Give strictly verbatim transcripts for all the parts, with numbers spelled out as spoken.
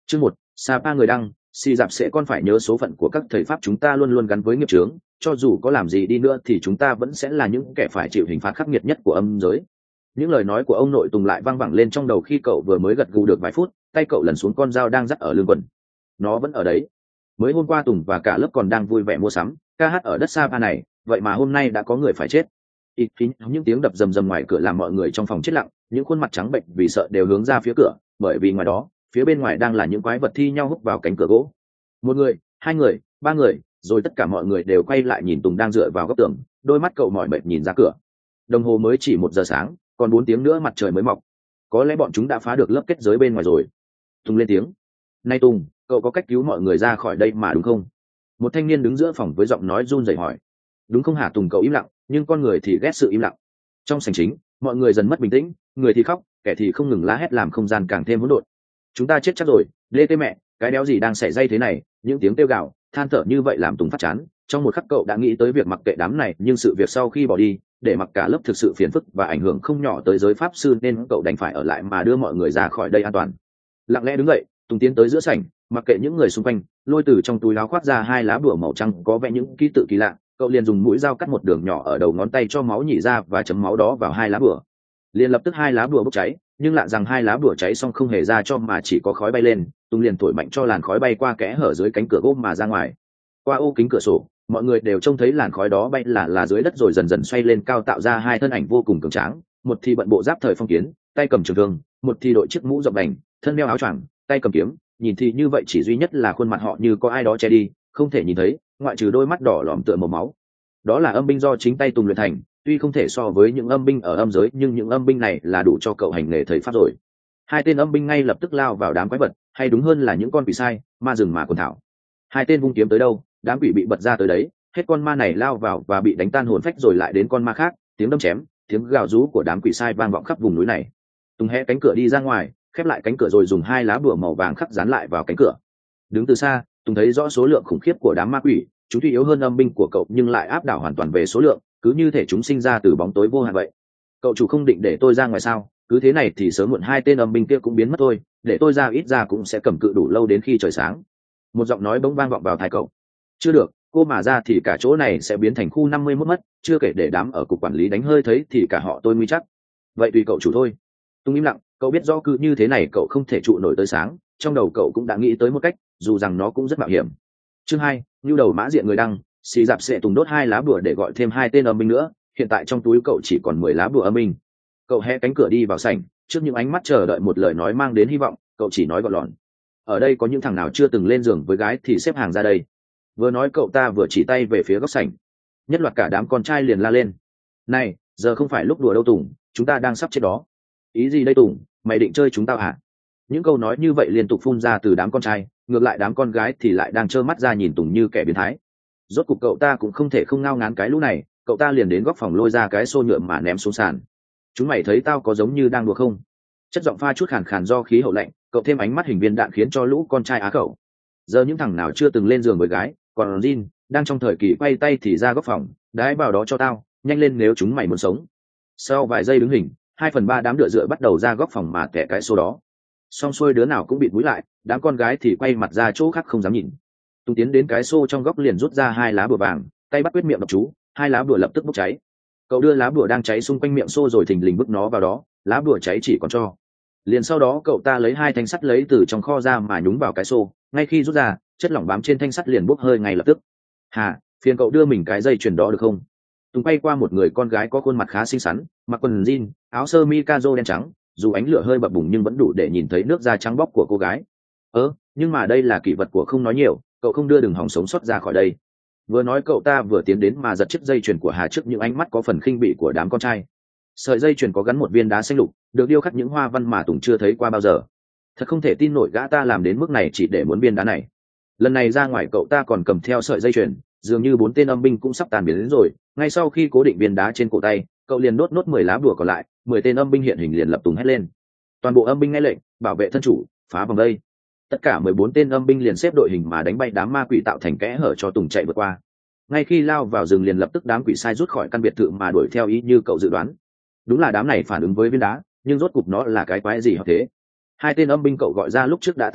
Chương một, Sapa người đăng, si dạp sẽ con phải nhớ số phận của các thầy pháp chúng ta luôn luôn gắn với nghiệp chướng, cho dù có làm gì đi nữa thì chúng ta vẫn sẽ là những kẻ phải chịu hình phạt khắc nghiệt nhất của âm giới. Những lời nói của ông nội Tùng lại vang vẳng lên trong đầu khi cậu vừa mới gật gù được vài phút, tay cậu lần xuống con dao đang dắt ở lưng quần. Nó vẫn ở đấy. Mới hôm qua Tùng và cả lớp còn đang vui vẻ mua sắm, ca hát ở đất Sapa này, vậy mà hôm nay đã có người phải chết. Ít phí, những tiếng đập rầm rầm ngoài cửa làm mọi người trong phòng chết lặng, những khuôn mặt trắng bệnh vì sợ đều hướng ra phía cửa, bởi vì ngoài đó, phía bên ngoài đang là những quái vật thi nhau hút vào cánh cửa gỗ. Một người, hai người, ba người, rồi tất cả mọi người đều quay lại nhìn Tùng đang dựa vào góc tường, đôi mắt cậu mỏi mệt nhìn ra cửa. Đồng hồ mới chỉ một giờ sáng, còn bốn tiếng nữa mặt trời mới mọc. Có lẽ bọn chúng đã phá được lớp kết giới bên ngoài rồi. Tùng lên tiếng. Này Tùng, cậu có cách cứu mọi người ra khỏi đây mà đúng không? Một thanh niên đứng giữa phòng với giọng nói run rẩy hỏi. Đúng không hả? Tùng cậu im lặng, nhưng con người thì ghét sự im lặng. Trong sảnh chính, mọi người dần mất bình tĩnh, người thì khóc, kẻ thì không ngừng la hét làm không gian càng thêm hỗn độn. Chúng ta chết chắc rồi, lê tê mẹ, cái đéo gì đang xảy ra thế này? Những tiếng kêu gào, than thở như vậy làm Tùng phát chán. Trong một khắc cậu đã nghĩ tới việc mặc kệ đám này, nhưng sự việc sau khi bỏ đi, để mặc cả lớp thực sự phiền phức và ảnh hưởng không nhỏ tới giới pháp sư nên cậu đành phải ở lại mà đưa mọi người ra khỏi đây an toàn. Lặng lẽ đứng dậy, Tùng tiến tới giữa sảnh, mặc kệ những người xung quanh, lôi từ trong túi áo khoác ra hai lá bùa màu trắng có vẽ những ký tự kỳ lạ. Cậu liền dùng mũi dao cắt một đường nhỏ ở đầu ngón tay cho máu nhỉ ra và chấm máu đó vào hai lá bùa. Liền lập tức hai lá bùa bốc cháy, nhưng lạ rằng hai lá bùa cháy xong không hề ra cho mà chỉ có khói bay lên. Tùng liền thổi mạnh cho làn khói bay qua kẽ hở dưới cánh cửa gỗ mà ra ngoài. Qua ô kính cửa sổ, mọi người đều trông thấy làn khói đó bay là là dưới đất rồi dần dần xoay lên cao tạo ra hai thân ảnh vô cùng cường tráng. Một thì bận bộ giáp thời phong kiến, tay cầm trường thương, một thì đội chiếc mũ rộng đành, thân đeo áo choàng, tay cầm kiếm. Nhìn thì như vậy chỉ duy nhất là khuôn mặt họ như có ai đó che đi, không thể nhìn thấy, ngoại trừ đôi mắt đỏ lòm tựa màu máu. Đó là âm binh do chính tay Tùng luyện thành, tuy không thể so với những âm binh ở âm giới nhưng những âm binh này là đủ cho cậu hành nghề thầy pháp rồi. Hai tên âm binh ngay lập tức lao vào đám quái vật, hay đúng hơn là những con quỷ sai, ma rừng mà quần thảo. Hai tên vung kiếm tới đâu, đám quỷ bị bật ra tới đấy, hết con ma này lao vào và bị đánh tan hồn phách rồi lại đến con ma khác, tiếng đâm chém, tiếng gào rú của đám quỷ sai vang vọng khắp vùng núi này. Tùng hé cánh cửa đi ra ngoài, khép lại cánh cửa rồi dùng hai lá bùa màu vàng khắc dán lại vào cánh cửa. Đứng từ xa, Tùng thấy rõ số lượng khủng khiếp của đám ma quỷ, chúng tuy yếu hơn âm binh của cậu nhưng lại áp đảo hoàn toàn về số lượng, cứ như thể chúng sinh ra từ bóng tối vô hạn vậy. Cậu chủ không định để tôi ra ngoài sao? Cứ thế này thì sớm muộn hai tên âm binh kia cũng biến mất thôi, để tôi ra ít ra cũng sẽ cầm cự đủ lâu đến khi trời sáng. Một giọng nói bỗng vang vọng vào tai cậu. Chưa được, cô mà ra thì cả chỗ này sẽ biến thành khu năm mươi mốt mất, chưa kể để đám ở cục quản lý đánh hơi thấy thì cả họ tôi nguy chắc. Vậy tùy cậu chủ thôi. Tùng im lặng, cậu biết rõ cứ như thế này cậu không thể trụ nổi tới sáng, trong đầu cậu cũng đã nghĩ tới một cách, dù rằng nó cũng rất mạo hiểm. Chương hai, nhu đầu mã diện người đăng, xì dạp sẽ Tùng đốt hai lá bùa để gọi thêm hai tên âm binh nữa, hiện tại trong túi cậu chỉ còn mười lá bùa âm binh. Cậu hé cánh cửa đi vào sảnh, trước những ánh mắt chờ đợi một lời nói mang đến hy vọng, cậu chỉ nói gọn lọn. Ở đây có những thằng nào chưa từng lên giường với gái thì xếp hàng ra đây. Vừa nói cậu ta vừa chỉ tay về phía góc sảnh. Nhất loạt cả đám con trai liền la lên. Này, giờ không phải lúc đùa đâu Tùng, chúng ta đang sắp chết đó. Ý gì đây Tùng, mày định chơi chúng tao hả? Những câu nói như vậy liên tục phun ra từ đám con trai, ngược lại đám con gái thì lại đang trơ mắt ra nhìn Tùng như kẻ biến thái. Rốt cục cậu ta cũng không thể không ngao ngán cái lũ này, cậu ta liền đến góc phòng lôi ra cái xô nhựa mà ném xuống sàn. Chúng mày thấy tao có giống như đang đùa không? Chất giọng pha chút khàn khàn do khí hậu lạnh, cậu thêm ánh mắt hình viên đạn khiến cho lũ con trai á khẩu. Giờ những thằng nào chưa từng lên giường với gái, còn Jin đang trong thời kỳ quay tay thì ra góc phòng, đái vào đó cho tao, nhanh lên nếu chúng mày muốn sống. Sau vài giây đứng hình, hai phần ba đám đựa dựa bắt đầu ra góc phòng mà tẻ cái xô đó. Xong xuôi đứa nào cũng bịt mũi lại, đám con gái thì quay mặt ra chỗ khác không dám nhìn. Tùng tiến đến cái xô trong góc liền rút ra hai lá bùa vàng, tay bắt quyết miệng đọc chú, hai lá bùa lập tức bốc cháy. Cậu đưa lá bùa đang cháy xung quanh miệng xô rồi thình lình bức nó vào đó, lá bùa cháy chỉ còn cho. Liền sau đó cậu ta lấy hai thanh sắt lấy từ trong kho ra mà nhúng vào cái xô, ngay khi rút ra, chất lỏng bám trên thanh sắt liền bốc hơi ngay lập tức. Hà, phiền cậu đưa mình cái dây chuyền đó được không? Tùng quay qua một người con gái có khuôn mặt khá xinh xắn, mặc quần jean, áo sơ mi caro đen trắng, dù ánh lửa hơi bập bùng nhưng vẫn đủ để nhìn thấy nước da trắng bóc của cô gái. Ơ, nhưng mà đây là kỷ vật của không nói nhiều, cậu không đưa đừng hòng sống sót ra khỏi đây. Vừa nói cậu ta vừa tiến đến mà giật chiếc dây chuyền của Hà trước những ánh mắt có phần khinh bỉ của đám con trai. Sợi dây chuyền có gắn một viên đá xanh lục, được điêu khắc những hoa văn mà Tùng chưa thấy qua bao giờ. Thật không thể tin nổi gã ta làm đến mức này chỉ để muốn viên đá này. Lần này ra ngoài cậu ta còn cầm theo sợi dây chuyền, dường như bốn tên âm binh cũng sắp tàn biến đến rồi. Ngay sau khi cố định viên đá trên cổ tay, cậu liền nốt nốt mười lá bùa còn lại, mười tên âm binh hiện hình liền lập Tùng hét lên. Toàn bộ âm binh nghe lệnh, bảo vệ thân chủ, phá vòng đây. Tất cả mười bốn tên âm binh liền xếp đội hình mà đánh bay đám ma quỷ tạo thành kẽ hở cho Tùng chạy vượt qua. Ngay khi lao vào rừng liền lập tức đám quỷ sai rút khỏi căn biệt thự mà đuổi theo ý như cậu dự đoán. Đúng là đám này phản ứng với viên đá, nhưng rốt cục nó là cái quái gì họ thế? Hai tên âm binh cậu gọi ra lúc trước đã tan mất,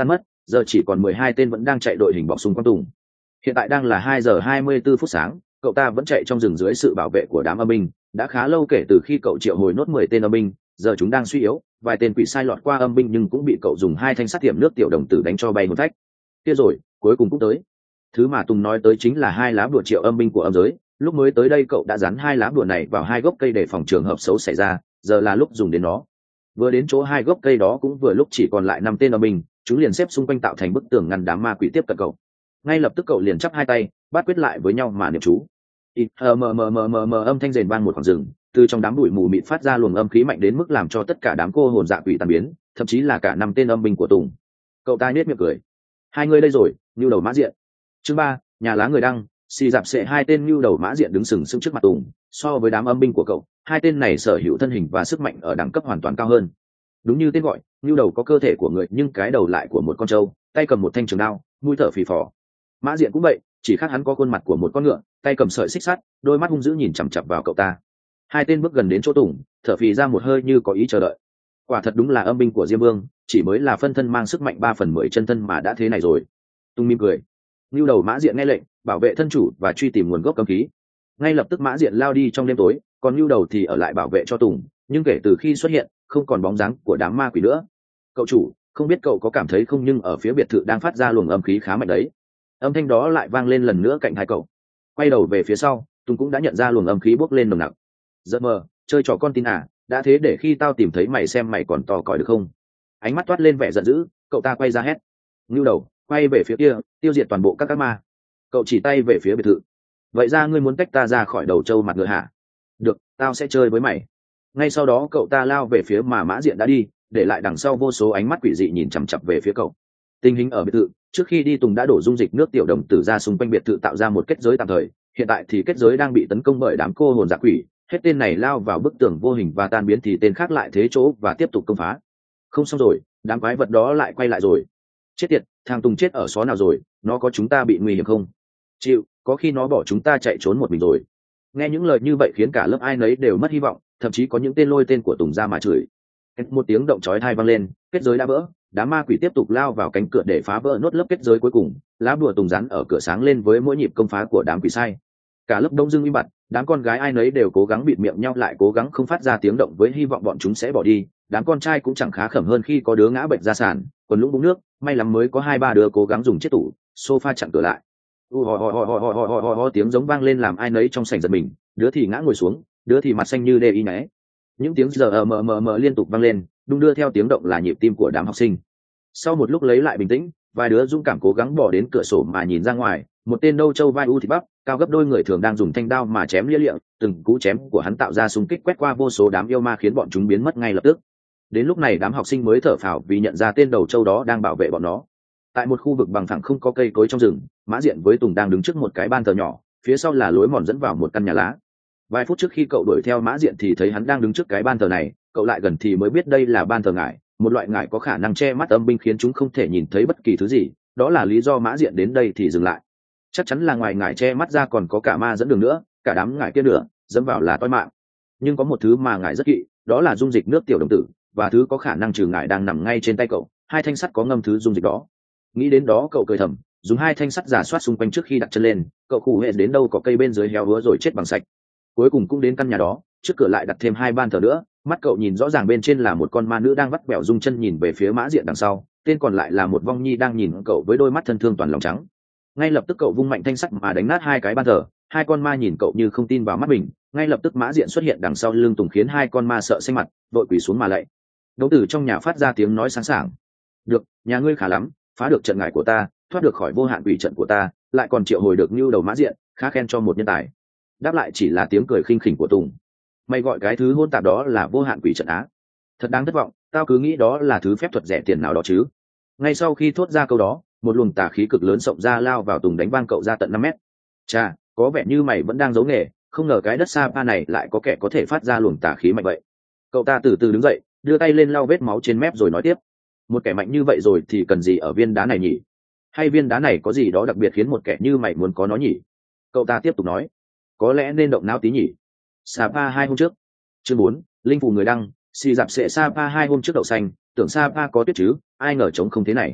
giờ chỉ còn mười hai tên vẫn đang chạy đội hình bọc súng quang tùng. Hiện tại đang là hai giờ hai mươi tư phút sáng, cậu ta vẫn chạy trong rừng dưới sự bảo vệ của đám âm binh, đã khá lâu kể từ khi cậu triệu hồi nốt mười tên âm binh, giờ chúng đang suy yếu, vài tên quỷ sai lọt qua âm binh nhưng cũng bị cậu dùng hai thanh sắt tiệm nước tiểu đồng tử đánh cho bay hồn phách. Kia rồi, cuối cùng cũng tới. Thứ mà Tùng nói tới chính là hai lá bùa triệu âm binh của âm giới. Lúc mới tới đây cậu đã dán hai lá bùa này vào hai gốc cây để phòng trường hợp xấu xảy ra, giờ là lúc dùng đến nó. Vừa đến chỗ hai gốc cây đó cũng vừa lúc chỉ còn lại năm tên âm binh, chúng liền xếp xung quanh tạo thành bức tường ngăn đám ma quỷ tiếp cận cậu. Ngay lập tức cậu liền chắp hai tay, bắt quyết lại với nhau mà niệm chú. Ít mờ mờ mờ mờ mờ mờ âm thanh rền vang một khoảng rừng, từ trong đám bụi mù mịt phát ra luồng âm khí mạnh đến mức làm cho tất cả đám cô hồn dạ quỷ tan biến, thậm chí là cả năm tên âm binh của Tùng. Cậu ta nhếch miệng cười. Hai người đây rồi, nhu đầu mã diện. Chương ba, nhà lá người đăng, xì dạp sệ hai tên nhu đầu mã diện đứng sừng sững trước mặt Tùng. So với đám âm binh của cậu, hai tên này sở hữu thân hình và sức mạnh ở đẳng cấp hoàn toàn cao hơn. Đúng như tên gọi, nhu đầu có cơ thể của người nhưng cái đầu lại của một con trâu, tay cầm một thanh trường đao, mũi thở phì phò. Mã diện cũng vậy, chỉ khác hắn có khuôn mặt của một con ngựa, tay cầm sợi xích sắt, đôi mắt hung dữ nhìn chằm chằm vào cậu ta. Hai tên bước gần đến chỗ Tùng, thở phì ra một hơi như có ý chờ đợi. Quả thật đúng là âm binh của Diêm Vương, chỉ mới là phân thân mang sức mạnh ba phần mười chân thân mà đã thế này rồi. Tùng mỉm cười. Nưu đầu mã diện nghe lệnh, bảo vệ thân chủ và truy tìm nguồn gốc âm khí. Ngay lập tức mã diện lao đi trong đêm tối, còn Nưu đầu thì ở lại bảo vệ cho Tùng, nhưng kể từ khi xuất hiện, không còn bóng dáng của đám ma quỷ nữa. Cậu chủ, không biết cậu có cảm thấy không nhưng ở phía biệt thự đang phát ra luồng âm khí khá mạnh đấy. Âm thanh đó lại vang lên lần nữa cạnh hai cậu. Quay đầu về phía sau, Tùng cũng đã nhận ra luồng âm khí bốc lên nồng nặc. Giật mờ, chơi trò con tin à, đã thế để khi tao tìm thấy mày xem mày còn to còi được không? Ánh mắt toát lên vẻ giận dữ, cậu ta quay ra hét. Ngưu đầu, quay về phía kia, tiêu diệt toàn bộ các các ma. Cậu chỉ tay về phía biệt thự. Vậy ra ngươi muốn tách ta ra khỏi đầu trâu mặt ngựa hả? Được, tao sẽ chơi với mày. Ngay sau đó cậu ta lao về phía mà mã diện đã đi, để lại đằng sau vô số ánh mắt quỷ dị nhìn chằm chằm về phía cậu. Tình hình ở biệt thự, trước khi đi Tùng đã đổ dung dịch nước tiểu đồng tử ra xung quanh biệt thự tạo ra một kết giới tạm thời, hiện tại thì kết giới đang bị tấn công bởi đám cô hồn dạ quỷ, hết tên này lao vào bức tường vô hình và tan biến thì tên khác lại thế chỗ và tiếp tục công phá. Không xong rồi, đám quái vật đó lại quay lại rồi. Chết tiệt, thằng Tùng chết ở xó nào rồi, nó có chúng ta bị nguy hiểm không? Chịu, có khi nó bỏ chúng ta chạy trốn một mình rồi. Nghe những lời như vậy khiến cả lớp ai nấy đều mất hy vọng, thậm chí có những tên lôi tên của Tùng ra mà chửi. Một tiếng động chói tai vang lên, kết giới đã vỡ, đám ma quỷ tiếp tục lao vào cánh cửa để phá vỡ nốt lớp kết giới cuối cùng. Lá bùa Tùng rắn ở cửa sáng lên với mỗi nhịp công phá của đám quỷ sai. Cả lớp đông dưng im bặt, đám con gái ai nấy đều cố gắng bịt miệng nhau lại, cố gắng không phát ra tiếng động với hy vọng bọn chúng sẽ bỏ đi. Đám con trai cũng chẳng khá khẩm hơn khi có đứa ngã bệnh ra sàn, quần lũng búng nước, may lắm mới có hai ba đứa cố gắng dùng chiếc tủ sofa chặn cửa lại. U ho ho ho ho ho ho ho ho tiếng giống vang lên làm ai nấy trong sảnh giật mình, đứa thì ngã ngồi xuống, đứa thì mặt xanh như đê y né. Những tiếng giờ mờ mờ mờ liên tục vang lên, đung đưa theo tiếng động là nhịp tim của đám học sinh. Sau một lúc lấy lại bình tĩnh, vài đứa dũng cảm cố gắng bỏ đến cửa sổ mà nhìn ra ngoài. Một tên nâu trâu vai u thịt bắp, cao gấp đôi người thường đang dùng thanh đao mà chém lia lịa, từng cú chém của hắn tạo ra xung kích quét qua vô số đám yêu ma khiến bọn chúng biến mất ngay lập tức. Đến lúc này đám học sinh mới thở phào vì nhận ra tên đầu trâu đó đang bảo vệ bọn nó. Tại một khu vực bằng phẳng không có cây cối trong rừng, Mã Diện với Tùng đang đứng trước một cái ban thờ nhỏ, phía sau là lối mòn dẫn vào một căn nhà lá. Vài phút trước khi cậu đuổi theo Mã Diện thì thấy hắn đang đứng trước cái ban thờ này, cậu lại gần thì mới biết đây là ban thờ ngải, một loại ngải có khả năng che mắt âm binh khiến chúng không thể nhìn thấy bất kỳ thứ gì, đó là lý do Mã Diện đến đây thì dừng lại. Chắc chắn là ngoài ngải che mắt ra còn có cả ma dẫn đường nữa, cả đám ngải kia nữa, dẫm vào là toi mạng. Nhưng có một thứ mà ngải rất kỵ, đó là dung dịch nước tiểu đồng tử, và thứ có khả năng trừ ngải đang nằm ngay trên tay cậu, hai thanh sắt có ngâm thứ dung dịch đó. Nghĩ đến đó cậu cười thầm, dùng hai thanh sắt giả soát xung quanh trước khi đặt chân lên, cậu khủ hệ đến đâu có cây bên dưới héo húa rồi chết bằng sạch. Cuối cùng cũng đến căn nhà đó, trước cửa lại đặt thêm hai ban thờ nữa, mắt cậu nhìn rõ ràng bên trên là một con ma nữ đang vắt bẻo rung chân nhìn về phía Mã Diện đằng sau, tên còn lại là một vong nhi đang nhìn cậu với đôi mắt thân thương toàn lòng trắng. Ngay lập tức cậu vung mạnh thanh sắt mà đánh nát hai cái ban thờ, hai con ma nhìn cậu như không tin vào mắt mình. Ngay lập tức Mã Diện xuất hiện đằng sau lưng Tùng khiến hai con ma sợ xanh mặt, vội quỳ xuống mà lạy. Đấu tử trong nhà phát ra tiếng nói sáng sảng. Được, nhà ngươi khá lắm, phá được trận ngải của ta, thoát được khỏi vô hạn quỷ trận của ta, lại còn triệu hồi được Nưu đầu Mã Diện, khá khen cho một nhân tài. Đáp lại chỉ là tiếng cười khinh khỉnh của Tùng. Mày gọi cái thứ hôn tạp đó là vô hạn quỷ trận á? Thật đáng thất vọng, tao cứ nghĩ đó là thứ phép thuật rẻ tiền nào đó chứ. Ngay sau khi thốt ra câu đó, một luồng tà khí cực lớn xộng ra lao vào Tùng đánh vang cậu ra tận năm mét. Chà, có vẻ như mày vẫn đang giấu nghề, không ngờ cái đất Sapa này lại có kẻ có thể phát ra luồng tà khí mạnh vậy. Cậu ta từ từ đứng dậy, đưa tay lên lau vết máu trên mép rồi nói tiếp. Một kẻ mạnh như vậy rồi thì cần gì ở viên đá này nhỉ? Hay viên đá này có gì đó đặc biệt khiến một kẻ như mày muốn có nó nhỉ? Cậu ta tiếp tục nói. Có lẽ nên động não tí nhỉ? Sapa hai hôm trước. Chương bốn, linh phù người đăng, xì dạp sệ Sapa hai hôm trước đậu xanh, tưởng Sapa có tuyết chứ, ai ngờ trống không thế này.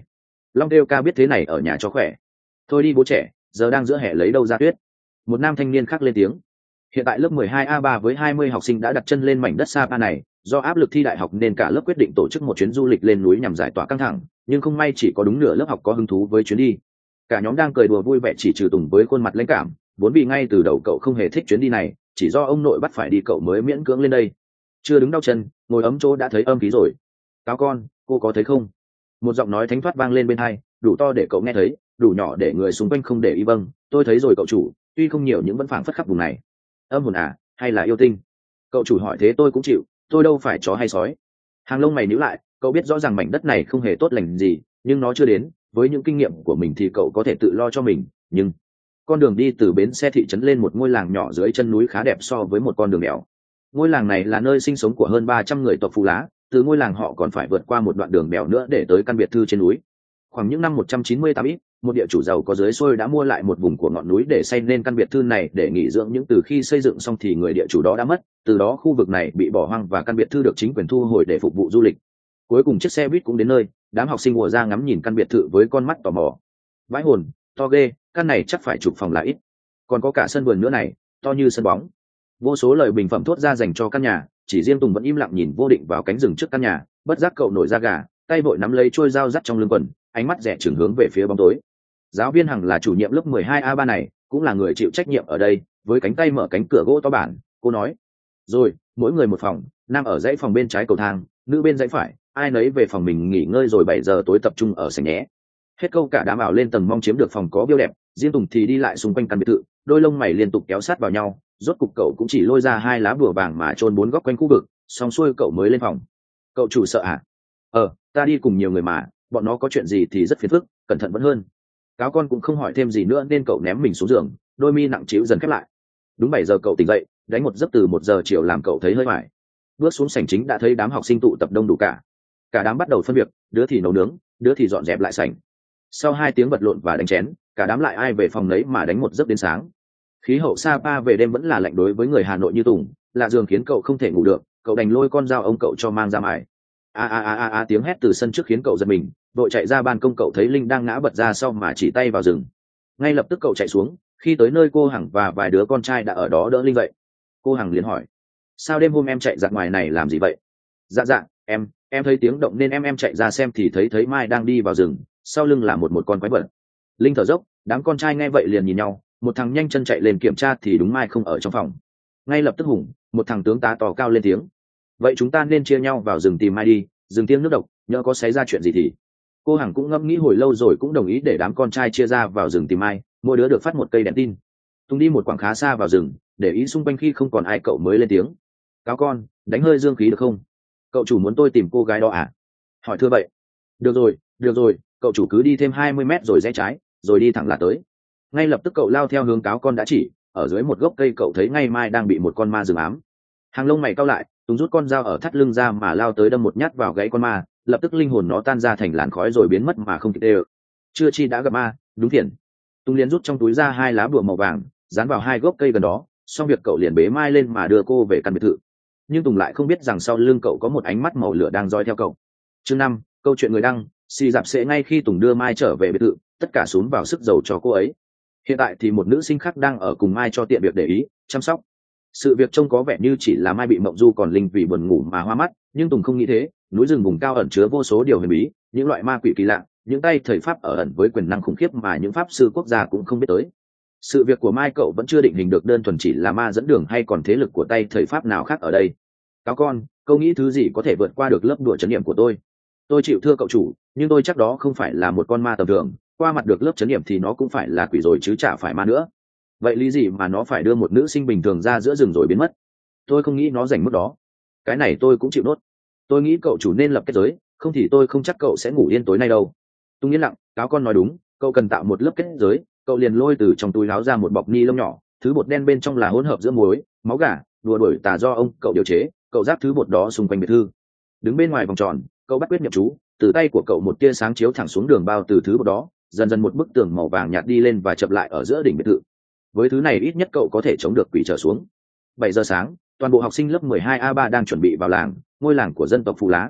Long Đêu ca biết thế này ở nhà cho khỏe. Thôi đi bố trẻ, giờ đang giữa hè lấy đâu ra tuyết. Một nam thanh niên khác lên tiếng. Hiện tại lớp mười hai A ba với hai mươi học sinh đã đặt chân lên mảnh đất Sapa này, do áp lực thi đại học nên cả lớp quyết định tổ chức một chuyến du lịch lên núi nhằm giải tỏa căng thẳng, nhưng không may chỉ có đúng nửa lớp học có hứng thú với chuyến đi. Cả nhóm đang cười đùa vui vẻ chỉ trừ Tùng với khuôn mặt lãnh cảm, vốn vì ngay từ đầu cậu không hề thích chuyến đi này, chỉ do ông nội bắt phải đi cậu mới miễn cưỡng lên đây. Chưa đứng đau chân, ngồi ấm chỗ đã thấy âm khí rồi. Cáo con, cô có thấy không? Một giọng nói thánh thoát vang lên bên tai, đủ to để cậu nghe thấy, đủ nhỏ để người xung quanh không để ý. Vâng, tôi thấy rồi cậu chủ, tuy không nhiều nhưng vẫn phảng phất khắp vùng này. Âm hồn à, hay là yêu tinh? Cậu chủ hỏi thế tôi cũng chịu, tôi đâu phải chó hay sói. Hàng lông mày nhíu lại, cậu biết rõ ràng mảnh đất này không hề tốt lành gì, nhưng nó chưa đến, với những kinh nghiệm của mình thì cậu có thể tự lo cho mình, nhưng con đường đi từ bến xe thị trấn lên một ngôi làng nhỏ dưới chân núi khá đẹp so với một con đường đèo. Ngôi làng này là nơi sinh sống của hơn ba trăm người tộc Phù Lá, từ ngôi làng họ còn phải vượt qua một đoạn đường đèo nữa để tới căn biệt thự trên núi. Khoảng những năm một trăm chín mươi tám ít, một địa chủ giàu có dưới xuôi đã mua lại một vùng của ngọn núi để xây nên căn biệt thự này để nghỉ dưỡng, nhưng từ khi xây dựng xong thì người địa chủ đó đã mất, từ đó khu vực này bị bỏ hoang và căn biệt thự được chính quyền thu hồi để phục vụ du lịch. Cuối cùng chiếc xe buýt cũng đến nơi, đám học sinh ùa ra ngắm nhìn căn biệt thự với con mắt tò mò. Vãi hồn, to ghê, căn này chắc phải chục phòng là ít. Còn có cả sân vườn nữa này, to như sân bóng. Vô số lời bình phẩm thốt ra dành cho căn nhà, chỉ riêng Tùng vẫn im lặng nhìn vô định vào cánh rừng trước căn nhà, bất giác cậu nổi da gà, tay vội nắm lấy chuôi dao dắt trong lưng quần, ánh mắt rẻ chừng hướng về phía bóng tối. Giáo viên Hằng là chủ nhiệm lớp mười hai A ba này, cũng là người chịu trách nhiệm ở đây, với cánh tay mở cánh cửa gỗ to bản, cô nói: "Rồi, mỗi người một phòng, nam ở dãy phòng bên trái cầu thang, nữ bên dãy phải, ai nấy về phòng mình nghỉ ngơi rồi bảy giờ tối tập trung ở sảnh nhé." Hết câu cả đám ảo lên tầng mong chiếm được phòng có biêu đẹp, riêng Tùng thì đi lại xung quanh căn biệt thự, đôi lông mày liên tục kéo sát vào nhau, rốt cục cậu cũng chỉ lôi ra hai lá bùa vàng mà chôn bốn góc quanh khu vực, xong xuôi cậu mới lên phòng. "Cậu chủ sợ à?" "Ờ, ta đi cùng nhiều người mà, bọn nó có chuyện gì thì rất phiền phức, cẩn thận vẫn hơn." Cáo con cũng không hỏi thêm gì nữa nên cậu ném mình xuống giường, đôi mi nặng trĩu dần khép lại. Đúng bảy giờ cậu tỉnh dậy, đánh một giấc từ một giờ chiều làm cậu thấy hơi mỏi. Bước xuống sảnh chính đã thấy đám học sinh tụ tập đông đủ cả. Cả đám bắt đầu phân biệt, đứa thì nấu nướng, đứa thì dọn dẹp lại sảnh. Sau hai tiếng vật lộn và đánh chén, cả đám lại ai về phòng nấy mà đánh một giấc đến sáng. Khí hậu Sapa về đêm vẫn là lạnh đối với người Hà Nội như Tùng, lạ giường khiến cậu không thể ngủ được, cậu đành lôi con dao ông cậu cho mang ra mài. A a a a a tiếng hét từ sân trước khiến cậu giật mình, vội chạy ra ban công. Cậu thấy Linh đang ngã bật ra sau mà chỉ tay vào rừng. Ngay lập tức cậu chạy xuống, khi tới nơi cô Hằng và vài đứa con trai đã ở đó đỡ Linh dậy. Cô Hằng liền hỏi: "Sao đêm hôm em chạy ra ngoài này làm gì vậy?" "Dạ dạ, em, em thấy tiếng động nên em em chạy ra xem thì thấy thấy Mai đang đi vào rừng, sau lưng là một một con quái vật." Linh thở dốc, đám con trai nghe vậy liền nhìn nhau, một thằng nhanh chân chạy lên kiểm tra thì đúng Mai không ở trong phòng. Ngay lập tức Hùng, một thằng tướng tá to cao lên tiếng: "Vậy chúng ta nên chia nhau vào rừng tìm Mai đi, rừng tiêm nước độc, nhỡ có xảy ra chuyện gì thì..." Cô Hằng cũng ngẫm nghĩ hồi lâu rồi cũng đồng ý để đám con trai chia ra vào rừng tìm Mai, mỗi đứa được phát một cây đèn tin. Tùng đi một quãng khá xa vào rừng, để ý xung quanh khi không còn ai cậu mới lên tiếng: "Cáo con, đánh hơi dương khí được không? Cậu chủ muốn tôi tìm cô gái đó à?" "Hỏi thưa vậy." "Được rồi, được rồi, cậu chủ cứ đi thêm hai mươi mét rồi rẽ trái, rồi đi thẳng là tới." Ngay lập tức cậu lao theo hướng cáo con đã chỉ, ở dưới một gốc cây cậu thấy ngay Mai đang bị một con ma rừng ám. Hàng lông mày cau lại, Tùng rút con dao ở thắt lưng ra mà lao tới đâm một nhát vào gãy con ma, lập tức linh hồn nó tan ra thành làn khói rồi biến mất mà không kịp đê. Chưa chi đã gặp ma, đúng thiện. Tùng liền rút trong túi ra hai lá bùa màu vàng, dán vào hai gốc cây gần đó, xong việc cậu liền bế Mai lên mà đưa cô về căn biệt thự. Nhưng Tùng lại không biết rằng sau lưng cậu có một ánh mắt màu lửa đang dõi theo cậu. Chương năm, câu chuyện người đăng. Xì dạp sẽ ngay khi Tùng đưa Mai trở về biệt thự, tất cả xúm vào sức dầu cho cô ấy. Hiện tại thì một nữ sinh khác đang ở cùng Mai cho tiện việc để ý, chăm sóc. Sự việc trông có vẻ như chỉ là Mai bị mộng du còn Linh vì buồn ngủ mà hoa mắt, nhưng Tùng không nghĩ thế. Núi rừng vùng cao ẩn chứa vô số điều huyền bí, những loại ma quỷ kỳ lạ, những tay thầy pháp ở ẩn với quyền năng khủng khiếp mà những pháp sư quốc gia cũng không biết tới. Sự việc của Mai cậu vẫn chưa định hình được đơn thuần chỉ là ma dẫn đường hay còn thế lực của tay thầy pháp nào khác ở đây. Cáo con, câu nghĩ thứ gì có thể vượt qua được lớp đùa trấn niệm của tôi? Tôi chịu thưa cậu chủ, nhưng tôi chắc đó không phải là một con ma tầm thường, qua mặt được lớp trấn niệm thì nó cũng phải là quỷ rồi chứ chả phải ma nữa. Vậy lý gì mà nó phải đưa một nữ sinh bình thường ra giữa rừng rồi biến mất? Tôi không nghĩ nó rảnh mức đó. Cái này tôi cũng chịu nốt. Tôi nghĩ cậu chủ nên lập kết giới, không thì tôi không chắc cậu sẽ ngủ yên tối nay đâu. Tùng yên lặng, cáo con nói đúng, cậu cần tạo một lớp kết giới. Cậu liền lôi từ trong túi áo ra một bọc ni lông nhỏ, thứ bột đen bên trong là hỗn hợp giữa muối, máu gà, đùa đuổi tà do ông cậu điều chế. Cậu giáp thứ bột đó xung quanh biệt thư. Đứng bên ngoài vòng tròn, cậu bắt quyết nhập chú, từ tay của cậu một tia sáng chiếu thẳng xuống đường bao từ thứ bột đó, dần dần một bức tường màu vàng nhạt đi lên và chập lại ở giữa đỉnh biệt thự. Với thứ này ít nhất cậu có thể chống được quỷ trở xuống. Bảy giờ sáng, toàn bộ học sinh lớp mười hai A ba đang chuẩn bị vào làng, ngôi làng của dân tộc Phù Lá.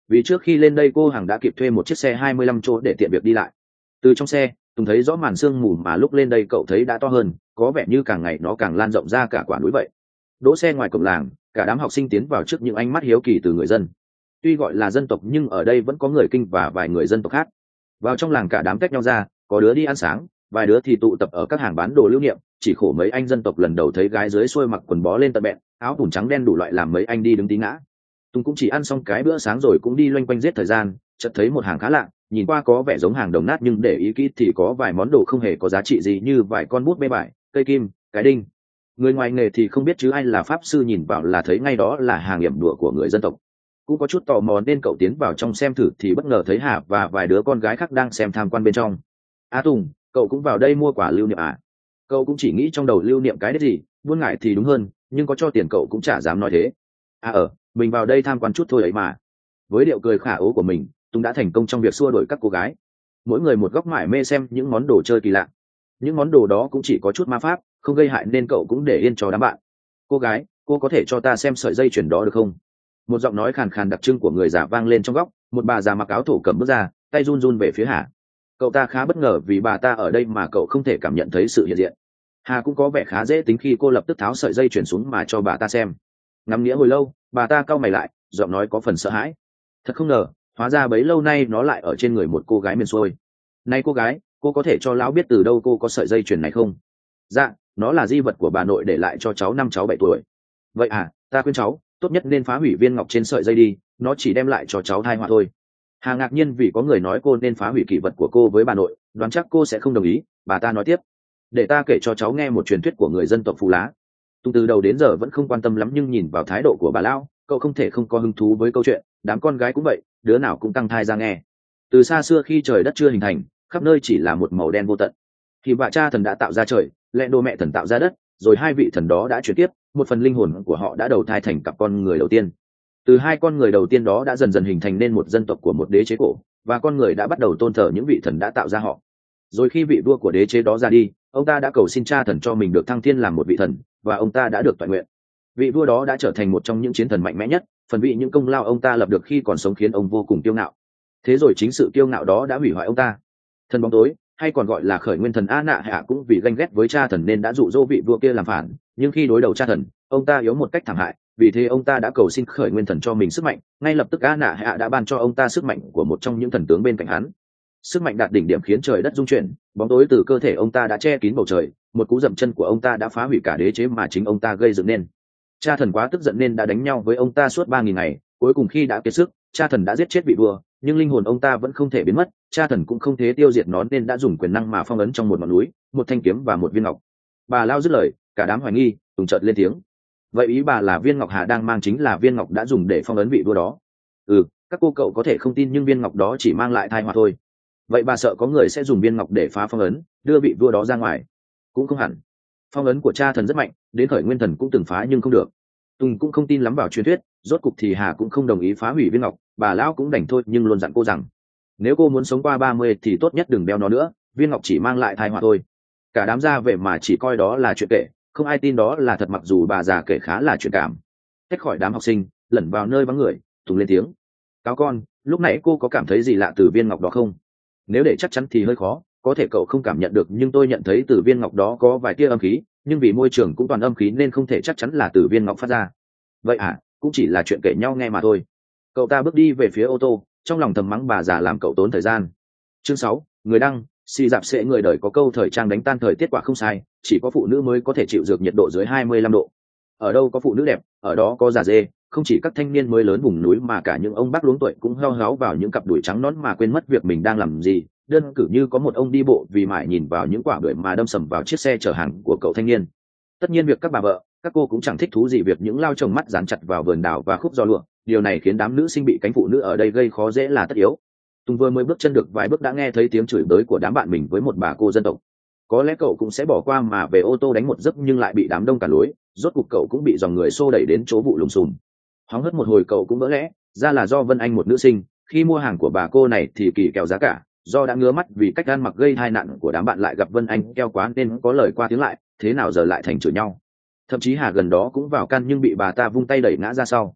vì trước khi lên đây cô hàng đã kịp thuê một chiếc xe hai mươi lăm chỗ để tiện việc đi lại. Từ trong xe Tùng thấy rõ màn sương mù mà lúc lên đây cậu thấy đã to hơn, có vẻ như càng ngày nó càng lan rộng ra cả quả núi vậy. Đỗ xe ngoài cổng làng, cả đám học sinh tiến vào trước những ánh mắt hiếu kỳ từ người dân. Tuy gọi là dân tộc nhưng ở đây vẫn có người Kinh và vài người dân tộc khác. Vào trong làng cả đám tách nhau ra, có đứa đi ăn sáng, vài đứa thì tụ tập ở các hàng bán đồ lưu niệm. Chỉ khổ mấy anh dân tộc lần đầu thấy gái dưới xuôi mặc quần bó lên tận bẹn, áo thun trắng đen đủ loại làm mấy anh đi đứng tí ngã. Tùng cũng chỉ ăn xong cái bữa sáng rồi cũng đi loanh quanh giết thời gian, chợt thấy một hàng khá lạ, nhìn qua có vẻ giống hàng đồng nát nhưng để ý kỹ thì có vài món đồ không hề có giá trị gì như vài con bút bê vải, cây kim, cái đinh. Người ngoài nghề thì không biết chứ ai là pháp sư nhìn vào là thấy ngay đó là hàng yểm đùa của người dân tộc. Cũng có chút tò mò nên cậu tiến vào trong xem thử thì bất ngờ thấy Hà và vài đứa con gái khác đang xem tham quan bên trong. À Tùng, cậu cũng vào đây mua quả lưu niệm à? Cậu cũng chỉ nghĩ trong đầu lưu niệm cái đấy gì, buôn ngại thì đúng hơn, nhưng có cho tiền cậu cũng chả dám nói thế. À ờ, mình vào đây tham quan chút thôi ấy mà. Với điệu cười khả ố của mình, Tùng đã thành công trong việc xua đuổi các cô gái. Mỗi người một góc mải mê xem những món đồ chơi kỳ lạ. Những món đồ đó cũng chỉ có chút ma pháp, không gây hại nên cậu cũng để yên cho đám bạn. Cô gái, cô có thể cho ta xem sợi dây chuyền đó được không? Một giọng nói khàn khàn đặc trưng của người già vang lên trong góc. Một bà già mặc áo thổ cẩm bước ra, tay run run về phía Hà. Cậu ta khá bất ngờ vì bà ta ở đây mà cậu không thể cảm nhận thấy sự hiện diện. Hà cũng có vẻ khá dễ tính khi cô lập tức tháo sợi dây chuyền xuống mà cho bà ta xem. Ngắm nghĩa hồi lâu, bà ta cau mày lại, giọng nói có phần sợ hãi. Thật không ngờ, hóa ra bấy lâu nay nó lại ở trên người một cô gái miền xuôi. Này cô gái, cô có thể cho lão biết từ đâu cô có sợi dây chuyền này không? Dạ, nó là di vật của bà nội để lại cho cháu năm cháu bảy tuổi. Vậy à, ta khuyên cháu tốt nhất nên phá hủy viên ngọc trên sợi dây đi, nó chỉ đem lại cho cháu tai họa thôi. Hà ngạc nhiên vì có người nói cô nên phá hủy kỷ vật của cô với bà nội, đoán chắc cô sẽ không đồng ý. Bà ta nói tiếp, để ta kể cho cháu nghe một truyền thuyết của người dân tộc Phù Lá. Tùng từ đầu đến giờ vẫn không quan tâm lắm nhưng nhìn vào thái độ của bà lão, cậu không thể không có hứng thú với câu chuyện. Đám con gái cũng vậy, đứa nào cũng căng thai ra nghe. Từ xa xưa khi trời đất chưa hình thành, khắp nơi chỉ là một màu đen vô tận. Thì vạ cha thần đã tạo ra trời, lẽ đô mẹ thần tạo ra đất, rồi hai vị thần đó đã chuyển tiếp, một phần linh hồn của họ đã đầu thai thành cặp con người đầu tiên. Từ hai con người đầu tiên đó đã dần dần hình thành nên một dân tộc của một đế chế cổ, và con người đã bắt đầu tôn thờ những vị thần đã tạo ra họ. Rồi khi vị vua của đế chế đó ra đi, ông ta đã cầu xin cha thần cho mình được thăng thiên làm một vị thần, và ông ta đã được toại nguyện. Vị vua đó đã trở thành một trong những chiến thần mạnh mẽ nhất, phần vị những công lao ông ta lập được khi còn sống khiến ông vô cùng kiêu ngạo. Thế rồi chính sự kiêu ngạo đó đã hủy hoại ông ta. Thần bóng tối, hay còn gọi là khởi nguyên thần A Nạ Hạ cũng vì ganh ghét với cha thần nên đã dụ dỗ vị vua kia làm phản, nhưng khi đối đầu cha thần, ông ta yếu một cách thảm hại, vì thế ông ta đã cầu xin khởi nguyên thần cho mình sức mạnh. Ngay lập tức A Nạ Hạ đã ban cho ông ta sức mạnh của một trong những thần tướng bên cạnh hắn. Sức mạnh đạt đỉnh điểm khiến trời đất rung chuyển, bóng tối từ cơ thể ông ta đã che kín bầu trời, một cú dậm chân của ông ta đã phá hủy cả đế chế mà chính ông ta gây dựng nên. Cha thần quá tức giận nên đã đánh nhau với ông ta suốt ba nghìn ngày, cuối cùng khi đã kiệt sức, cha thần đã giết chết vị vua, nhưng linh hồn ông ta vẫn không thể biến mất, cha thần cũng không thể tiêu diệt nó nên đã dùng quyền năng mà phong ấn trong một ngọn núi, một thanh kiếm và một viên ngọc. Bà lao dứt lời, cả đám hoài nghi, Tùng chợt lên tiếng. Vậy ý bà là viên ngọc Hà đang mang chính là viên ngọc đã dùng để phong ấn vị vua đó? Ừ, các cô cậu có thể không tin nhưng viên ngọc đó chỉ mang lại tai họa thôi. Vậy bà sợ có người sẽ dùng viên ngọc để phá phong ấn, đưa vị vua đó ra ngoài? Cũng không hẳn. Phong ấn của cha thần rất mạnh, đến khởi nguyên thần cũng từng phá nhưng không được. Tùng cũng không tin lắm vào truyền thuyết, rốt cục thì Hà cũng không đồng ý phá hủy viên ngọc, bà lão cũng đành thôi nhưng luôn dặn cô rằng nếu cô muốn sống qua ba mươi thì tốt nhất đừng đeo nó nữa, viên ngọc chỉ mang lại tai họa thôi. Cả đám ra về mà chỉ coi đó là chuyện kể, không ai tin đó là thật mặc dù bà già kể khá là chuyện cảm. Tách khỏi đám học sinh, lẩn vào nơi vắng người, Tùng lên tiếng. Cáo con, lúc nãy cô có cảm thấy gì lạ từ viên ngọc đó không? Nếu để chắc chắn thì hơi khó, có thể cậu không cảm nhận được nhưng tôi nhận thấy từ viên ngọc đó có vài tia âm khí, nhưng vì môi trường cũng toàn âm khí nên không thể chắc chắn là từ viên ngọc phát ra. Vậy à, cũng chỉ là chuyện kể nhau nghe mà thôi. Cậu ta bước đi về phía ô tô, trong lòng thầm mắng bà già làm cậu tốn thời gian. Chương sáu, người đăng, si dạp sẽ người đời có câu thời trang đánh tan thời tiết quả không sai, chỉ có phụ nữ mới có thể chịu được nhiệt độ dưới hai mươi lăm độ. Ở đâu có phụ nữ đẹp, ở đó có già dê, không chỉ các thanh niên mới lớn vùng núi mà cả những ông bác luống tuổi cũng heo héo vào những cặp đùi trắng nõn mà quên mất việc mình đang làm gì. Đơn cử như có một ông đi bộ vì mải nhìn vào những quả bưởi mà đâm sầm vào chiếc xe chở hàng của cậu thanh niên. Tất nhiên việc các bà vợ, các cô cũng chẳng thích thú gì việc những lao chồng mắt dán chặt vào vườn đào và khúc giò lụa, điều này khiến đám nữ sinh bị cánh phụ nữ ở đây gây khó dễ là tất yếu. Tùng vừa mới bước chân được vài bước đã nghe thấy tiếng chửi bới của đám bạn mình với một bà cô dân tộc. Có lẽ cậu cũng sẽ bỏ qua mà về ô tô đánh một giấc nhưng lại bị đám đông cản lối, rốt cuộc cậu cũng bị dòng người xô đẩy đến chỗ vụ lùm xùm. Hóng hớt một hồi cậu cũng vỡ lẽ ra là do Vân Anh một nữ sinh, khi mua hàng của bà cô này thì kỳ kèo giá cả, do đã ngứa mắt vì cách ăn mặc gây tai nạn của đám bạn lại gặp Vân Anh keo quá nên có lời qua tiếng lại, thế nào giờ lại thành chửi nhau. Thậm chí Hà gần đó cũng vào căn nhưng bị bà ta vung tay đẩy ngã ra sau.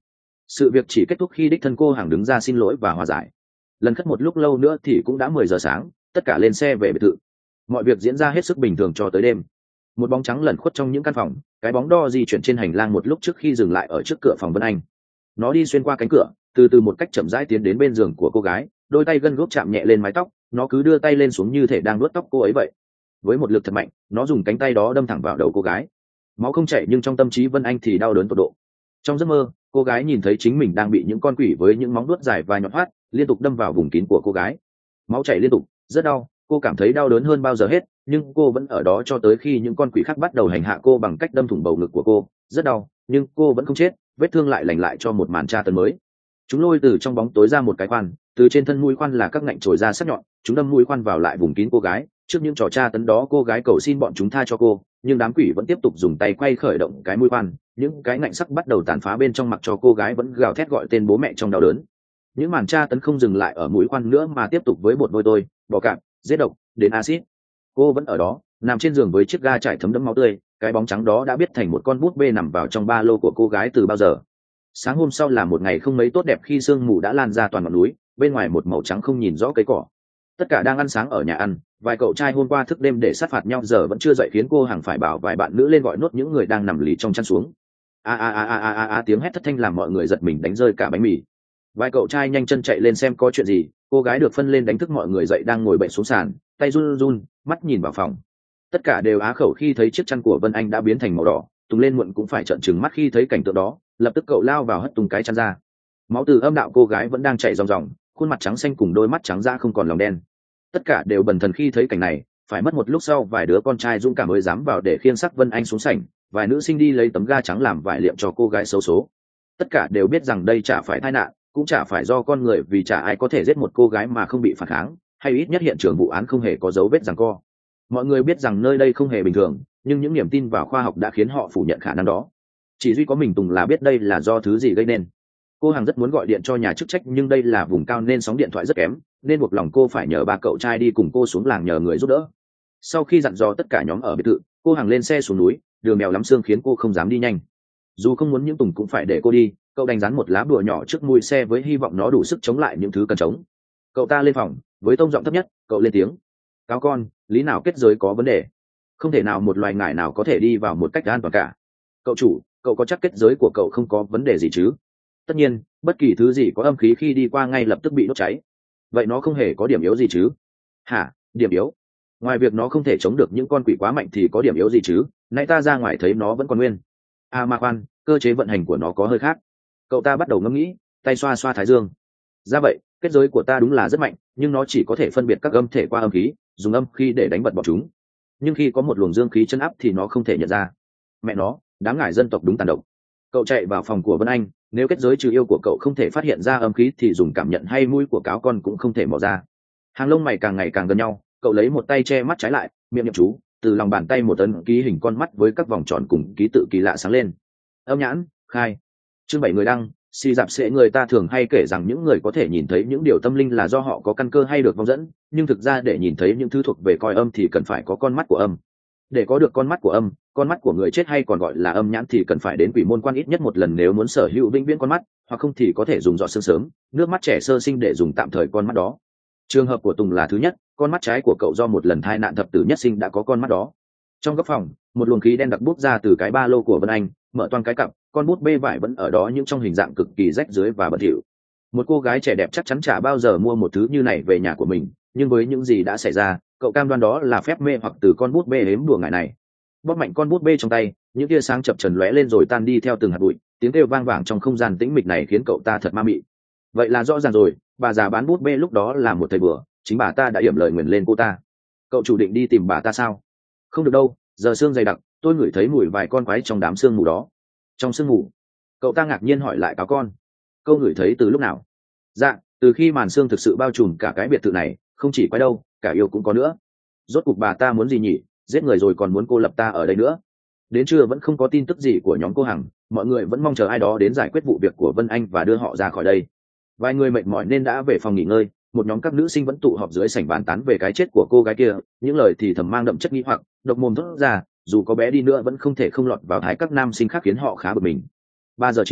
sự việc chỉ kết thúc khi đích thân cô hàng đứng ra xin lỗi và hòa giải. Lần khất một lúc lâu nữa thì cũng đã mười giờ sáng, tất cả lên xe về biệt thự. Mọi việc diễn ra hết sức bình thường cho tới đêm. Một bóng trắng lẩn khuất trong những căn phòng, cái bóng đo di chuyển trên hành lang một lúc trước khi dừng lại ở trước cửa phòng Vân Anh. Nó đi xuyên qua cánh cửa, từ từ một cách chậm rãi tiến đến bên giường của cô gái, đôi tay gân guốc chạm nhẹ lên mái tóc, nó cứ đưa tay lên xuống như thể đang vuốt tóc cô ấy vậy. Với một lực thật mạnh, nó dùng cánh tay đó đâm thẳng vào đầu cô gái. Máu không chảy nhưng trong tâm trí Vân Anh thì đau đớn tột độ. Trong giấc mơ, cô gái nhìn thấy chính mình đang bị những con quỷ với những móng vuốt dài và nhọn hoắt liên tục đâm vào vùng kín của cô gái. Máu chảy liên tục, rất đau, cô cảm thấy đau đớn hơn bao giờ hết, nhưng cô vẫn ở đó cho tới khi những con quỷ khác bắt đầu hành hạ cô bằng cách đâm thủng bầu ngực của cô. Rất đau, nhưng cô vẫn không chết, vết thương lại lành lại cho một màn tra tấn mới. Chúng lôi từ trong bóng tối ra một cái khoan, từ trên thân mũi khoan là các ngạnh chồi ra sắc nhọn, chúng đâm mũi khoan vào lại vùng kín cô gái. Trước những trò tra tấn đó, cô gái cầu xin bọn chúng tha cho cô, nhưng đám quỷ vẫn tiếp tục dùng tay quay khởi động cái mũi khoan, những cái ngạnh sắc bắt đầu tàn phá bên trong, mặc cho cô gái vẫn gào thét gọi tên bố mẹ trong đau đớn. Những màn tra tấn không dừng lại ở mũi khoan nữa mà tiếp tục với bột vôi tôi, bò cạp, giết độc, đến axit. Cô vẫn ở đó, nằm trên giường với chiếc ga trải thấm đẫm máu tươi, cái bóng trắng đó đã biết thành một con búp bê nằm vào trong ba lô của cô gái từ bao giờ. Sáng hôm sau là một ngày không mấy tốt đẹp khi sương mù đã lan ra toàn ngọn núi, bên ngoài một màu trắng không nhìn rõ cây cỏ. Tất cả đang ăn sáng ở nhà ăn, vài cậu trai hôm qua thức đêm để sát phạt nhau giờ vẫn chưa dậy, khiến cô hàng phải bảo vài bạn nữ lên gọi nốt những người đang nằm lì trong chăn xuống. A a a a a a tiếng hét thất thanh làm mọi người giật mình đánh rơi cả bánh mì. Vài cậu trai nhanh chân chạy lên xem có chuyện gì. Cô gái được phân lên đánh thức mọi người dậy đang ngồi bệnh xuống sàn, tay run run, mắt nhìn vào phòng. Tất cả đều á khẩu khi thấy chiếc chăn của Vân Anh đã biến thành màu đỏ. Tùng lên muộn cũng phải trợn trừng mắt khi thấy cảnh tượng đó, lập tức cậu lao vào hất tung cái chăn ra. Máu từ âm đạo cô gái vẫn đang chảy ròng ròng, khuôn mặt trắng xanh cùng đôi mắt trắng ra không còn lòng đen. Tất cả đều bần thần khi thấy cảnh này. Phải mất một lúc sau, vài đứa con trai dũng cảm mới dám vào để khiêng xác Vân Anh xuống sảnh. Vài nữ sinh đi lấy tấm ga trắng làm vải liệm cho cô gái xấu số. Tất cả đều biết rằng đây chả phải tai nạn, cũng chả phải do con người, vì chả ai có thể giết một cô gái mà không bị phản kháng, hay ít nhất hiện trường vụ án không hề có dấu vết giằng co. Mọi người biết rằng nơi đây không hề bình thường, nhưng những niềm tin vào khoa học đã khiến họ phủ nhận khả năng đó. Chỉ duy có mình Tùng là biết đây là do thứ gì gây nên. Cô hàng rất muốn gọi điện cho nhà chức trách, nhưng đây là vùng cao nên sóng điện thoại rất kém, nên buộc lòng cô phải nhờ ba cậu trai đi cùng cô xuống làng nhờ người giúp đỡ. Sau khi dặn dò tất cả nhóm ở biệt thự, cô hàng lên xe xuống núi. Đường mèo lắm xương khiến cô không dám đi nhanh. Dù không muốn nhưng Tùng cũng phải để cô đi. Cậu đánh rắn một lá bùa nhỏ trước mui xe với hy vọng nó đủ sức chống lại những thứ cần chống. Cậu ta lên phòng với tông giọng thấp nhất, cậu lên tiếng: cáo con, lý nào kết giới có vấn đề, không thể nào một loài ngải nào có thể đi vào một cách an toàn cả. Cậu chủ, cậu có chắc kết giới của cậu không có vấn đề gì chứ? Tất nhiên, bất kỳ thứ gì có âm khí khi đi qua ngay lập tức bị đốt cháy. Vậy nó không hề có điểm yếu gì chứ? Hả? Điểm yếu? Ngoài việc nó không thể chống được những con quỷ quá mạnh thì có điểm yếu gì chứ? Nãy ta ra ngoài thấy nó vẫn còn nguyên. À mà khoan, cơ chế vận hành của nó có hơi khác. Cậu ta bắt đầu ngẫm nghĩ, tay xoa xoa thái dương. Ra vậy, kết giới của ta đúng là rất mạnh, nhưng nó chỉ có thể phân biệt các âm thể qua âm khí, dùng âm khí để đánh bật bọn chúng. Nhưng khi có một luồng dương khí chân áp thì nó không thể nhận ra. Mẹ nó, đám ngải dân tộc đúng tàn độc. Cậu chạy vào phòng của Vân Anh, nếu kết giới trừ yêu của cậu không thể phát hiện ra âm khí thì dùng cảm nhận hay mũi của cáo con cũng không thể mò ra. Hàng lông mày càng ngày càng gần nhau, cậu lấy một tay che mắt trái lại, miệng niệm chú, từ lòng bàn tay một ấn ký hình con mắt với các vòng tròn cùng ký tự kỳ lạ sáng lên. Âm nhãn, khai. Chương bảy người đăng, si dạp sẽ người ta thường hay kể rằng những người có thể nhìn thấy những điều tâm linh là do họ có căn cơ hay được vong dẫn, nhưng thực ra để nhìn thấy những thứ thuộc về coi âm thì cần phải có con mắt của âm. Để có được con mắt của âm, con mắt của người chết hay còn gọi là âm nhãn thì cần phải đến quỷ môn quan ít nhất một lần nếu muốn sở hữu vĩnh viễn con mắt, hoặc không thì có thể dùng giọt sương sớm, nước mắt trẻ sơ sinh để dùng tạm thời con mắt đó. Trường hợp của Tùng là thứ nhất, con mắt trái của cậu do một lần thai nạn thập tử nhất sinh đã có con mắt đó. Trong góc phòng, một luồng khí đen đặc bút ra từ cái ba lô của Vân Anh, mở toang cái cặp, con bút bê vải vẫn ở đó nhưng trong hình dạng cực kỳ rách rưới và bẩn thỉu. Một cô gái trẻ đẹp chắc chắn chả bao giờ mua một thứ như này về nhà của mình, nhưng với những gì đã xảy ra, cậu cam đoan đó là phép mê hoặc từ con bút bê ếm đùa ngải này. Bóp mạnh con bút bê trong tay, những tia sáng chập chờn lóe lên rồi tan đi theo từng hạt bụi, tiếng kêu vang vẳng trong không gian tĩnh mịch này khiến cậu ta thật ma mị. Vậy là rõ ràng rồi, bà già bán bút bê lúc đó là một thầy bừa, chính bà ta đã yểm lời nguyền lên cô ta. Cậu chủ định đi tìm bà ta sao? Không được đâu, giờ sương dày đặc, tôi ngửi thấy mùi vài con quái trong đám sương mù đó. Trong sương mù? Cậu ta ngạc nhiên hỏi lại cáo con. Câu ngửi thấy từ lúc nào? Dạ, từ khi màn sương thực sự bao trùm cả cái biệt thự này, không chỉ quái đâu, cả yêu cũng có nữa. Rốt cuộc bà ta muốn gì nhỉ? Giết người rồi còn muốn cô lập ta ở đây nữa. Đến trưa vẫn không có tin tức gì của nhóm cô Hằng, mọi người vẫn mong chờ ai đó đến giải quyết vụ việc của Vân Anh và đưa họ ra khỏi đây. Vài người mệt mỏi nên đã về phòng nghỉ ngơi, một nhóm các nữ sinh vẫn tụ họp dưới sảnh bàn tán về cái chết của cô gái kia, những lời thì thầm mang đậm chất nghi hoặc, độc mồm thốt ra, dù có bé đi nữa vẫn không thể không lọt vào thái các nam sinh khác khiến họ khá bực mình. Ba giờ chiều,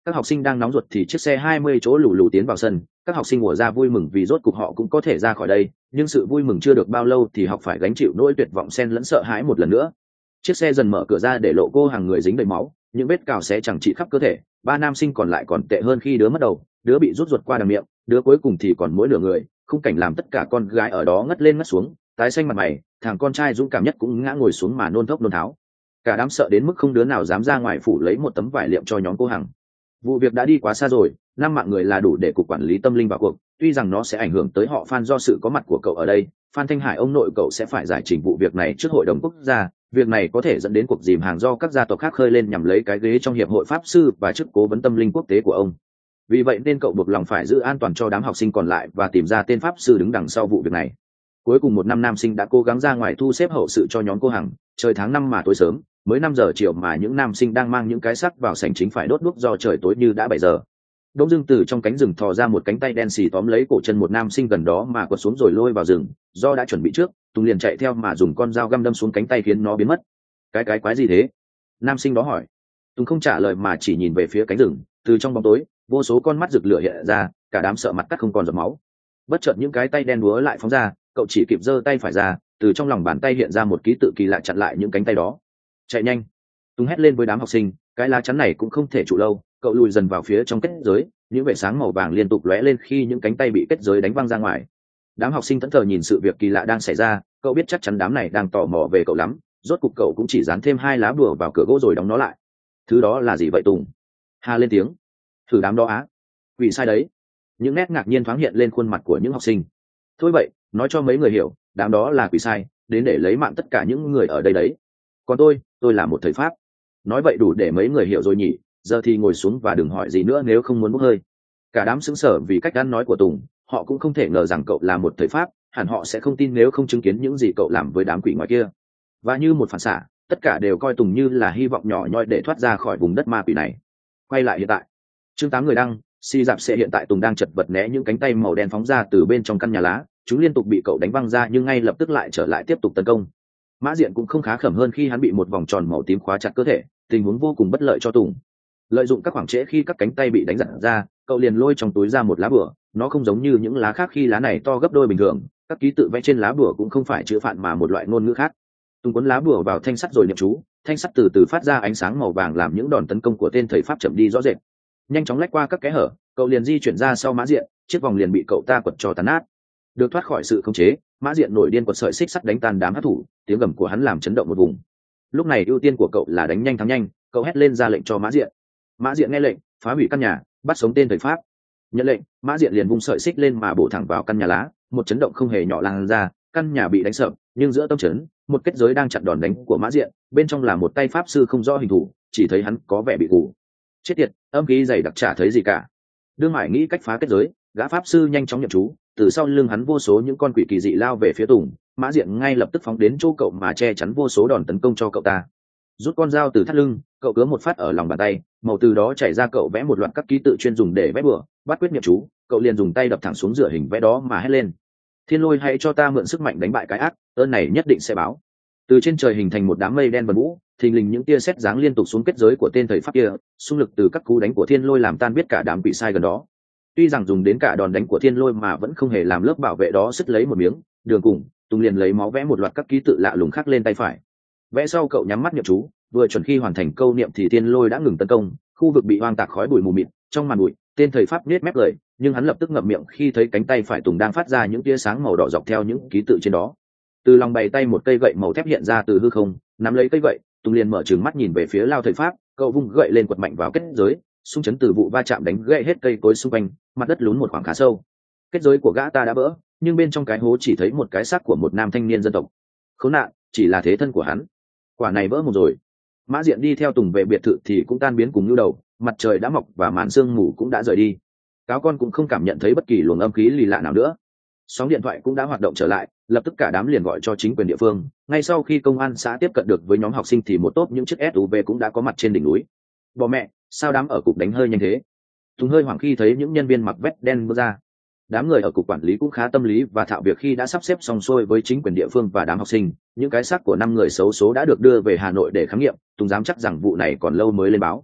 Các học sinh đang nóng ruột thì chiếc xe hai mươi chỗ lù lù tiến vào sân, các học sinh ùa ra vui mừng vì rốt cục họ cũng có thể ra khỏi đây, nhưng sự vui mừng chưa được bao lâu thì học phải gánh chịu nỗi tuyệt vọng xen lẫn sợ hãi một lần nữa. Chiếc xe dần mở cửa ra để lộ cô hàng người dính đầy máu, những vết cào xé chẳng trị khắp cơ thể. Ba nam sinh còn lại còn tệ hơn khi đứa mất đầu, đứa bị rút ruột qua đằng miệng, đứa cuối cùng thì còn mỗi nửa người. Khung cảnh làm tất cả con gái ở đó ngất lên ngất xuống, tái xanh mặt mày. Thằng con trai dũng cảm nhất cũng ngã ngồi xuống mà nôn thốc nôn tháo. Cả đám sợ đến mức không đứa nào dám ra ngoài phủ lấy một tấm vải liệm cho nhóm cô Hằng. Vụ việc đã đi quá xa rồi, năm mạng người là đủ để cục quản lý tâm linh vào cuộc. Tuy rằng nó sẽ ảnh hưởng tới họ Phan do sự có mặt của cậu ở đây, Phan Thanh Hải ông nội cậu sẽ phải giải trình vụ việc này trước hội đồng quốc gia. Việc này có thể dẫn đến cuộc dìm hàng do các gia tộc khác khơi lên nhằm lấy cái ghế trong hiệp hội pháp sư và chức cố vấn tâm linh quốc tế của ông. Vì vậy nên cậu buộc lòng phải giữ an toàn cho đám học sinh còn lại và tìm ra tên pháp sư đứng đằng sau vụ việc này. Cuối cùng một năm nam sinh đã cố gắng ra ngoài thu xếp hậu sự cho nhóm cô Hằng. Trời tháng năm mà tối sớm, mới năm giờ chiều mà những nam sinh đang mang những cái xác vào sảnh chính phải đốt đuốc do trời tối như đã bảy giờ. Đống dưng từ trong cánh rừng thò ra một cánh tay đen xì tóm lấy cổ chân một nam sinh gần đó mà quật xuống rồi lôi vào rừng. Do đã chuẩn bị trước, Tùng liền chạy theo mà dùng con dao găm đâm xuống cánh tay khiến nó biến mất. Cái cái quái gì thế? Nam sinh đó hỏi. Tùng không trả lời mà chỉ nhìn về phía cánh rừng. Từ trong bóng tối, vô số con mắt rực lửa hiện ra, cả đám sợ mặt cắt không còn giọt máu. Bất chợt những cái tay đen búa lại phóng ra, cậu chỉ kịp giơ tay phải ra, từ trong lòng bàn tay hiện ra một ký tự kỳ lạ chặn lại những cánh tay đó. Chạy nhanh! Tùng hét lên với đám học sinh, cái lá chắn này cũng không thể trụ lâu. Cậu lùi dần vào phía trong kết giới, những vệt sáng màu vàng liên tục lóe lên khi những cánh tay bị kết giới đánh văng ra ngoài. Đám học sinh thẫn thờ nhìn sự việc kỳ lạ đang xảy ra, cậu biết chắc chắn đám này đang tò mò về cậu lắm. Rốt cục cậu cũng chỉ dán thêm hai lá bùa vào cửa gỗ rồi đóng nó lại. Thứ đó là gì vậy Tùng? Hà lên tiếng. Thử đám đó á? Quỷ sai đấy. Những nét ngạc nhiên thoáng hiện lên khuôn mặt của những học sinh. Thôi vậy, nói cho mấy người hiểu, đám đó là quỷ sai, đến để lấy mạng tất cả những người ở đây đấy. Còn tôi, tôi là một thầy pháp. Nói vậy đủ để mấy người hiểu rồi nhỉ? Giờ thì ngồi xuống và đừng hỏi gì nữa nếu không muốn bốc hơi. Cả đám sững sờ vì cách ăn nói của Tùng, họ cũng không thể ngờ rằng cậu là một thầy pháp, hẳn họ sẽ không tin nếu không chứng kiến những gì cậu làm với đám quỷ ngoài kia. Và như một phản xạ, tất cả đều coi Tùng như là hy vọng nhỏ nhoi để thoát ra khỏi vùng đất ma quỷ này. Quay lại hiện tại. Chương tám người đăng, si dạp sẽ hiện tại Tùng đang chật vật né những cánh tay màu đen phóng ra từ bên trong căn nhà lá, chúng liên tục bị cậu đánh văng ra nhưng ngay lập tức lại trở lại tiếp tục tấn công. Mã Diện cũng không khá khẩm hơn khi hắn bị một vòng tròn màu tím khóa chặt cơ thể, tình huống vô cùng bất lợi cho Tùng. Lợi dụng các khoảng trễ khi các cánh tay bị đánh giật ra, cậu liền lôi trong túi ra một lá bùa. Nó không giống như những lá khác khi lá này to gấp đôi bình thường, các ký tự vẽ trên lá bùa cũng không phải chữ phạn mà một loại ngôn ngữ khác. Tùng cuốn lá bùa vào thanh sắt rồi niệm chú, thanh sắt từ từ phát ra ánh sáng màu vàng làm những đòn tấn công của tên thầy pháp chậm đi rõ rệt. Nhanh chóng lách qua các kẽ hở, cậu liền di chuyển ra sau Mã Diện, chiếc vòng liền bị cậu ta quật cho tàn nát. Được thoát khỏi sự khống chế, Mã Diện nổi điên quật sợi xích sắt đánh tan đám hắc thủ, tiếng gầm của hắn làm chấn động một vùng. Lúc này ưu tiên của cậu là đánh nhanh thắng nhanh, cậu hét lên ra lệnh cho Mã Diện. Mã Diện nghe lệnh, phá hủy căn nhà, bắt sống tên thầy pháp. Nhận lệnh, Mã Diện liền vung sợi xích lên mà bổ thẳng vào căn nhà lá, một chấn động không hề nhỏ lan ra, căn nhà bị đánh sập, nhưng giữa tâm chấn, một kết giới đang chặn đòn đánh của Mã Diện, bên trong là một tay pháp sư không rõ hình thù, chỉ thấy hắn có vẻ bị gù. Chết tiệt, âm khí dày đặc chả thấy gì cả. Đương Mải nghĩ cách phá kết giới, gã pháp sư nhanh chóng nhập chú, từ sau lưng hắn vô số những con quỷ kỳ dị lao về phía Tùng. Mã Diện ngay lập tức phóng đến chỗ cậu mà che chắn vô số đòn tấn công cho cậu ta. Rút con dao từ thắt lưng, cậu cứa một phát ở lòng bàn tay, màu từ đó chảy ra, cậu vẽ một loạt các ký tự chuyên dùng để vẽ bừa, bắt quyết niệm chú, cậu liền dùng tay đập thẳng xuống rửa hình vẽ đó mà hét lên. Thiên Lôi, hãy cho ta mượn sức mạnh đánh bại cái ác, ơn này nhất định sẽ báo. Từ trên trời hình thành một đám mây đen vần vũ, thình lình những tia sét giáng liên tục xuống kết giới của tên thầy pháp kia, xung lực từ các cú đánh của Thiên Lôi làm tan biết cả đám quỷ sai gần đó. Tuy rằng dùng đến cả đòn đánh của Thiên Lôi mà vẫn không hề làm lớp bảo vệ đó sứt lấy một miếng. Đường cùng, Tùng liền lấy máu vẽ một loạt các ký tự lạ lùng khác lên tay phải. Vẽ sau cậu nhắm mắt niệm chú, vừa chuẩn khi hoàn thành câu niệm thì Thiên Lôi đã ngừng tấn công, khu vực bị hoang tạc khói bụi mù mịt. Trong màn bụi, tên thầy pháp nhếch mép cười, nhưng hắn lập tức ngậm miệng khi thấy cánh tay phải Tùng đang phát ra những tia sáng màu đỏ dọc theo những ký tự trên đó. Từ lòng bày tay một cây gậy màu thép hiện ra từ hư không, nắm lấy cây gậy, Tùng liền mở trừng mắt nhìn về phía lao thầy pháp, cậu vung gậy lên quật mạnh vào kết giới, xung chấn từ vụ va chạm đánh gãy hết cây cối xung quanh, mặt đất lún một khoảng khá sâu. Kết giới của gã ta đã vỡ, nhưng bên trong cái hố chỉ thấy một cái xác của một nam thanh niên dân tộc. Khốn nạn, chỉ là thế thân của hắn. Quả này vỡ một rồi. Mã Diện đi theo Tùng về biệt thự thì cũng tan biến cùng lưu đầu, mặt trời đã mọc và màn sương mù cũng đã rời đi. Cáo con cũng không cảm nhận thấy bất kỳ luồng âm khí lì lạ nào nữa. Sóng điện thoại cũng đã hoạt động trở lại, lập tức cả đám liền gọi cho chính quyền địa phương. Ngay sau khi công an xã tiếp cận được với nhóm học sinh thì một tốp những chiếc ét u vê cũng đã có mặt trên đỉnh núi. Bò mẹ, sao đám ở cục đánh hơi nhanh thế? Tùng hơi hoảng khi thấy những nhân viên mặc vest đen bước ra. Đám người ở cục quản lý cũng khá tâm lý và thạo việc khi đã sắp xếp xong xuôi với chính quyền địa phương và đám học sinh. Những cái xác của năm người xấu số đã được đưa về Hà Nội để khám nghiệm. Tùng dám chắc rằng vụ này còn lâu mới lên báo.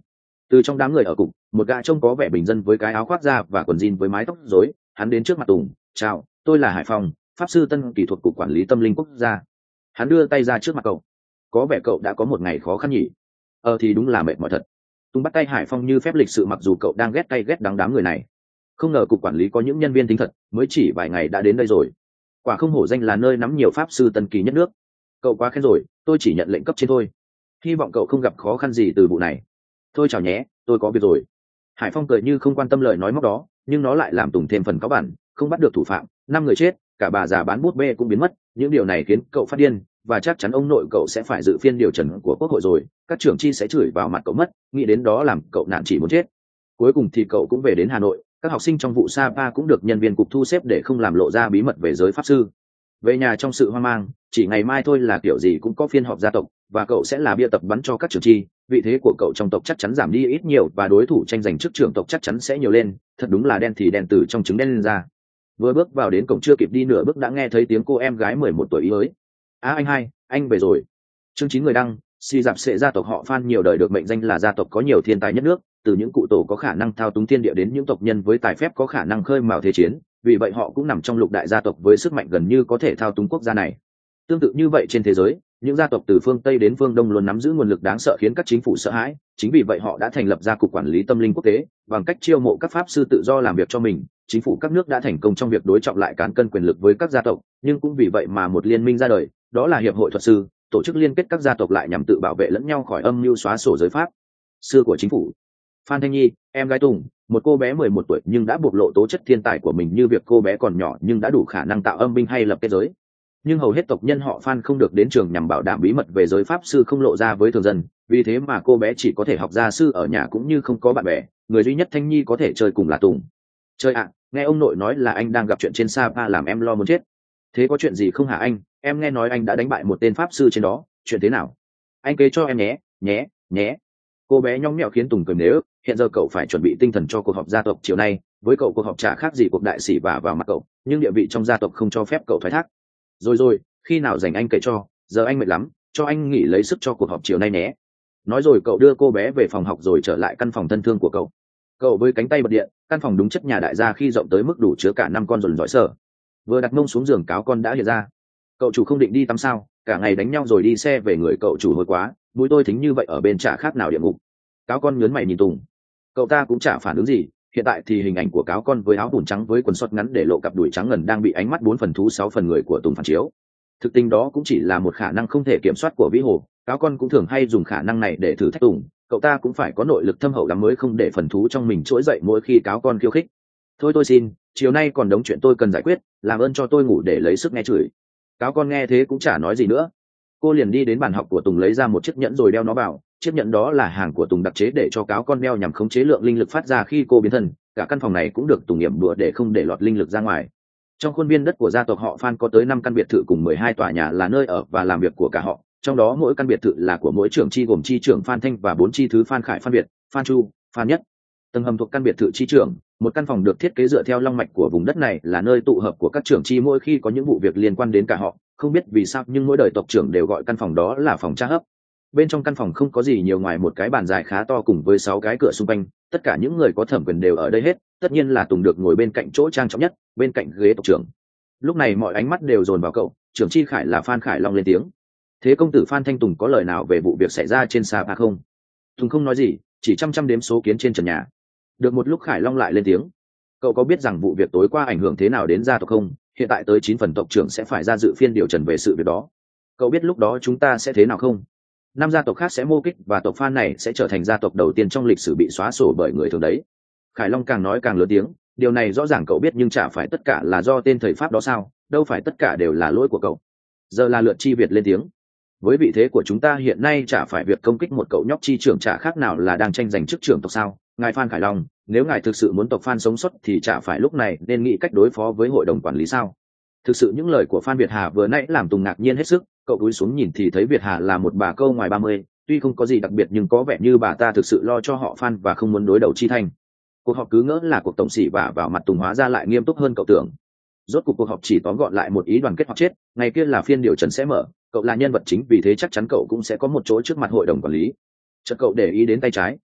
Từ trong đám người ở cục, một gã trông có vẻ bình dân với cái áo khoác da và quần jean với mái tóc rối, hắn đến trước mặt Tùng. Chào, tôi là Hải Phong, pháp sư tân kỳ thuật cục quản lý tâm linh quốc gia. Hắn đưa tay ra trước mặt cậu. Có vẻ cậu đã có một ngày khó khăn nhỉ? Ờ thì đúng là mệt mỏi thật. Tùng bắt tay Hải Phong như phép lịch sự, mặc dù cậu đang ghét cay ghét đắng đám người này. Không ngờ cục quản lý có những nhân viên tính thật, mới chỉ vài ngày đã đến đây rồi. Quả không hổ danh là nơi nắm nhiều pháp sư tân kỳ nhất nước. Cậu quá khen rồi, tôi chỉ nhận lệnh cấp trên thôi. Hy vọng cậu không gặp khó khăn gì từ vụ này. Thôi chào nhé, tôi có việc rồi. Hải Phong cười như không quan tâm lời nói móc đó, nhưng nó lại làm Tùng thêm phần cáu bẳn. Không bắt được thủ phạm, năm người chết, cả bà già bán bút bê cũng biến mất. Những điều này khiến cậu phát điên, và chắc chắn ông nội cậu sẽ phải dự phiên điều trần của quốc hội rồi. Các trưởng chi sẽ chửi vào mặt cậu mất, nghĩ đến đó làm cậu nản chỉ muốn chết. Cuối cùng thì cậu cũng về đến Hà Nội. Các học sinh trong vụ Sapa cũng được nhân viên cục thu xếp để không làm lộ ra bí mật về giới pháp sư. Về nhà trong sự hoang mang, chỉ ngày mai thôi là kiểu gì cũng có phiên họp gia tộc, và cậu sẽ là bia tập bắn cho các trưởng chi. Vị thế của cậu trong tộc chắc chắn giảm đi ít nhiều, và đối thủ tranh giành chức trưởng tộc chắc chắn sẽ nhiều lên. Thật đúng là đen thì đen từ trong trứng đen lên ra. Vừa bước vào đến cổng chưa kịp đi nửa bước đã nghe thấy tiếng cô em gái mười một tuổi ý ới. À anh hai, anh về rồi. Chương chín người đăng, Si Dạp Sệ gia tộc họ Phan nhiều đời được mệnh danh là gia tộc có nhiều thiên tài nhất nước, từ những cụ tổ có khả năng thao túng thiên địa đến những tộc nhân với tài phép có khả năng khơi mào thế chiến, vì vậy họ cũng nằm trong lục đại gia tộc với sức mạnh gần như có thể thao túng quốc gia này. Tương tự như vậy trên thế giới, những gia tộc từ phương Tây đến phương Đông luôn nắm giữ nguồn lực đáng sợ khiến các chính phủ sợ hãi, chính vì vậy họ đã thành lập ra cục quản lý tâm linh quốc tế, bằng cách chiêu mộ các pháp sư tự do làm việc cho mình. Chính phủ các nước đã thành công trong việc đối trọng lại cán cân quyền lực với các gia tộc, nhưng cũng vì vậy mà một liên minh ra đời, đó là hiệp hội thuật sư, tổ chức liên kết các gia tộc lại nhằm tự bảo vệ lẫn nhau khỏi âm mưu xóa sổ giới pháp xưa của chính phủ. Phan Thanh Nhi, em gái Tùng, một cô bé mười một tuổi nhưng đã bộc lộ tố chất thiên tài của mình, như việc cô bé còn nhỏ nhưng đã đủ khả năng tạo âm binh hay lập kết giới. Nhưng hầu hết tộc nhân họ Phan không được đến trường nhằm bảo đảm bí mật về giới pháp sư không lộ ra với thường dân, vì thế mà cô bé chỉ có thể học gia sư ở nhà cũng như không có bạn bè. Người duy nhất Thanh Nhi có thể chơi cùng là Tùng. Chơi ạ, à, nghe ông nội nói là anh đang gặp chuyện trên Sapa làm em lo muốn chết. Thế có chuyện gì không hả anh? Em nghe nói anh đã đánh bại một tên pháp sư trên đó, chuyện thế nào? Anh kể cho em nhé, nhé, nhé. Cô bé nhõng nhẽo khiến Tùng cười nếu. Hiện giờ cậu phải chuẩn bị tinh thần cho cuộc họp gia tộc chiều nay. Với cậu cuộc họp chả khác gì cuộc đại sỉ vả vào mặt cậu, nhưng địa vị trong gia tộc không cho phép cậu thoái thác. Rồi rồi, khi nào rảnh anh kể cho, giờ anh mệt lắm, cho anh nghỉ lấy sức cho cuộc họp chiều nay nhé. Nói rồi cậu đưa cô bé về phòng học rồi trở lại căn phòng thân thương của cậu. Cậu với cánh tay bật điện, căn phòng đúng chất nhà đại gia khi rộng tới mức đủ chứa cả năm con dồn dõi sở. Vừa đặt mông xuống giường cáo con đã hiện ra. Cậu chủ không định đi tắm sao? Cả ngày đánh nhau rồi đi xe về người cậu chủ hối quá, mũi tôi thính như vậy ở bên chả khác nào địa ngục. Cáo con nhớn mày nhìn Tùng. Cậu ta cũng chả phản ứng gì. Hiện tại thì hình ảnh của cáo con với áo bùn trắng với quần sọt ngắn để lộ cặp đùi trắng ngần đang bị ánh mắt bốn phần thú sáu phần người của Tùng phản chiếu. Thực tình đó cũng chỉ là một khả năng không thể kiểm soát của vĩ hồ. Cáo con cũng thường hay dùng khả năng này để thử thách Tùng. Cậu ta cũng phải có nội lực thâm hậu lắm mới không để phần thú trong mình trỗi dậy mỗi khi cáo con khiêu khích. Thôi tôi xin, chiều nay còn đống chuyện tôi cần giải quyết, làm ơn cho tôi ngủ để lấy sức nghe chửi. Cáo con nghe thế cũng chả nói gì nữa. Cô liền đi đến bàn học của Tùng lấy ra một chiếc nhẫn rồi đeo nó vào. Chiếc nhẫn đó là hàng của Tùng đặc chế để cho cáo con đeo nhằm khống chế lượng linh lực phát ra khi cô biến thân. Cả căn phòng này cũng được Tùng nghiệm đùa để không để lọt linh lực ra ngoài. Trong khuôn viên đất của gia tộc họ Phan có tới năm căn biệt thự cùng mười hai tòa nhà là nơi ở và làm việc của cả họ. Trong đó mỗi căn biệt thự là của mỗi trưởng chi gồm chi trưởng Phan Thanh và bốn chi thứ Phan Khải, Phan Việt, Phan Chu, Phan Nhất. Tầng hầm thuộc căn biệt thự chi trưởng, một căn phòng được thiết kế dựa theo long mạch của vùng đất này, là nơi tụ hợp của các trưởng chi mỗi khi có những vụ việc liên quan đến cả họ. Không biết vì sao nhưng mỗi đời tộc trưởng đều gọi căn phòng đó là phòng tra hấp. Bên trong căn phòng không có gì nhiều ngoài một cái bàn dài khá to cùng với sáu cái cửa xung quanh. Tất cả những người có thẩm quyền đều ở đây hết, tất nhiên là Tùng được ngồi bên cạnh chỗ trang trọng nhất, bên cạnh ghế tộc trưởng. Lúc này mọi ánh mắt đều dồn vào cậu, trưởng chi Khải là Phan Khải Long lên tiếng. Thế công tử Phan Thanh, Tùng có lời nào về vụ việc xảy ra trên Sapa không? Tùng không nói gì, chỉ chăm chăm đếm số kiến trên trần nhà. Được một lúc Khải Long lại lên tiếng. Cậu có biết rằng vụ việc tối qua ảnh hưởng thế nào đến gia tộc không? Hiện tại tới chín phần tộc trưởng sẽ phải ra dự phiên điều trần về sự việc đó. Cậu biết lúc đó chúng ta sẽ thế nào không? Năm gia tộc khác sẽ mô kích và tộc Phan này sẽ trở thành gia tộc đầu tiên trong lịch sử bị xóa sổ bởi người thường đấy. Khải Long càng nói càng lớn tiếng. Điều này rõ ràng cậu biết, nhưng chả phải tất cả là do tên thầy Pháp đó sao? Đâu phải tất cả đều là lỗi của cậu. Giờ là lượt Chi Việt lên tiếng. Với vị thế của chúng ta hiện nay, chả phải việc công kích một cậu nhóc chi trưởng chả khác nào là đang tranh giành chức trưởng tộc sao? Ngài Phan Khải Long, nếu ngài thực sự muốn tộc Phan sống sót thì chả phải lúc này nên nghĩ cách đối phó với hội đồng quản lý sao? Thực sự những lời của Phan Việt Hà vừa nãy làm Tùng ngạc nhiên hết sức. Cậu cúi xuống nhìn thì thấy Việt Hà là một bà câu ngoài ba mươi, tuy không có gì đặc biệt nhưng có vẻ như bà ta thực sự lo cho họ Phan và không muốn đối đầu chi thành. Cuộc họp cứ ngỡ là cuộc tổng xỉ vả vào mặt Tùng, hóa ra lại nghiêm túc hơn cậu tưởng. Rốt cuộc cuộc họp chỉ tóm gọn lại một ý: đoàn kết hoặc chết. Ngày kia là phiên điều trần sẽ mở, cậu là nhân vật chính, vì thế chắc chắn cậu cũng sẽ có một chỗ trước mặt hội đồng quản lý. Chợt cậu để ý đến tay trái,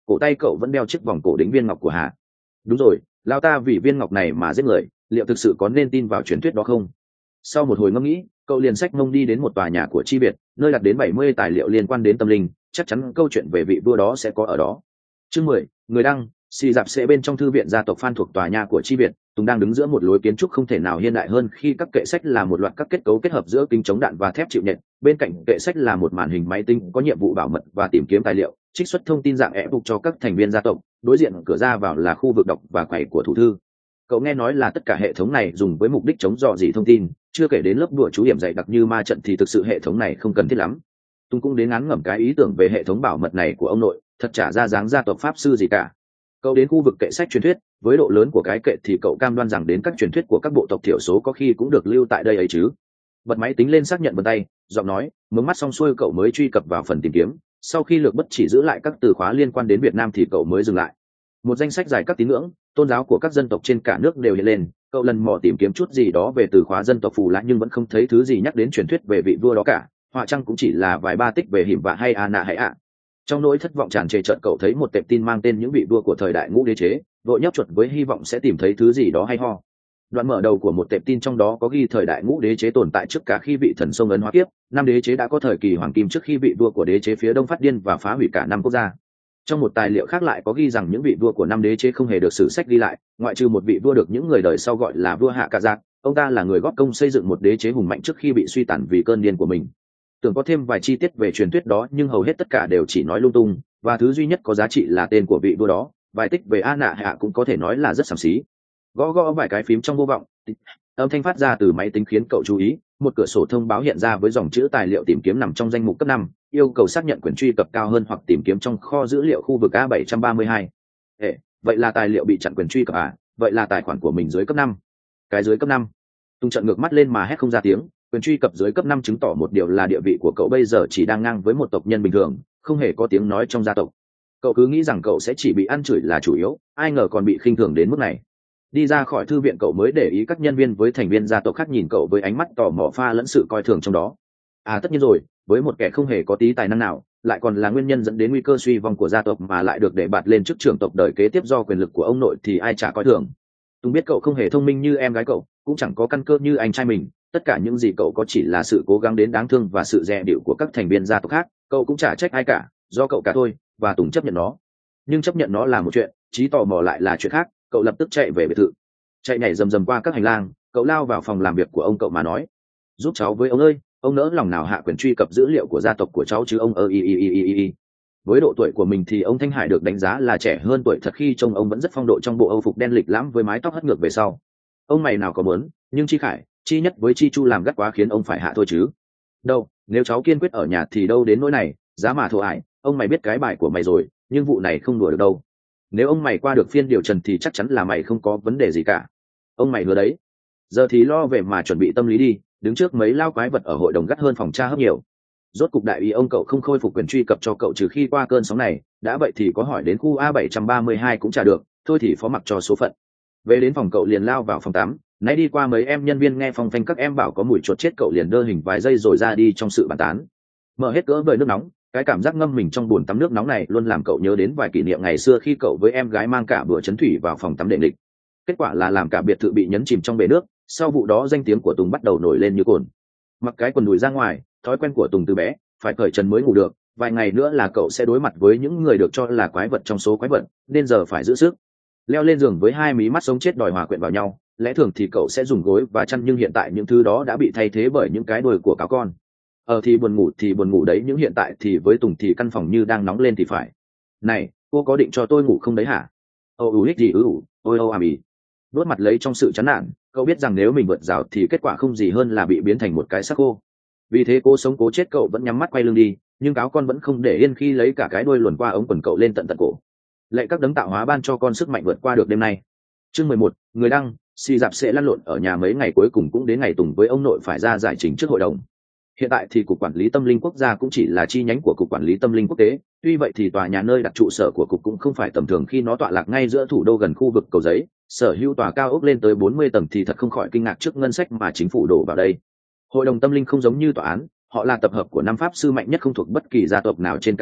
cổ tay cậu vẫn đeo chiếc vòng cổ đính viên ngọc của Hà. Đúng rồi, lao ta vì viên ngọc này mà giết người, liệu thực sự có nên tin vào truyền thuyết đó không? Sau một hồi ngẫm nghĩ, cậu liền xách mông đi đến một tòa nhà của Chi Việt, nơi đặt đến bảy mươi tài liệu liên quan đến tâm linh, chắc chắn câu chuyện về vị vua đó sẽ có ở đó. Chương mười, người đăng, xì dạp sẽ bên trong thư viện gia tộc Phan thuộc tòa nhà của Chi Việt, Tùng đang đứng giữa một lối kiến trúc không thể nào hiện đại hơn khi các kệ sách là một loạt các kết cấu kết hợp giữa kính chống đạn và thép chịu nện, bên cạnh kệ sách là một màn hình máy tính có nhiệm vụ bảo mật và tìm kiếm tài liệu, trích xuất thông tin dạng ebook cho các thành viên gia tộc, đối diện cửa ra vào là khu vực đọc và quầy của thủ thư. Cậu nghe nói là tất cả hệ thống này dùng với mục đích chống dò dỉ thông tin, chưa kể đến lớp đùa chú điểm dạy đặc như ma trận thì thực sự hệ thống này không cần thiết lắm. Tùng cũng đến ngán ngẩm cái ý tưởng về hệ thống bảo mật này của ông nội, thật chả ra dáng gia tộc pháp sư gì cả. Cậu đến khu vực kệ sách truyền thuyết, với độ lớn của cái kệ thì cậu cam đoan rằng đến các truyền thuyết của các bộ tộc thiểu số có khi cũng được lưu tại đây ấy chứ. Bật máy tính lên xác nhận vân tay, giọng nói, mướn mắt xong xuôi cậu mới truy cập vào phần tìm kiếm. Sau khi lược bất chỉ giữ lại các từ khóa liên quan đến Việt Nam thì cậu mới dừng lại. Một danh sách dài các tín ngưỡng, tôn giáo của các dân tộc trên cả nước đều hiện lên. Cậu lần mò tìm kiếm chút gì đó về từ khóa dân tộc Phù Lạ nhưng vẫn không thấy thứ gì nhắc đến truyền thuyết về vị vua đó cả. Họa chăng cũng chỉ là vài ba tích về hiểm vạ hay a nạ hay ạ. Trong nỗi thất vọng tràn trề chợt cậu thấy một tệp tin mang tên những vị vua của thời đại Ngũ Đế chế, vội nhấp chuột với hy vọng sẽ tìm thấy thứ gì đó hay ho. Đoạn mở đầu của một tệp tin trong đó có ghi thời đại Ngũ Đế chế tồn tại trước cả khi vị thần sông ấn hóa kiếp, năm đế chế đã có thời kỳ hoàng kim trước khi vị vua của đế chế phía đông phát điên và phá hủy cả năm quốc gia. Trong một tài liệu khác lại có ghi rằng những vị vua của năm đế chế không hề được sử sách ghi lại, ngoại trừ một vị vua được những người đời sau gọi là vua Hạ Cạ Giác, ông ta là người góp công xây dựng một đế chế hùng mạnh trước khi bị suy tàn vì cơn điên của mình. Tưởng có thêm vài chi tiết về truyền thuyết đó nhưng hầu hết tất cả đều chỉ nói lung tung, và thứ duy nhất có giá trị là tên của vị vua đó. Vài tích về a nạ hạ cũng có thể nói là rất xàm xí. Gõ gõ vài cái phím trong vô vọng, âm thanh phát ra từ máy tính khiến cậu chú ý. Một cửa sổ thông báo hiện ra với dòng chữ tài liệu tìm kiếm nằm trong danh mục cấp năm, yêu cầu xác nhận quyền truy cập cao hơn hoặc tìm kiếm trong kho dữ liệu khu vực A bảy trăm ba mươi hai. Ê, vậy là tài liệu bị chặn quyền truy cập à? Vậy là tài khoản của mình dưới cấp năm. Cái dưới cấp năm. Tùng trợn ngược mắt lên mà hét không ra tiếng. Quyền truy cập dưới cấp năm chứng tỏ một điều là địa vị của cậu bây giờ chỉ đang ngang với một tộc nhân bình thường, không hề có tiếng nói trong gia tộc. Cậu cứ nghĩ rằng cậu sẽ chỉ bị ăn chửi là chủ yếu, ai ngờ còn bị khinh thường đến mức này. Đi ra khỏi thư viện cậu mới để ý các nhân viên với thành viên gia tộc khác nhìn cậu với ánh mắt tò mò pha lẫn sự coi thường trong đó. À tất nhiên rồi, với một kẻ không hề có tí tài năng nào, lại còn là nguyên nhân dẫn đến nguy cơ suy vong của gia tộc mà lại được để bạt lên chức trưởng tộc đời kế tiếp do quyền lực của ông nội thì ai chả coi thường. Tùng biết cậu không hề thông minh như em gái cậu, cũng chẳng có căn cơ như anh trai mình, tất cả những gì cậu có chỉ là sự cố gắng đến đáng thương và sự dè bỉu của các thành viên gia tộc khác, cậu cũng chả trách ai cả, do cậu cả thôi, và Tùng chấp nhận nó. Nhưng chấp nhận nó là một chuyện, trí tò mò lại là chuyện khác. Cậu lập tức chạy về biệt thự, chạy nhảy rầm rầm qua các hành lang, cậu lao vào phòng làm việc của ông cậu mà nói, giúp cháu với ông ơi, ông nỡ lòng nào hạ quyền truy cập dữ liệu của gia tộc của cháu chứ ông ơ y y y y y. Với độ tuổi của mình thì ông Thanh Hải được đánh giá là trẻ hơn tuổi thật khi trông ông vẫn rất phong độ trong bộ âu phục đen lịch lãm với mái tóc hất ngược về sau. Ông mày nào có muốn, nhưng Chi Khải, Chi Nhất với Chi Chu làm gắt quá khiến ông phải hạ thôi chứ. Đâu, nếu cháu kiên quyết ở nhà thì đâu đến nỗi này, giá mà thua ải, ông mày biết cái bài của mày rồi, nhưng vụ này không đùa được đâu. Nếu ông mày qua được phiên điều trần thì chắc chắn là mày không có vấn đề gì cả. Ông mày hứa đấy. Giờ thì lo về mà chuẩn bị tâm lý đi, đứng trước mấy lao quái vật ở hội đồng gắt hơn phòng tra hấp nhiều. Rốt cục đại ý ông cậu không khôi phục quyền truy cập cho cậu trừ khi qua cơn sóng này, đã vậy thì có hỏi đến khu A bảy trăm ba mươi hai cũng chả được, thôi thì phó mặc cho số phận. Về đến phòng cậu liền lao vào phòng tắm, nãy đi qua mấy em nhân viên nghe phong phanh các em bảo có mùi chuột chết cậu liền đơ hình vài giây rồi ra đi trong sự bàn tán. Mở hết cỡ vời nước nóng, cái cảm giác ngâm mình trong bồn tắm nước nóng này luôn làm cậu nhớ đến vài kỷ niệm ngày xưa khi cậu với em gái mang cả bữa chấn thủy vào phòng tắm để nghịch. Kết quả là làm cả biệt thự bị nhấn chìm trong bể nước. Sau vụ đó danh tiếng của Tùng bắt đầu nổi lên như cồn. Mặc cái quần đùi ra ngoài, thói quen của Tùng từ bé, phải cởi trần mới ngủ được, vài ngày nữa là cậu sẽ đối mặt với những người được cho là quái vật trong số quái vật, nên giờ phải giữ sức. Leo lên giường với hai mí mắt sống chết đòi hòa quyện vào nhau, lẽ thường thì cậu sẽ dùng gối và chăn nhưng hiện tại những thứ đó đã bị thay thế bởi những cái đùi của cáo con. Ờ thì buồn ngủ thì buồn ngủ đấy, nhưng hiện tại thì với Tùng thì căn phòng như đang nóng lên thì phải. Này, cô có định cho tôi ngủ không đấy hả? Ô ú hích gì ứ ủ, ôi ô à mì. Đốt mặt lấy trong sự chán nản, cậu biết rằng nếu mình vượt rào thì kết quả không gì hơn là bị biến thành một cái xác khô. Vì thế cố sống cố chết cậu vẫn nhắm mắt quay lưng đi, nhưng cáo con vẫn không để yên khi lấy cả cái đuôi luồn qua ống quần cậu lên tận tận cổ. Lạy các đấng tạo hóa ban cho con sức mạnh vượt qua được đêm nay. Chương mười một, người đăng, xì dạp sẽ lăn lộn ở nhà mấy ngày cuối cùng cũng đến ngày Tùng với ông nội phải ra giải trình trước hội đồng. Hiện tại thì cục quản lý tâm linh quốc gia cũng chỉ là chi nhánh của cục quản lý tâm linh quốc tế, tuy vậy thì tòa nhà nơi đặt trụ sở của cục cũng không phải tầm thường khi nó tọa lạc ngay giữa thủ đô gần khu vực Cầu Giấy, sở hữu tòa cao ốc lên tới bốn mươi tầng thì thật không khỏi kinh ngạc trước ngân sách mà chính phủ đổ vào đây. Hội đồng tâm linh không giống như tòa án, họ là tập hợp của năm pháp sư mạnh nhất không thuộc bất kỳ gia tộc nào trên cả nước,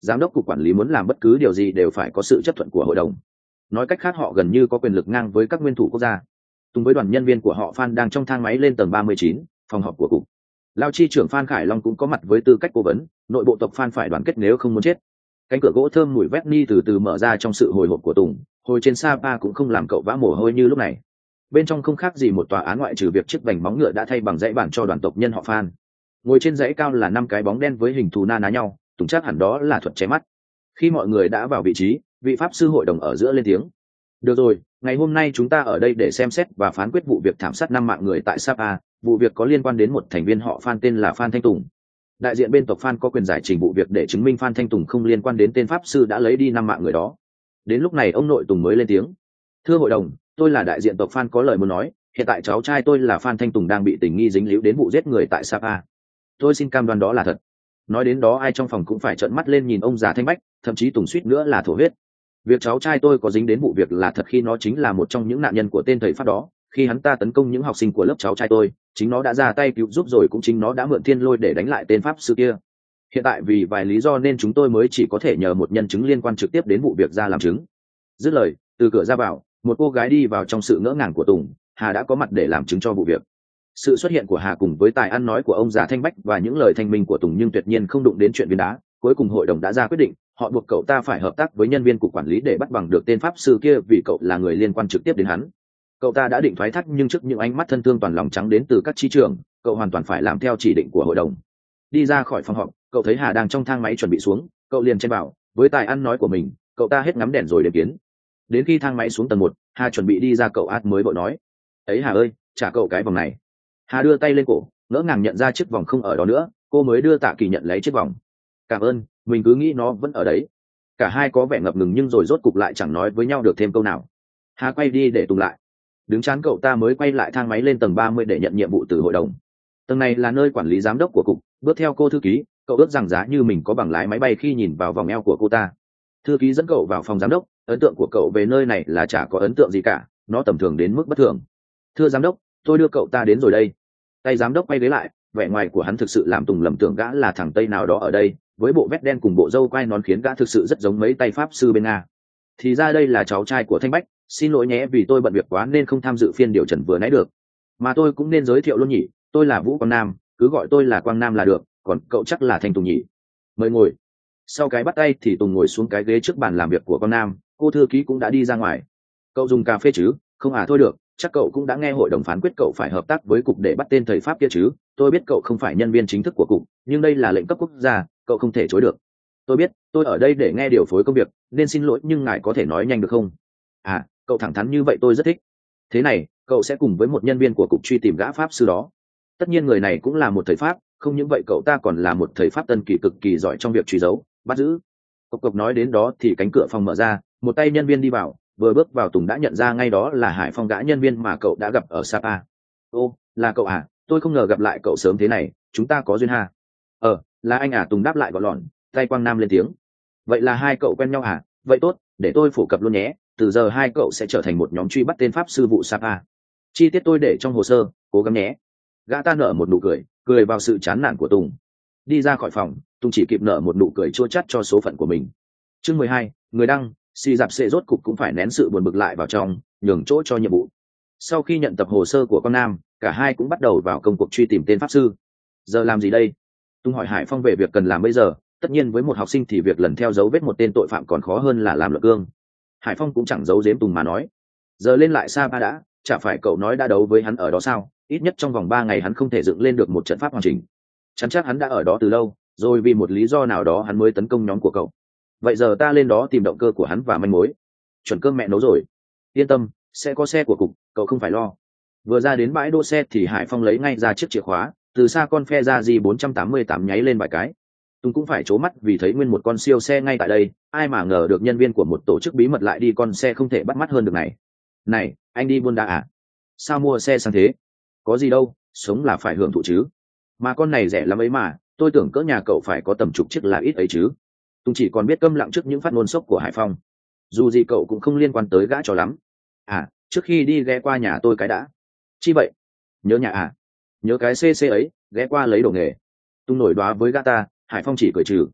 giám đốc cục quản lý muốn làm bất cứ điều gì đều phải có sự chấp thuận của hội đồng. Nói cách khác họ gần như có quyền lực ngang với các nguyên thủ quốc gia. Tùng với đoàn nhân viên của họ Phan đang trong thang máy lên tầng ba mươi chín, phòng họp của cục. Lao chi trưởng Phan Khải Long cũng có mặt với tư cách cố vấn, nội bộ tộc Phan phải đoàn kết nếu không muốn chết. Cánh cửa gỗ thơm mùi vét ni từ từ mở ra trong sự hồi hộp của Tùng, hồi trên Sapa cũng không làm cậu vã mồ hôi như lúc này. Bên trong không khác gì một tòa án ngoại trừ việc chiếc vành móng ngựa đã thay bằng dãy bản cho đoàn tộc nhân họ Phan. Ngồi trên dãy cao là năm cái bóng đen với hình thù na ná nhau, Tùng chắc hẳn đó là thuật che mắt. Khi mọi người đã vào vị trí, vị pháp sư hội đồng ở giữa lên tiếng. Được rồi, ngày hôm nay chúng ta ở đây để xem xét và phán quyết vụ việc thảm sát năm mạng người tại Sapa. Vụ việc có liên quan đến một thành viên họ Phan tên là Phan Thanh Tùng. Đại diện bên tộc Phan có quyền giải trình vụ việc để chứng minh Phan Thanh Tùng không liên quan đến tên pháp sư đã lấy đi năm mạng người đó. Đến lúc này ông nội Tùng mới lên tiếng. Thưa hội đồng, tôi là đại diện tộc Phan có lời muốn nói. Hiện tại cháu trai tôi là Phan Thanh Tùng đang bị tình nghi dính líu đến vụ giết người tại Sapa. Tôi xin cam đoan đó là thật. Nói đến đó ai trong phòng cũng phải trợn mắt lên nhìn ông già Thanh Bách, thậm chí Tùng suýt nữa là thổ huyết. Việc cháu trai tôi có dính đến vụ việc là thật khi nó chính là một trong những nạn nhân của tên thầy pháp đó. Khi hắn ta tấn công những học sinh của lớp cháu trai tôi, chính nó đã ra tay cứu giúp rồi, cũng chính nó đã mượn thiên lôi để đánh lại tên pháp sư kia. Hiện tại vì vài lý do nên chúng tôi mới chỉ có thể nhờ một nhân chứng liên quan trực tiếp đến vụ việc ra làm chứng. Dứt lời, từ cửa ra vào, một cô gái đi vào trong sự ngỡ ngàng của Tùng. Hà đã có mặt để làm chứng cho vụ việc. Sự xuất hiện của Hà cùng với tài ăn nói của ông già Thanh Bách và những lời thanh minh của Tùng nhưng tuyệt nhiên không đụng đến chuyện viên đá. Cuối cùng hội đồng đã ra quyết định, họ buộc cậu ta phải hợp tác với nhân viên cục quản lý để bắt bằng được tên pháp sư kia vì cậu là người liên quan trực tiếp đến hắn. Cậu ta đã định thoái thác nhưng trước những ánh mắt thân thương toàn lòng trắng đến từ các trí trưởng, cậu hoàn toàn phải làm theo chỉ định của hội đồng. Đi ra khỏi phòng họp, cậu thấy Hà đang trong thang máy chuẩn bị xuống, cậu liền chen vào, với tài ăn nói của mình, cậu ta hết ngắm đèn rồi đến kiến. Đến khi thang máy xuống tầng một, Hà chuẩn bị đi ra cậu át mới vội nói: "Ấy Hà ơi, trả cậu cái vòng này." Hà đưa tay lên cổ, ngỡ ngàng nhận ra chiếc vòng không ở đó nữa, cô mới đưa Tạ Kỳ nhận lấy chiếc vòng. "Cảm ơn, mình cứ nghĩ nó vẫn ở đấy." Cả hai có vẻ ngập ngừng nhưng rồi rốt cục lại chẳng nói với nhau được thêm câu nào. Hà quay đi để Tùng lại. Đứng chán cậu ta mới quay lại thang máy lên tầng ba mươi để nhận nhiệm vụ từ hội đồng. Tầng này là nơi quản lý giám đốc của cục, bước theo cô thư ký, cậu ước rằng giá như mình có bằng lái máy bay khi nhìn vào vòng eo của cô ta. Thư ký dẫn cậu vào phòng giám đốc, ấn tượng của cậu về nơi này là chả có ấn tượng gì cả, nó tầm thường đến mức bất thường. "Thưa giám đốc, tôi đưa cậu ta đến rồi đây." Tay giám đốc quay ghế lại, vẻ ngoài của hắn thực sự làm Tùng lầm tưởng gã là thằng Tây nào đó ở đây, với bộ vest đen cùng bộ râu quai nón khiến gã thực sự rất giống mấy tay pháp sư bên Nga. "Thì ra đây là cháu trai của Thanh Bách, xin lỗi nhé vì tôi bận việc quá nên không tham dự phiên điều trần vừa nãy được. Mà tôi cũng nên giới thiệu luôn nhỉ, tôi là Vũ Quang Nam, cứ gọi tôi là Quang Nam là được, còn cậu chắc là Thanh Tùng nhỉ. Mời ngồi." Sau cái bắt tay thì Tùng ngồi xuống cái ghế trước bàn làm việc của Quang Nam, cô thư ký cũng đã đi ra ngoài. "Cậu dùng cà phê chứ?" "Không à, thôi được, chắc cậu cũng đã nghe hội đồng phán quyết cậu phải hợp tác với cục để bắt tên thầy pháp kia chứ. Tôi biết cậu không phải nhân viên chính thức của cục, nhưng đây là lệnh cấp quốc gia, cậu không thể chối được." "Tôi biết, tôi ở đây để nghe điều phối công việc, nên xin lỗi nhưng ngài có thể nói nhanh được không?" "À, cậu thẳng thắn như vậy tôi rất thích. Thế này, cậu sẽ cùng với một nhân viên của cục truy tìm gã pháp sư đó. Tất nhiên người này cũng là một thầy pháp, không những vậy cậu ta còn là một thầy pháp tân kỳ cực kỳ giỏi trong việc truy dấu, bắt giữ." Cộc cộc nói đến đó thì cánh cửa phòng mở ra, một tay nhân viên đi vào, vừa bước vào Tùng đã nhận ra ngay đó là Hải Phong, gã nhân viên mà cậu đã gặp ở Sapa. "Ô, là cậu à, tôi không ngờ gặp lại cậu sớm thế này, chúng ta có duyên ha." "Ờ, là anh à." Tùng đáp lại gọn lọn, tay Quang Nam lên tiếng. "Vậy là hai cậu quen nhau à? Vậy tốt, để tôi phổ cập luôn nhé, từ giờ hai cậu sẽ trở thành một nhóm truy bắt tên pháp sư vụ Sapa. Chi tiết tôi để trong hồ sơ, cố gắng nhé." Gã ta nở một nụ cười, cười vào sự chán nản của Tùng. Đi ra khỏi phòng, Tùng chỉ kịp nở một nụ cười chua chát cho số phận của mình. Chương mười hai, người đăng, Si Dạp Sệ rốt cục cũng phải nén sự buồn bực lại vào trong, nhường chỗ cho nhiệm vụ. Sau khi nhận tập hồ sơ của con Nam, cả hai cũng bắt đầu vào công cuộc truy tìm tên pháp sư. Giờ làm gì đây? Tùng hỏi Hải Phong về việc cần làm bây giờ. Tất nhiên với một học sinh thì việc lần theo dấu vết một tên tội phạm còn khó hơn là làm luận cương. Hải Phong cũng chẳng giấu giếm Tùng mà nói: "Giờ lên lại Sapa đã, chả phải cậu nói đã đấu với hắn ở đó sao? Ít nhất trong vòng ba ngày hắn không thể dựng lên được một trận pháp hoàn chỉnh. Chắn chắc hắn đã ở đó từ lâu, rồi vì một lý do nào đó hắn mới tấn công nhóm của cậu. Vậy giờ ta lên đó tìm động cơ của hắn và manh mối." "Chuẩn cơm mẹ nấu rồi. Yên tâm, sẽ có xe của cục, cậu không phải lo." Vừa ra đến bãi đỗ xe thì Hải Phong lấy ngay ra chiếc chìa khóa, từ xa con phe ra G bốn tám tám nháy lên vài cái. Tùng cũng phải trố mắt vì thấy nguyên một con siêu xe ngay tại đây, ai mà ngờ được nhân viên của một tổ chức bí mật lại đi con xe không thể bắt mắt hơn được này. "Này, anh đi buôn đa à? Sao mua xe sang thế?" "Có gì đâu, sống là phải hưởng thụ chứ. Mà con này rẻ lắm ấy mà, tôi tưởng cỡ nhà cậu phải có tầm chục chiếc là ít ấy chứ." Tùng chỉ còn biết câm lặng trước những phát ngôn sốc của Hải Phong. Dù gì cậu cũng không liên quan tới gã cho lắm. "À, trước khi đi ghé qua nhà tôi cái đã." "Chi vậy?" "Nhớ nhà à? Nhớ cái xê xê ấy, ghé qua lấy đồ nghề." Tùng nổi đoá với gã ta. Hải Phong chỉ cười trừ.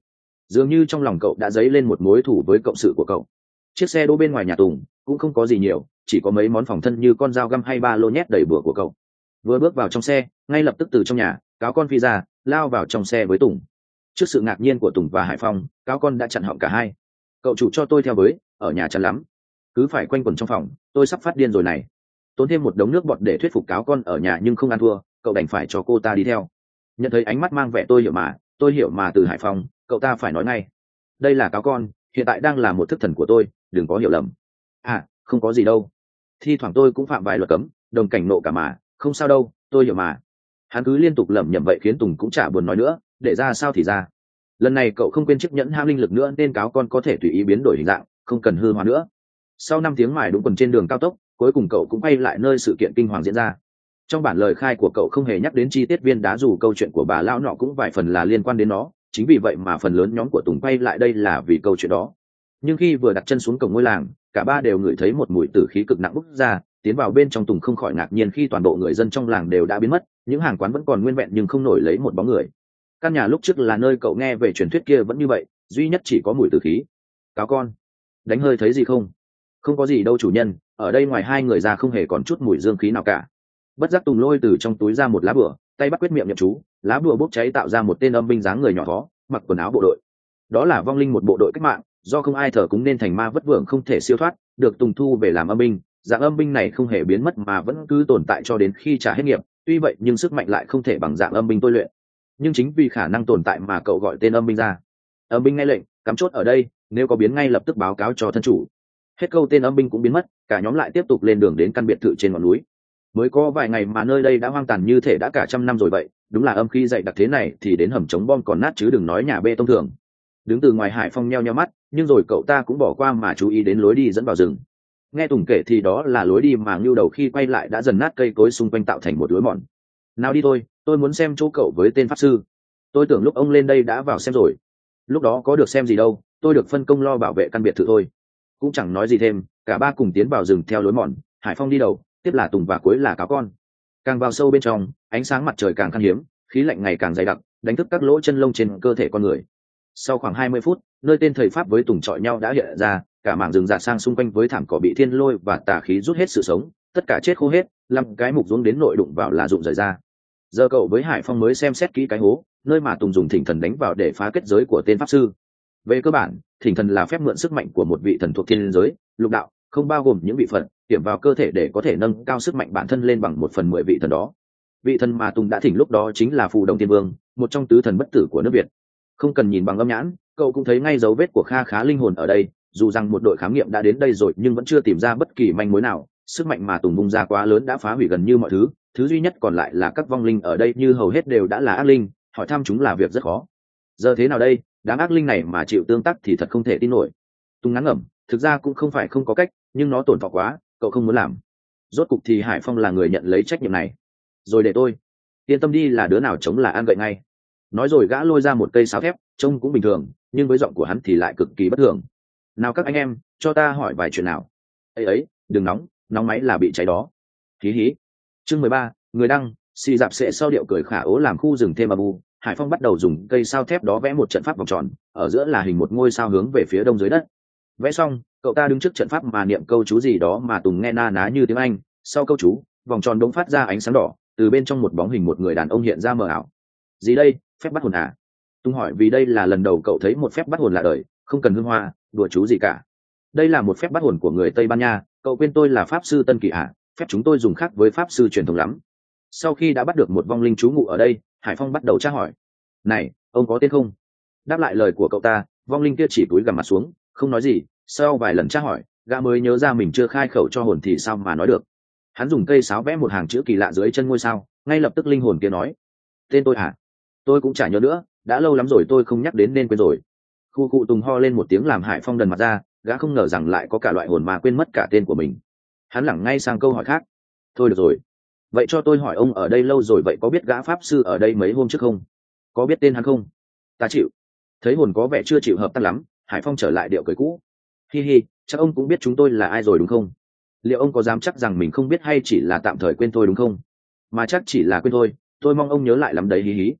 dường như trong lòng cậu đã dấy lên một mối thù với cộng sự của cậu. Chiếc xe đỗ bên ngoài nhà Tùng cũng không có gì nhiều, chỉ có mấy món phòng thân như con dao găm hay ba lô nhét đầy bừa của cậu. Vừa bước vào trong xe, ngay lập tức từ trong nhà cáo con phi ra, lao vào trong xe với Tùng. Trước sự ngạc nhiên của Tùng và Hải Phong, cáo con đã chặn họng cả hai. Cậu chủ cho tôi theo với, ở nhà chán lắm, cứ phải quanh quẩn trong phòng, tôi sắp phát điên rồi này. Tốn thêm một đống nước bọt để thuyết phục cáo con ở nhà nhưng không ăn thua, cậu đành phải cho cô ta đi theo. Nhận thấy ánh mắt mang vẻ tôi hiểu mà tôi hiểu mà từ Hải Phong, cậu ta phải nói ngay: đây là cáo con, hiện tại đang là một thức thần của tôi, đừng có hiểu lầm. À, không có gì đâu, thi thoảng tôi cũng phạm vài luật cấm, đồng cảnh nộ cả mà, không sao đâu, tôi hiểu mà. Hắn cứ liên tục lẩm nhẩm vậy khiến Tùng cũng chả buồn nói nữa, để ra sao thì ra. Lần này cậu không quên chiếc nhẫn ham linh lực nữa nên cáo con có thể tùy ý biến đổi hình dạng, không cần hư hóa nữa. Sau năm tiếng mài đúng quần trên đường cao tốc, cuối cùng cậu cũng quay lại nơi sự kiện kinh hoàng diễn ra. Trong bản lời khai của cậu không hề nhắc đến chi tiết viên đá, dù câu chuyện của bà lão nọ cũng vài phần là liên quan đến nó, chính vì vậy mà phần lớn nhóm của Tùng quay lại đây là vì câu chuyện đó. Nhưng khi vừa đặt chân xuống cổng ngôi làng, cả ba đều ngửi thấy một mùi tử khí cực nặng bốc ra. Tiến vào bên trong, Tùng không khỏi ngạc nhiên khi toàn bộ người dân trong làng đều đã biến mất, những hàng quán vẫn còn nguyên vẹn nhưng không nổi lấy một bóng người. Căn nhà lúc trước là nơi cậu nghe về truyền thuyết kia vẫn như vậy, duy nhất chỉ có mùi tử khí. Cáo con, đánh hơi thấy gì không? Không có gì đâu chủ nhân, ở đây ngoài hai người ra không hề còn chút mùi dương khí nào cả. Bất giác Tùng lôi từ trong túi ra một lá bùa, tay bắt quyết miệng nhậm chú, lá bùa bốc cháy tạo ra một tên âm binh dáng người nhỏ thó, mặc quần áo bộ đội. Đó là vong linh một bộ đội cách mạng, do không ai thờ cúng nên thành ma vất vưởng không thể siêu thoát, được Tùng thu về làm âm binh. Dạng âm binh này không hề biến mất mà vẫn cứ tồn tại cho đến khi trả hết nghiệp, tuy vậy nhưng sức mạnh lại không thể bằng dạng âm binh tôi luyện. Nhưng chính vì khả năng tồn tại mà cậu gọi tên âm binh ra. Âm binh nghe lệnh, cắm chốt ở đây, nếu có biến ngay lập tức báo cáo cho thân chủ. Hết câu tên âm binh cũng biến mất, cả nhóm lại tiếp tục lên đường đến căn biệt thự trên ngọn núi. Mới có vài ngày mà nơi đây đã hoang tàn như thể đã cả trăm năm rồi vậy, đúng là âm khí dậy đặc thế này thì đến hầm chống bom còn nát chứ đừng nói nhà bê tông thường. Đứng từ ngoài, Hải Phong nheo nheo mắt, nhưng rồi cậu ta cũng bỏ qua mà chú ý đến lối đi dẫn vào rừng. Nghe Tùng kể thì đó là lối đi mà Ngưu Đầu khi quay lại đã dần nát cây cối xung quanh tạo thành một lối mòn. Nào đi thôi, tôi muốn xem chỗ cậu với tên pháp sư. Tôi tưởng lúc ông lên đây đã vào xem rồi. Lúc đó có được xem gì đâu, tôi được phân công lo bảo vệ căn biệt thự thôi. Cũng chẳng nói gì thêm, cả ba cùng tiến vào rừng theo lối mòn. Hải Phong đi đầu, tiếp là Tùng và cuối là cáo con. Càng vào sâu bên trong, ánh sáng mặt trời càng khan hiếm, khí lạnh ngày càng dày đặc, đánh thức các lỗ chân lông trên cơ thể con người. Sau khoảng hai mươi phút, nơi tên thầy pháp với Tùng chọi nhau đã hiện ra, cả mảng rừng rạc sang xung quanh với thảm cỏ bị thiên lôi và tà khí rút hết sự sống, tất cả chết khô hết, năm cái mục xuống đến nội đụng vào là rụng rời ra. Giờ cậu với Hải Phong mới xem xét kỹ cái hố, nơi mà Tùng dùng thỉnh thần đánh vào để phá kết giới của tên pháp sư. Về cơ bản, thỉnh thần là phép mượn sức mạnh của một vị thần thuộc thiên giới, lục đạo, không bao gồm những vị phận, điểm vào cơ thể để có thể nâng cao sức mạnh bản thân lên bằng một phần mười vị thần đó. Vị thần mà Tùng đã thỉnh lúc đó chính là Phù Đồng Thiên Vương, một trong tứ thần bất tử của nước Việt. Không cần nhìn bằng âm nhãn, cậu cũng thấy ngay dấu vết của kha khá linh hồn ở đây, dù rằng một đội khám nghiệm đã đến đây rồi nhưng vẫn chưa tìm ra bất kỳ manh mối nào. Sức mạnh mà Tùng bung ra quá lớn đã phá hủy gần như mọi thứ, thứ duy nhất còn lại là các vong linh ở đây như hầu hết đều đã là ác linh, hỏi thăm chúng là việc rất khó. Giờ thế nào đây, đám ác linh này mà chịu tương tác thì thật không thể tin nổi. Tùng ngán ngẩm, thực ra cũng không phải không có cách, nhưng nó tổn thọ quá, cậu không muốn làm. Rốt cục thì Hải Phong là người nhận lấy trách nhiệm này. Rồi để tôi yên tâm đi, là đứa nào chống là ăn gậy ngay. Nói rồi gã lôi ra một cây sáo thép, trông cũng bình thường, nhưng với giọng của hắn thì lại cực kỳ bất thường. Nào các anh em, cho ta hỏi vài chuyện nào. Ấy ấy, đừng nóng, nóng máy là bị cháy đó. Hí hí. Chương mười ba, người đăng, xì dạp sệ sau điệu cười khả ố làm khu rừng thêm âm u. Hải Phong bắt đầu dùng cây sao thép đó vẽ một trận pháp vòng tròn, ở giữa là hình một ngôi sao hướng về phía đông dưới đất. Vẽ xong, cậu ta đứng trước trận pháp mà niệm câu chú gì đó mà Tùng nghe na ná như tiếng Anh. Sau câu chú, vòng tròn đống phát ra ánh sáng đỏ, từ bên trong một bóng hình một người đàn ông hiện ra mờ ảo. Gì đây, phép bắt hồn à? Tùng hỏi vì đây là lần đầu cậu thấy một phép bắt hồn lạ đời, không cần hương hoa, đùa chú gì cả. Đây là một phép bắt hồn của người Tây Ban Nha, cậu quên tôi là pháp sư Tân Kỳ à? Phép chúng tôi dùng khác với pháp sư truyền thống lắm. Sau khi đã bắt được một vong linh trú ngụ ở đây, Hải Phong bắt đầu tra hỏi. Này, ông có tên không? Đáp lại lời của cậu ta, vong linh kia chỉ cúi gằm mặt xuống, không nói gì. Sau vài lần tra hỏi, gã mới nhớ ra mình chưa khai khẩu cho hồn thì sao mà nói được. Hắn dùng cây sáo vẽ một hàng chữ kỳ lạ dưới chân ngôi sao, ngay lập tức linh hồn kia nói. Tên tôi à? Tôi cũng chả nhớ nữa, đã lâu lắm rồi tôi không nhắc đến nên quên rồi. Khu cụ Tùng ho lên một tiếng làm Hải Phong đần mặt ra, gã không ngờ rằng lại có cả loại hồn mà quên mất cả tên của mình. Hắn lẳng ngay sang câu hỏi khác. Thôi được rồi, vậy cho tôi hỏi ông ở đây lâu rồi vậy có biết gã pháp sư ở đây mấy hôm trước không? Có biết tên hắn không? Ta chịu. Thấy hồn có vẻ chưa chịu hợp tác lắm, Hải Phong trở lại điệu cười cũ. Hi hi, chắc ông cũng biết chúng tôi là ai rồi đúng không? Liệu ông có dám chắc rằng mình không biết hay chỉ là tạm thời quên thôi đúng không? Mà chắc chỉ là quên thôi, tôi mong ông nhớ lại lắm đấy hí hí.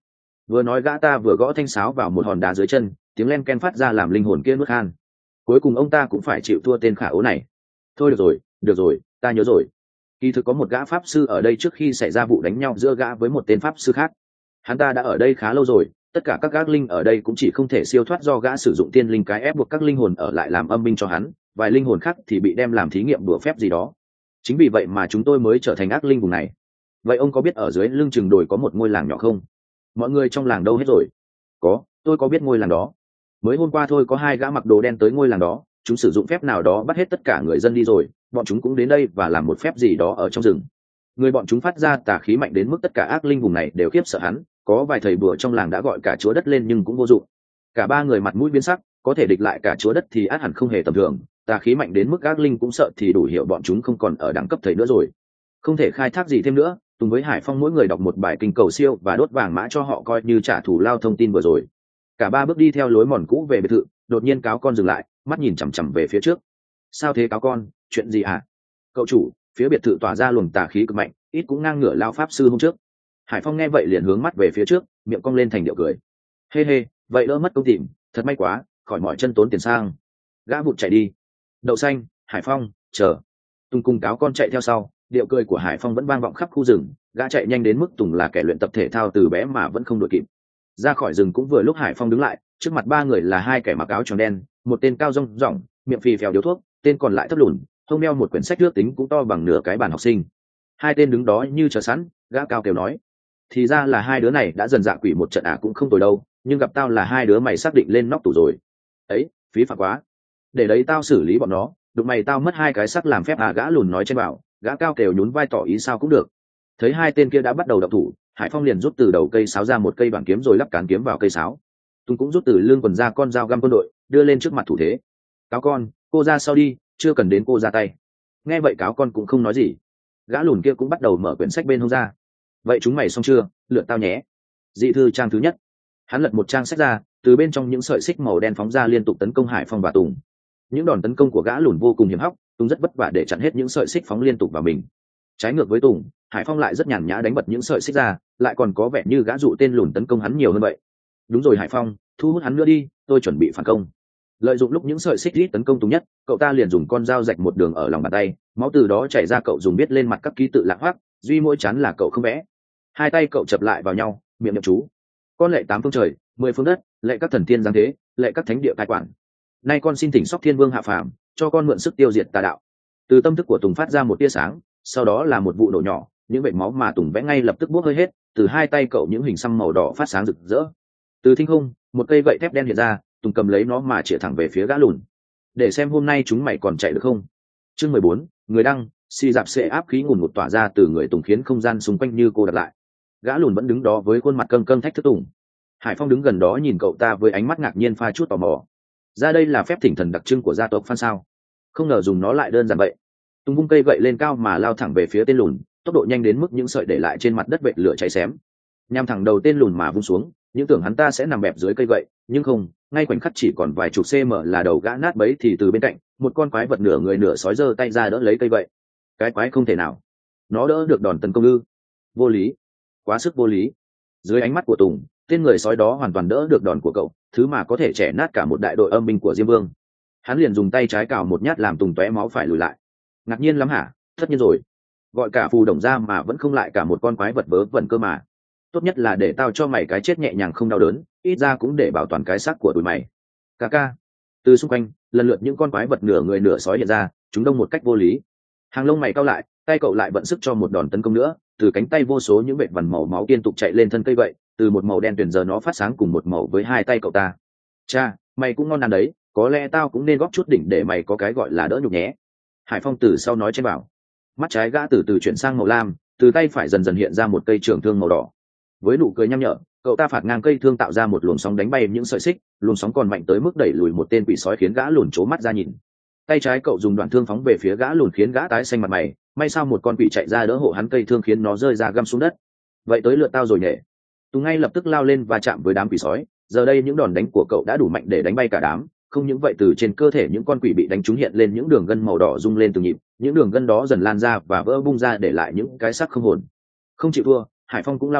Vừa nói gã ta vừa gõ thanh sáo vào một hòn đá dưới chân, tiếng len ken phát ra làm linh hồn kia nuốt khan. Cuối cùng ông ta cũng phải chịu thua tên khả ố này. Thôi được rồi, được rồi, ta nhớ rồi. Kỳ thực có một gã pháp sư ở đây trước khi xảy ra vụ đánh nhau giữa gã với một tên pháp sư khác. Hắn ta đã ở đây khá lâu rồi, tất cả các gác linh ở đây cũng chỉ không thể siêu thoát do gã sử dụng tiên linh cái ép buộc các linh hồn ở lại làm âm binh cho hắn, vài linh hồn khác thì bị đem làm thí nghiệm đùa phép gì đó. Chính vì vậy mà chúng tôi mới trở thành ác linh vùng này. Vậy ông có biết ở dưới lưng chừng đồi có một ngôi làng nhỏ không? Mọi người trong làng đâu hết rồi? Có, tôi có biết ngôi làng đó. Mới hôm qua thôi có hai gã mặc đồ đen tới ngôi làng đó, chúng sử dụng phép nào đó bắt hết tất cả người dân đi rồi, bọn chúng cũng đến đây và làm một phép gì đó ở trong rừng. Người bọn chúng phát ra tà khí mạnh đến mức tất cả ác linh vùng này đều khiếp sợ hắn, có vài thầy bùa trong làng đã gọi cả chúa đất lên nhưng cũng vô dụng. Cả ba người mặt mũi biến sắc, có thể địch lại cả chúa đất thì át hẳn không hề tầm thường, tà khí mạnh đến mức ác linh cũng sợ thì đủ hiểu bọn chúng không còn ở đẳng cấp thầy nữa rồi. Không thể khai thác gì thêm nữa, Tùng với Hải Phong mỗi người đọc một bài kinh cầu siêu và đốt vàng mã cho họ coi như trả thù lao thông tin vừa rồi. Cả ba bước đi theo lối mòn cũ về biệt thự, đột nhiên cáo con dừng lại, mắt nhìn chằm chằm về phía trước. Sao thế cáo con, chuyện gì hả? Cậu chủ, phía biệt thự tỏa ra luồng tà khí cực mạnh, ít cũng ngang ngửa lao pháp sư hôm trước. Hải Phong nghe vậy liền hướng mắt về phía trước, miệng cong lên thành điệu cười. Hê hê, vậy lỡ mất công tìm, thật may quá, khỏi mỏi chân tốn tiền sang. Gã vụt chạy đi. Đậu xanh, Hải Phong, chờ. Tùng cùng cáo con chạy theo sau, điệu cười của Hải Phong vẫn vang vọng khắp khu rừng. Gã chạy nhanh đến mức Tùng là kẻ luyện tập thể thao từ bé mà vẫn không đuổi kịp. Ra khỏi rừng cũng vừa lúc Hải Phong đứng lại, trước mặt ba người là hai kẻ mặc áo tròn đen, một tên cao rong ròng, miệng phì phèo điếu thuốc, tên còn lại thấp lùn, hông đeo một quyển sách ước tính cũng to bằng nửa cái bàn học sinh. Hai tên đứng đó như chờ sẵn. Gã cao kêu nói, thì ra là hai đứa này đã dần dạ quỷ một trận à, cũng không tồi đâu, nhưng gặp tao là hai đứa mày xác định lên nóc tủ rồi. Ấy, phí phạm quá, để đấy tao xử lý bọn nó, đụng mày tao mất hai cái sắc làm phép à. Gã lùn nói trên bảo. Gã cao kêu nhún vai tỏ ý sao cũng được. Thấy hai tên kia đã bắt đầu động thủ, Hải Phong liền rút từ đầu cây sáo ra một cây đoạn kiếm rồi lắp cán kiếm vào cây sáo. Tùng cũng rút từ lưng quần ra con dao găm quân đội, đưa lên trước mặt thủ thế. Cáo con, cô ra sau đi, chưa cần đến cô ra tay. Nghe vậy cáo con cũng không nói gì. Gã lùn kia cũng bắt đầu mở quyển sách bên hông ra. Vậy chúng mày xong chưa, lượt tao nhé. Dị thư trang thứ nhất. Hắn lật một trang sách ra, từ bên trong những sợi xích màu đen phóng ra liên tục tấn công Hải Phong và Tùng. Những đòn tấn công của gã lùn vô cùng hiểm hóc, Tùng rất vất vả để chặn hết những sợi xích phóng liên tục vào mình. Trái ngược với Tùng, Hải Phong lại rất nhàn nhã đánh bật những sợi xích ra, lại còn có vẻ như gã dụ tên lùn tấn công hắn nhiều hơn vậy. Đúng rồi Hải Phong, thu hút hắn nữa đi, tôi chuẩn bị phản công. Lợi dụng lúc những sợi xích rít tấn công Tùng nhất, cậu ta liền dùng con dao rạch một đường ở lòng bàn tay, máu từ đó chảy ra. Cậu dùng biết lên mặt các ký tự lạc hoác, duy mỗi chắn là cậu không vẽ. Hai tay cậu chập lại vào nhau, miệng niệm chú. Con lệ tám phương trời, mười phương đất, lệ các thần tiên giáng thế, lệ các thánh địa cai quản. Nay con xin thỉnh Sóc Thiên Vương hạ phàm, cho con mượn sức tiêu diệt tà đạo. Từ tâm thức của Tùng phát ra một tia sáng, sau đó là một vụ nổ nhỏ, những vệt máu mà Tùng vẽ ngay lập tức bốc hơi hết. Từ hai tay cậu những hình xăm màu đỏ phát sáng rực rỡ. Từ thinh không, một cây gậy thép đen hiện ra, Tùng cầm lấy nó mà chĩa thẳng về phía gã lùn. Để xem hôm nay chúng mày còn chạy được không. Chương mười bốn, người đăng. Xì dạp xệ áp khí ngùn ngụt tỏa ra từ người Tùng khiến không gian xung quanh như cô đặt lại. Gã lùn vẫn đứng đó với khuôn mặt căng căng thách thức Tùng. Hải Phong đứng gần đó nhìn cậu ta với ánh mắt ngạc nhiên pha chút tò mò. Ra đây là phép thỉnh thần đặc trưng của gia tộc Phan sao? Không ngờ dùng nó lại đơn giản vậy. Tùng vung cây gậy lên cao mà lao thẳng về phía tên lùn, tốc độ nhanh đến mức những sợi để lại trên mặt đất vệt lửa cháy xém. Nhằm thẳng đầu tên lùn mà vung xuống, những tưởng hắn ta sẽ nằm bẹp dưới cây gậy, nhưng không, ngay khoảnh khắc chỉ còn vài chục cm là đầu gã nát bấy thì từ bên cạnh, một con quái vật nửa người nửa sói giơ tay ra đỡ lấy cây gậy. Cái quái không thể nào, nó đỡ được đòn tấn công ư? Vô lý, quá sức vô lý. Dưới ánh mắt của Tùng, tên người sói đó hoàn toàn đỡ được đòn của cậu, thứ mà có thể chẻ nát cả một đại đội âm binh của Diêm Vương. Hắn liền dùng tay trái cào một nhát làm Tùng tóe máu phải lùi lại. Ngạc nhiên lắm hả? Tất nhiên rồi. Gọi cả phù đồng ra mà vẫn không lại cả một con quái vật vớ vẩn cơ mà. Tốt nhất là để tao cho mày cái chết nhẹ nhàng không đau đớn, ít ra cũng để bảo toàn cái xác của tụi mày. Ca ca. Từ xung quanh, lần lượt những con quái vật nửa người nửa sói hiện ra, chúng đông một cách vô lý. Hàng lông mày cau lại, tay cậu lại vận sức cho một đòn tấn công nữa, từ cánh tay vô số những vệt vằn màu máu liên tục chạy lên thân cây vậy, từ một màu đen tuyển giờ nó phát sáng cùng một màu với hai tay cậu ta. Cha, mày cũng ngon ăn đấy, có lẽ tao cũng nên góp chút đỉnh để mày có cái gọi là đỡ nhục nhé. Hải Phong từ sau nói trên bảo. Mắt trái gã từ từ chuyển sang màu lam, từ tay phải dần dần hiện ra một cây trường thương màu đỏ. Với nụ cười nham nhở, cậu ta phạt ngang cây thương tạo ra một luồng sóng đánh bay những sợi xích, luồng sóng còn mạnh tới mức đẩy lùi một tên quỷ sói khiến gã lùn trố mắt ra nhìn. Tay trái cậu dùng đoạn thương phóng về phía gã lùn khiến gã tái xanh mặt mày, may sao một con quỷ chạy ra đỡ hộ hắn, cây thương khiến nó rơi ra găm xuống đất. Vậy tới lượt tao rồi nhỉ. Tùng ngay lập tức lao lên và chạm với đám quỷ sói, giờ đây những đòn đánh của cậu đã đủ mạnh để đánh bay cả đám. Không những vậy, từ trên cơ thể những con quỷ bị đánh trúng hiện lên những đường gân màu đỏ rung lên từng nhịp, những đường gân đó dần lan ra và vỡ bung ra để lại những cái xác không hồn. Không chịu thua, Hải Phong cũng lao lên,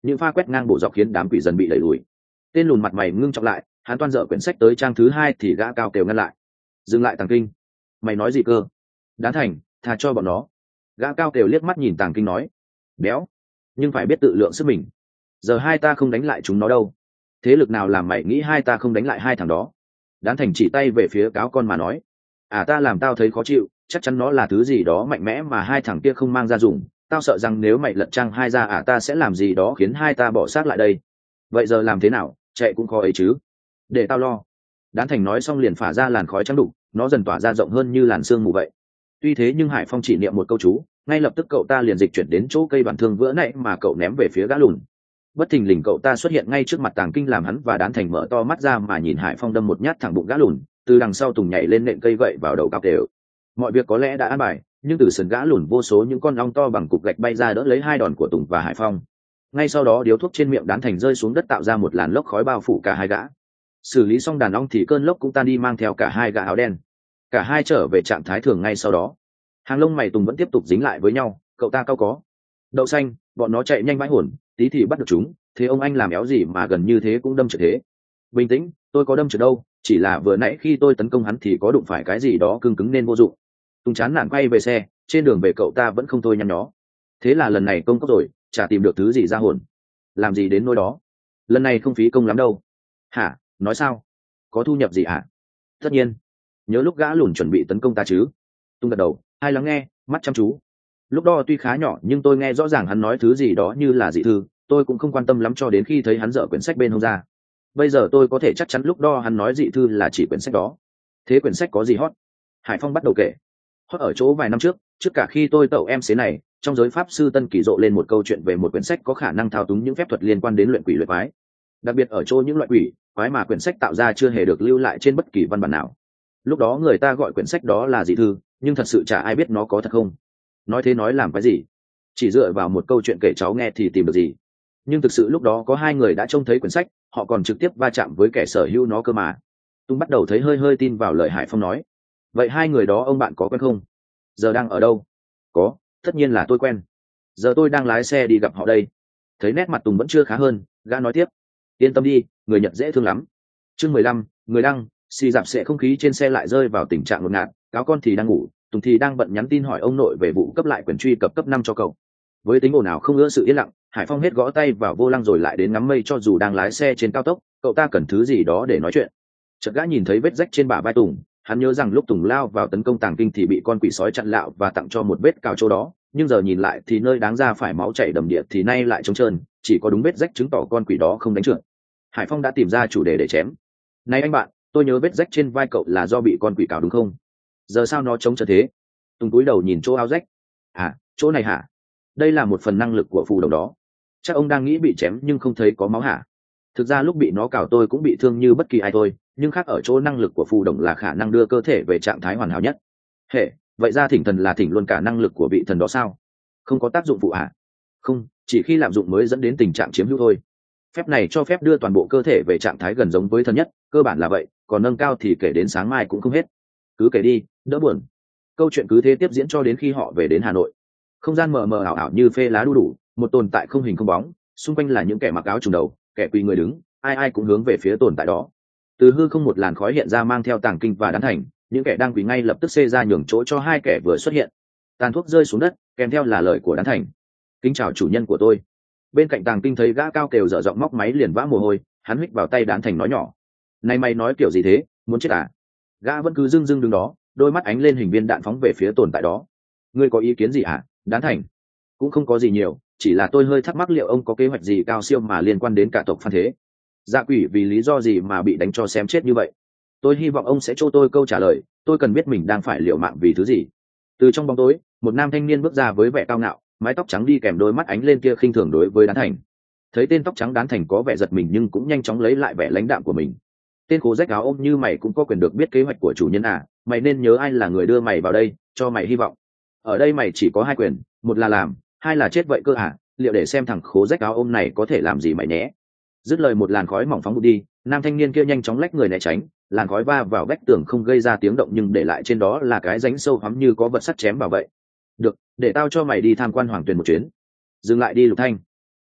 những pha quét ngang bổ dọc khiến đám quỷ dần bị đẩy lùi. Tên lùn mặt mày ngưng trọng lại, hắn toan dở quyển sách tới trang thứ hai thì gã cao kêu ngăn lại. Dừng lại Tàng Kinh. Mày nói gì cơ? Đán Thành, tha cho bọn nó. Gã cao kêu liếc mắt nhìn Tàng Kinh nói. Béo, nhưng phải biết tự lượng sức mình. Giờ hai ta không đánh lại chúng nó đâu. Thế lực nào làm mày nghĩ hai ta không đánh lại hai thằng đó? Đán Thành chỉ tay về phía cáo con mà nói. À ta làm tao thấy khó chịu, chắc chắn nó là thứ gì đó mạnh mẽ mà hai thằng kia không mang ra dùng. Tao sợ rằng nếu mày lật trang hai ra à ta sẽ làm gì đó khiến hai ta bỏ xác lại đây. Vậy giờ làm thế nào, chạy cũng khó ấy chứ. Để tao lo. Đán Thành nói xong liền phả ra làn khói trắng đục, nó dần tỏa ra rộng hơn như làn sương mù vậy. Tuy thế nhưng Hải Phong chỉ niệm một câu chú, ngay lập tức cậu ta liền dịch chuyển đến chỗ cây đoạn thương vỡ nãy mà cậu ném về phía gã lùn. Bất thình lình cậu ta xuất hiện ngay trước mặt Tàng Kinh làm hắn và Đán Thành mở to mắt ra mà nhìn Hải Phong đâm một nhát thẳng bụng gã lùn, từ đằng sau Tùng nhảy lên nện cây gậy vào đầu cao đều. Mọi việc có lẽ đã an bài, nhưng từ sườn gã lùn vô số những con ong to bằng cục gạch bay ra đỡ lấy hai đòn của Tùng và Hải Phong. Ngay sau đó điếu thuốc trên miệng Đán Thành rơi xuống đất tạo ra một làn lốc khói bao phủ cả hai gã. Xử lý xong đàn ong thì cơn lốc cũng tan đi mang theo cả hai gã áo đen. Cả hai trở về trạng thái thường ngay sau đó. Hàng lông mày Tùng vẫn tiếp tục dính lại với nhau, cậu ta cau có. Đậu xanh, bọn nó chạy nhanh vãi hồn, tí thì bắt được chúng, thế ông anh làm éo gì mà gần như thế cũng đâm trượt thế. Bình tĩnh, tôi có đâm trượt đâu, chỉ là vừa nãy khi tôi tấn công hắn thì có đụng phải cái gì đó cứng cứng nên vô dụng. Tùng chán nản quay về xe, trên đường về cậu ta vẫn không thôi nhăn nhó. Thế là lần này công cốc rồi, chả tìm được thứ gì ra hồn. Làm gì đến nỗi đó, lần này không phí công lắm đâu. Hả, nói sao? Có thu nhập gì hả? Tất nhiên. Nhớ lúc gã lùn chuẩn bị tấn công ta chứ? Tùng gật đầu, hai lắng nghe, mắt chăm chú. Lúc đó tuy khá nhỏ nhưng tôi nghe rõ ràng hắn nói thứ gì đó như là dị thư, tôi cũng không quan tâm lắm cho đến khi thấy hắn dở quyển sách bên hông ra. Bây giờ tôi có thể chắc chắn lúc đó hắn nói dị thư là chỉ quyển sách đó. Thế quyển sách có gì hot? Hải Phong bắt đầu kể. Hot ở chỗ vài năm trước, trước cả khi tôi tậu em xế này, trong giới pháp sư Tân Kỳ rộ lên một câu chuyện về một quyển sách có khả năng thao túng những phép thuật liên quan đến luyện quỷ luyện quái. Đặc biệt ở chỗ những loại quỷ, quái mà quyển sách tạo ra chưa hề được lưu lại trên bất kỳ văn bản nào. Lúc đó người ta gọi quyển sách đó là dị thư, nhưng thật sự chả ai biết nó có thật không. Nói thế nói làm cái gì? Chỉ dựa vào một câu chuyện kể cháu nghe thì tìm được gì? Nhưng thực sự lúc đó có hai người đã trông thấy quyển sách, họ còn trực tiếp va chạm với kẻ sở hữu nó cơ mà. Tung bắt đầu thấy hơi hơi tin vào lời Hải Phong nói. Vậy hai người đó ông bạn có quen không? Giờ đang ở đâu? Có, tất nhiên là tôi quen. Giờ tôi đang lái xe đi gặp họ đây. Thấy nét mặt Tùng vẫn chưa khá hơn, gã nói tiếp. Yên tâm đi, người Nhật dễ thương lắm. Chương mười lăm, người đăng, xì dạp xệ không khí trên xe lại rơi vào tình trạng ngột ngạt, cáo con thì đang ngủ, Tùng thì đang bận nhắn tin hỏi ông nội về vụ cấp lại quyền truy cập cấp năm cho cậu. Với tính ồn ào không ưa sự yên lặng, Hải Phong hết gõ tay vào vô lăng rồi lại đến ngắm mây cho dù đang lái xe trên cao tốc, cậu ta cần thứ gì đó để nói chuyện. Chợt gã nhìn thấy vết rách trên bả vai Tùng, hắn nhớ rằng lúc Tùng lao vào tấn công Tàng Kinh thì bị con quỷ sói chặn lạo và tặng cho một vết cào chỗ đó, nhưng giờ nhìn lại thì nơi đáng ra phải máu chảy đầm đìa thì nay lại trống trơn, chỉ có đúng vết rách chứng tỏ con quỷ đó không đánh trượt. Hải Phong đã tìm ra chủ đề để chém. Này anh bạn, tôi nhớ vết rách trên vai cậu là do bị con quỷ cào đúng không? Giờ sao nó trống trơn thế? Tùng cúi đầu nhìn chỗ áo rách. À, chỗ này hả? Đây là một phần năng lực của phù đồng đó. Chắc ông đang nghĩ bị chém nhưng không thấy có máu hả? Thực ra lúc bị nó cào tôi cũng bị thương như bất kỳ ai thôi, nhưng khác ở chỗ năng lực của phù đồng là khả năng đưa cơ thể về trạng thái hoàn hảo nhất. Hệ, vậy ra thỉnh thần là thỉnh luôn cả năng lực của vị thần đó sao? Không có tác dụng phụ hả? Không, chỉ khi lạm dụng mới dẫn đến tình trạng chiếm hữu thôi. Phép này cho phép đưa toàn bộ cơ thể về trạng thái gần giống với thần nhất, cơ bản là vậy, còn nâng cao thì kể đến sáng mai cũng không hết. Cứ kể đi, đỡ buồn. Câu chuyện cứ thế tiếp diễn cho đến khi họ về đến Hà Nội. Không gian mờ mờ ảo ảo như phê lá đu đủ, một tồn tại không hình không bóng, xung quanh là những kẻ mặc áo trùng đầu, kẻ quỳ người đứng, ai ai cũng hướng về phía tồn tại đó. Từ hư không một làn khói hiện ra mang theo Tàng Kinh và Đán Thành, những kẻ đang quỳ ngay lập tức xê ra nhường chỗ cho hai kẻ vừa xuất hiện. Tàn thuốc rơi xuống đất, kèm theo là lời của Đán Thành. Kính chào chủ nhân của tôi. Bên cạnh Tàng Kinh thấy gã cao kều dở giọng móc máy liền vã mồ hôi, hắn huých vào tay Đán Thành nói nhỏ. Này mày nói kiểu gì thế, muốn chết à? Gã vẫn cứ dưng dưng đứng đó, đôi mắt ánh lên hình viên đạn phóng về phía tồn tại đó. Ngươi có ý kiến gì hả, Đán Thành? Cũng không có gì nhiều, chỉ là tôi hơi thắc mắc liệu ông có kế hoạch gì cao siêu mà liên quan đến cả tộc Phan thế. Dạ quỷ vì lý do gì mà bị đánh cho xem chết như vậy? Tôi hy vọng ông sẽ cho tôi câu trả lời, tôi cần biết mình đang phải liều mạng vì thứ gì. Từ trong bóng tối, một nam thanh niên bước ra với vẻ cao ngạo, mái tóc trắng đi kèm đôi mắt ánh lên kia khinh thường đối với Đán Thành. Thấy tên tóc trắng Đán Thành có vẻ giật mình nhưng cũng nhanh chóng lấy lại vẻ lãnh đạm của mình. Tên khố rách áo ôm như mày cũng có quyền được biết kế hoạch của chủ nhân à? Mày nên nhớ ai là người đưa mày vào đây, cho mày hy vọng. Ở đây mày chỉ có hai quyền, một là làm, hai là chết vậy cơ à? Liệu để xem thằng khố rách áo ôm này có thể làm gì mày nhé. Dứt lời một làn khói mỏng phóng đi, nam thanh niên kia nhanh chóng lách người né tránh, làn khói va vào vách tường không gây ra tiếng động nhưng để lại trên đó là cái rãnh sâu hoắm như có vật sắt chém vào vậy. Được, để tao cho mày đi tham quan Hoàng Tuyền một chuyến. Dừng lại đi Lục Thanh.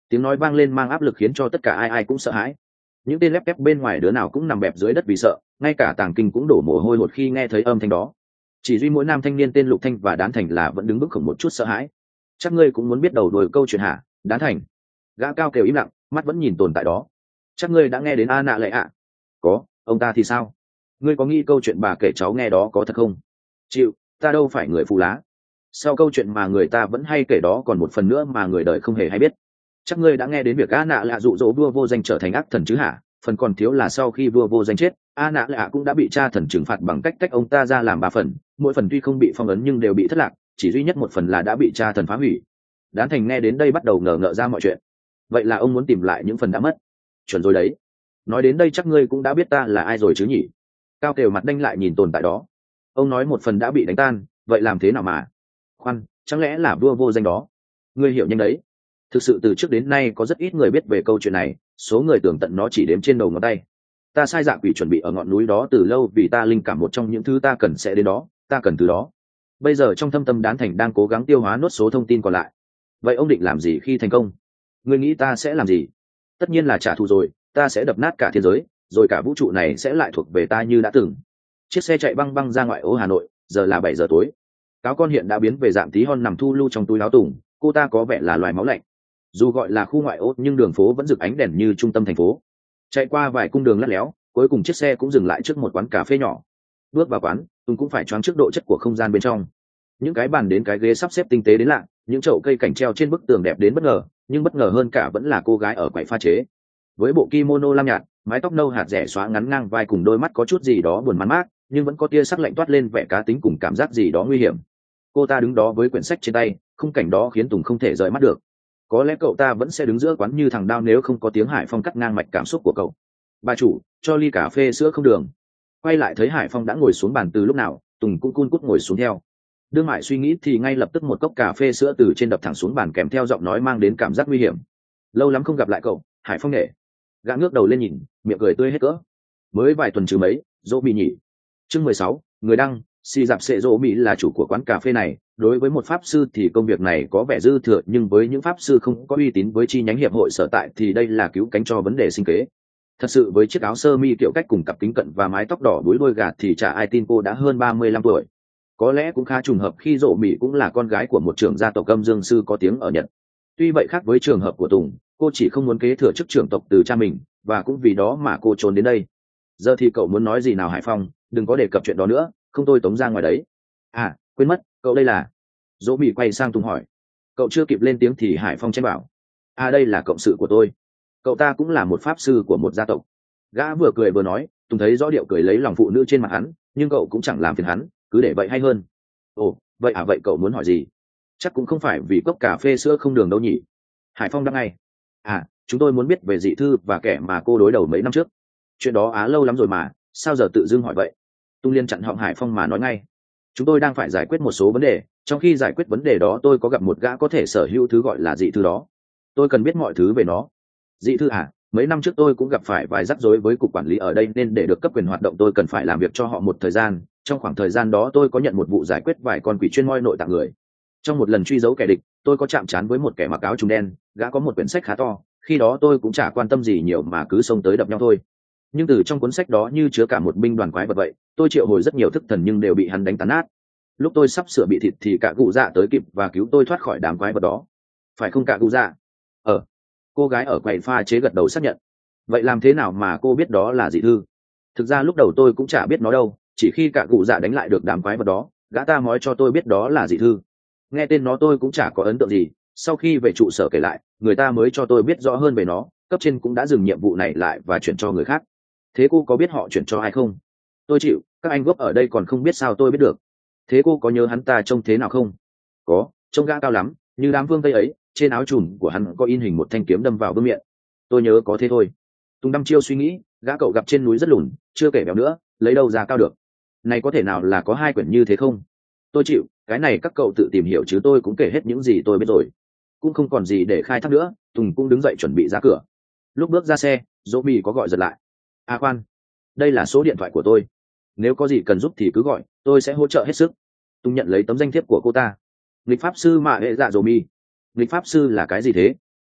Tiếng nói vang lên mang áp lực khiến cho tất cả ai ai cũng sợ hãi. Những tên lép kép bên ngoài đứa nào cũng nằm bẹp dưới đất vì sợ, ngay cả Tàng Kinh cũng đổ mồ hôi hột khi nghe thấy âm thanh đó. Chỉ duy mỗi nam thanh niên tên Lục Thanh và Đán Thành là vẫn đứng bức khổng một chút sợ hãi. Chắc ngươi cũng muốn biết đầu đuôi câu chuyện hả? Đán Thành. Gã cao kêu im lặng, mắt vẫn nhìn tồn tại đó. Chắc ngươi đã nghe đến A Nạ Lệ ạ? Có, ông ta thì sao? Ngươi có nghĩ câu chuyện bà kể cháu nghe đó có thật không? Chịu, ta đâu phải người phù lá. Sau câu chuyện mà người ta vẫn hay kể đó còn một phần nữa mà người đời không hề hay biết. Chắc ngươi đã nghe đến việc A Nạ Lạ dụ dỗ vua vô danh trở thành ác thần chứ hả? Phần còn thiếu là sau khi vua vô danh chết, A Nạ Lạ cũng đã bị cha thần trừng phạt bằng cách tách ông ta ra làm ba phần, mỗi phần tuy không bị phong ấn nhưng đều bị thất lạc, chỉ duy nhất một phần là đã bị cha thần phá hủy. Đán Thành nghe đến đây bắt đầu ngờ ngợ ra mọi chuyện. Vậy là ông muốn tìm lại những phần đã mất? Chuẩn rồi đấy. Nói đến đây chắc ngươi cũng đã biết ta là ai rồi chứ nhỉ? Cao Kiều mặt đanh lại nhìn tồn tại đó. Ông nói một phần đã bị đánh tan, vậy làm thế nào mà? Khoan, chẳng lẽ là vua vô danh đó? Ngươi hiểu nhanh đấy. Thực sự từ trước đến nay có rất ít người biết về câu chuyện này, số người tưởng tận nó chỉ đếm trên đầu ngón tay. Ta sai dạ quỷ chuẩn bị ở ngọn núi đó từ lâu vì ta linh cảm một trong những thứ ta cần sẽ đến đó, ta cần từ đó. Bây giờ trong thâm tâm Đán Thành đang cố gắng tiêu hóa nốt số thông tin còn lại. Vậy ông định làm gì khi thành công? Ngươi nghĩ ta sẽ làm gì? Tất nhiên là trả thù rồi, ta sẽ đập nát cả thiên giới, rồi cả vũ trụ này sẽ lại thuộc về ta như đã từng. Chiếc xe chạy băng băng ra ngoại ô Hà Nội, giờ là bảy giờ tối. Cáo con hiện đã biến về dạng tí hon nằm thu lưu trong túi áo tùng, cô ta có vẻ là loài máu lạnh. Dù gọi là khu ngoại ô nhưng đường phố vẫn rực ánh đèn như trung tâm thành phố. Chạy qua vài cung đường lắt léo, cuối cùng chiếc xe cũng dừng lại trước một quán cà phê nhỏ. Bước vào quán, Tùng cũng phải choáng trước độ chất của không gian bên trong. Những cái bàn đến cái ghế sắp xếp tinh tế đến lạ, những chậu cây cảnh treo trên bức tường đẹp đến bất ngờ, nhưng bất ngờ hơn cả vẫn là cô gái ở quầy pha chế. Với bộ kimono lam nhạt, mái tóc nâu hạt rẻ xóa ngắn ngang vai cùng đôi mắt có chút gì đó buồn man mác, nhưng vẫn có tia sắc lạnh toát lên vẻ cá tính cùng cảm giác gì đó nguy hiểm. Cô ta đứng đó với quyển sách trên tay, khung cảnh đó khiến Tùng không thể rời mắt được. Có lẽ cậu ta vẫn sẽ đứng giữa quán như thằng đao nếu không có tiếng Hải Phong cắt ngang mạch cảm xúc của cậu. Bà chủ, cho ly cà phê sữa không đường. Quay lại thấy Hải Phong đã ngồi xuống bàn từ lúc nào, Tùng cũng cun cút ngồi xuống theo. Đương Mại suy nghĩ thì ngay lập tức một cốc cà phê sữa từ trên đập thẳng xuống bàn kèm theo giọng nói mang đến cảm giác nguy hiểm. Lâu lắm không gặp lại cậu, Hải Phong nể. Gã ngước đầu lên nhìn, miệng cười tươi hết cỡ. Mới vài tuần chứ mấy, dỗ bị nhỉ. Chương mười sáu, người đăng, Si Dạp Sệ Dỗ Mỹ là chủ của quán cà phê này. Đối với một pháp sư thì công việc này có vẻ dư thừa, nhưng với những pháp sư không có uy tín với chi nhánh hiệp hội sở tại thì đây là cứu cánh cho vấn đề sinh kế. Thật sự với chiếc áo sơ mi kiểu cách cùng cặp kính cận và mái tóc đỏ búi đôi gạt thì chả ai tin cô đã hơn ba mươi lăm tuổi. Có lẽ cũng khá trùng hợp khi Dỗ Mỹ cũng là con gái của một trưởng gia tộc âm dương sư có tiếng ở Nhật. Tuy vậy khác với trường hợp của Tùng, cô chỉ không muốn kế thừa chức trưởng tộc từ cha mình, và cũng vì đó mà cô trốn đến đây. Giờ thì cậu muốn nói gì nào Hải Phong, đừng có đề cập chuyện đó nữa, không tôi tống ra ngoài đấy. À, quên mất, cậu đây là... Dỗ Mỹ quay sang Tùng hỏi. Cậu chưa kịp lên tiếng thì Hải Phong chen bảo. À đây là cộng sự của tôi. Cậu ta cũng là một pháp sư của một gia tộc. Gã vừa cười vừa nói, Tùng thấy rõ điệu cười lấy lòng phụ nữ trên mặt hắn, nhưng cậu cũng chẳng làm phiền hắn, cứ để vậy hay hơn. Ồ, vậy à vậy cậu muốn hỏi gì? Chắc cũng không phải vì cốc cà phê sữa không đường đâu nhỉ? Hải Phong đáp ngay. À, chúng tôi muốn biết về dị thư và kẻ mà cô đối đầu mấy năm trước. Chuyện đó á lâu lắm rồi mà, sao giờ tự dưng hỏi vậy? Tung Liên chặn họng Hải Phong mà nói ngay. Chúng tôi đang phải giải quyết một số vấn đề, trong khi giải quyết vấn đề đó tôi có gặp một gã có thể sở hữu thứ gọi là dị thư đó. Tôi cần biết mọi thứ về nó. Dị thư à? Mấy năm trước tôi cũng gặp phải vài rắc rối với cục quản lý ở đây nên để được cấp quyền hoạt động tôi cần phải làm việc cho họ một thời gian. Trong khoảng thời gian đó tôi có nhận một vụ giải quyết vài con quỷ chuyên moi nội tạng người. Trong một lần truy dấu kẻ địch, tôi có chạm trán với một kẻ mặc áo trùng đen, gã có một quyển sách khá to, khi đó tôi cũng chả quan tâm gì nhiều mà cứ xông tới đập nhau thôi. Nhưng từ trong cuốn sách đó như chứa cả một binh đoàn quái vật vậy, tôi triệu hồi rất nhiều thức thần nhưng đều bị hắn đánh tàn nát. Lúc tôi sắp sửa bị thịt thì cả cụ dạ tới kịp và cứu tôi thoát khỏi đám quái vật đó. Phải không cả cụ dạ? Ờ. Cô gái ở quầy pha chế gật đầu xác nhận. Vậy làm thế nào mà cô biết đó là dị thư? Thực ra lúc đầu tôi cũng chả biết nó đâu, chỉ khi cả cụ dạ đánh lại được đám quái vật đó, gã ta nói cho tôi biết đó là dị thư. Nghe tên nó tôi cũng chả có ấn tượng gì, sau khi về trụ sở kể lại, người ta mới cho tôi biết rõ hơn về nó, cấp trên cũng đã dừng nhiệm vụ này lại và chuyển cho người khác. Thế cô có biết họ chuyển cho ai không? Tôi chịu, các anh gốc ở đây còn không biết sao tôi biết được. Thế cô có nhớ hắn ta trông thế nào không? Có, trông gã cao lắm, như đám vương tây ấy, trên áo trùm của hắn có in hình một thanh kiếm đâm vào vương miệng. Tôi nhớ có thế thôi. Tùng đăm chiêu suy nghĩ, gã cậu gặp trên núi rất lùn, chưa kể béo nữa, lấy đâu ra cao được. Này có thể nào là có hai quyển như thế không? Tôi chịu, cái này các cậu tự tìm hiểu chứ tôi cũng kể hết những gì tôi biết rồi. Cũng không còn gì để khai thác nữa, Tùng cũng đứng dậy chuẩn bị ra cửa. Lúc bước ra xe, Dỗ Mì có gọi giật lại. À khoan, đây là số điện thoại của tôi. Nếu có gì cần giúp thì cứ gọi, tôi sẽ hỗ trợ hết sức. Tùng nhận lấy tấm danh thiếp của cô ta. Nghịch pháp sư mà hệ dạ Dỗ Mì. Nghịch pháp sư là cái gì thế?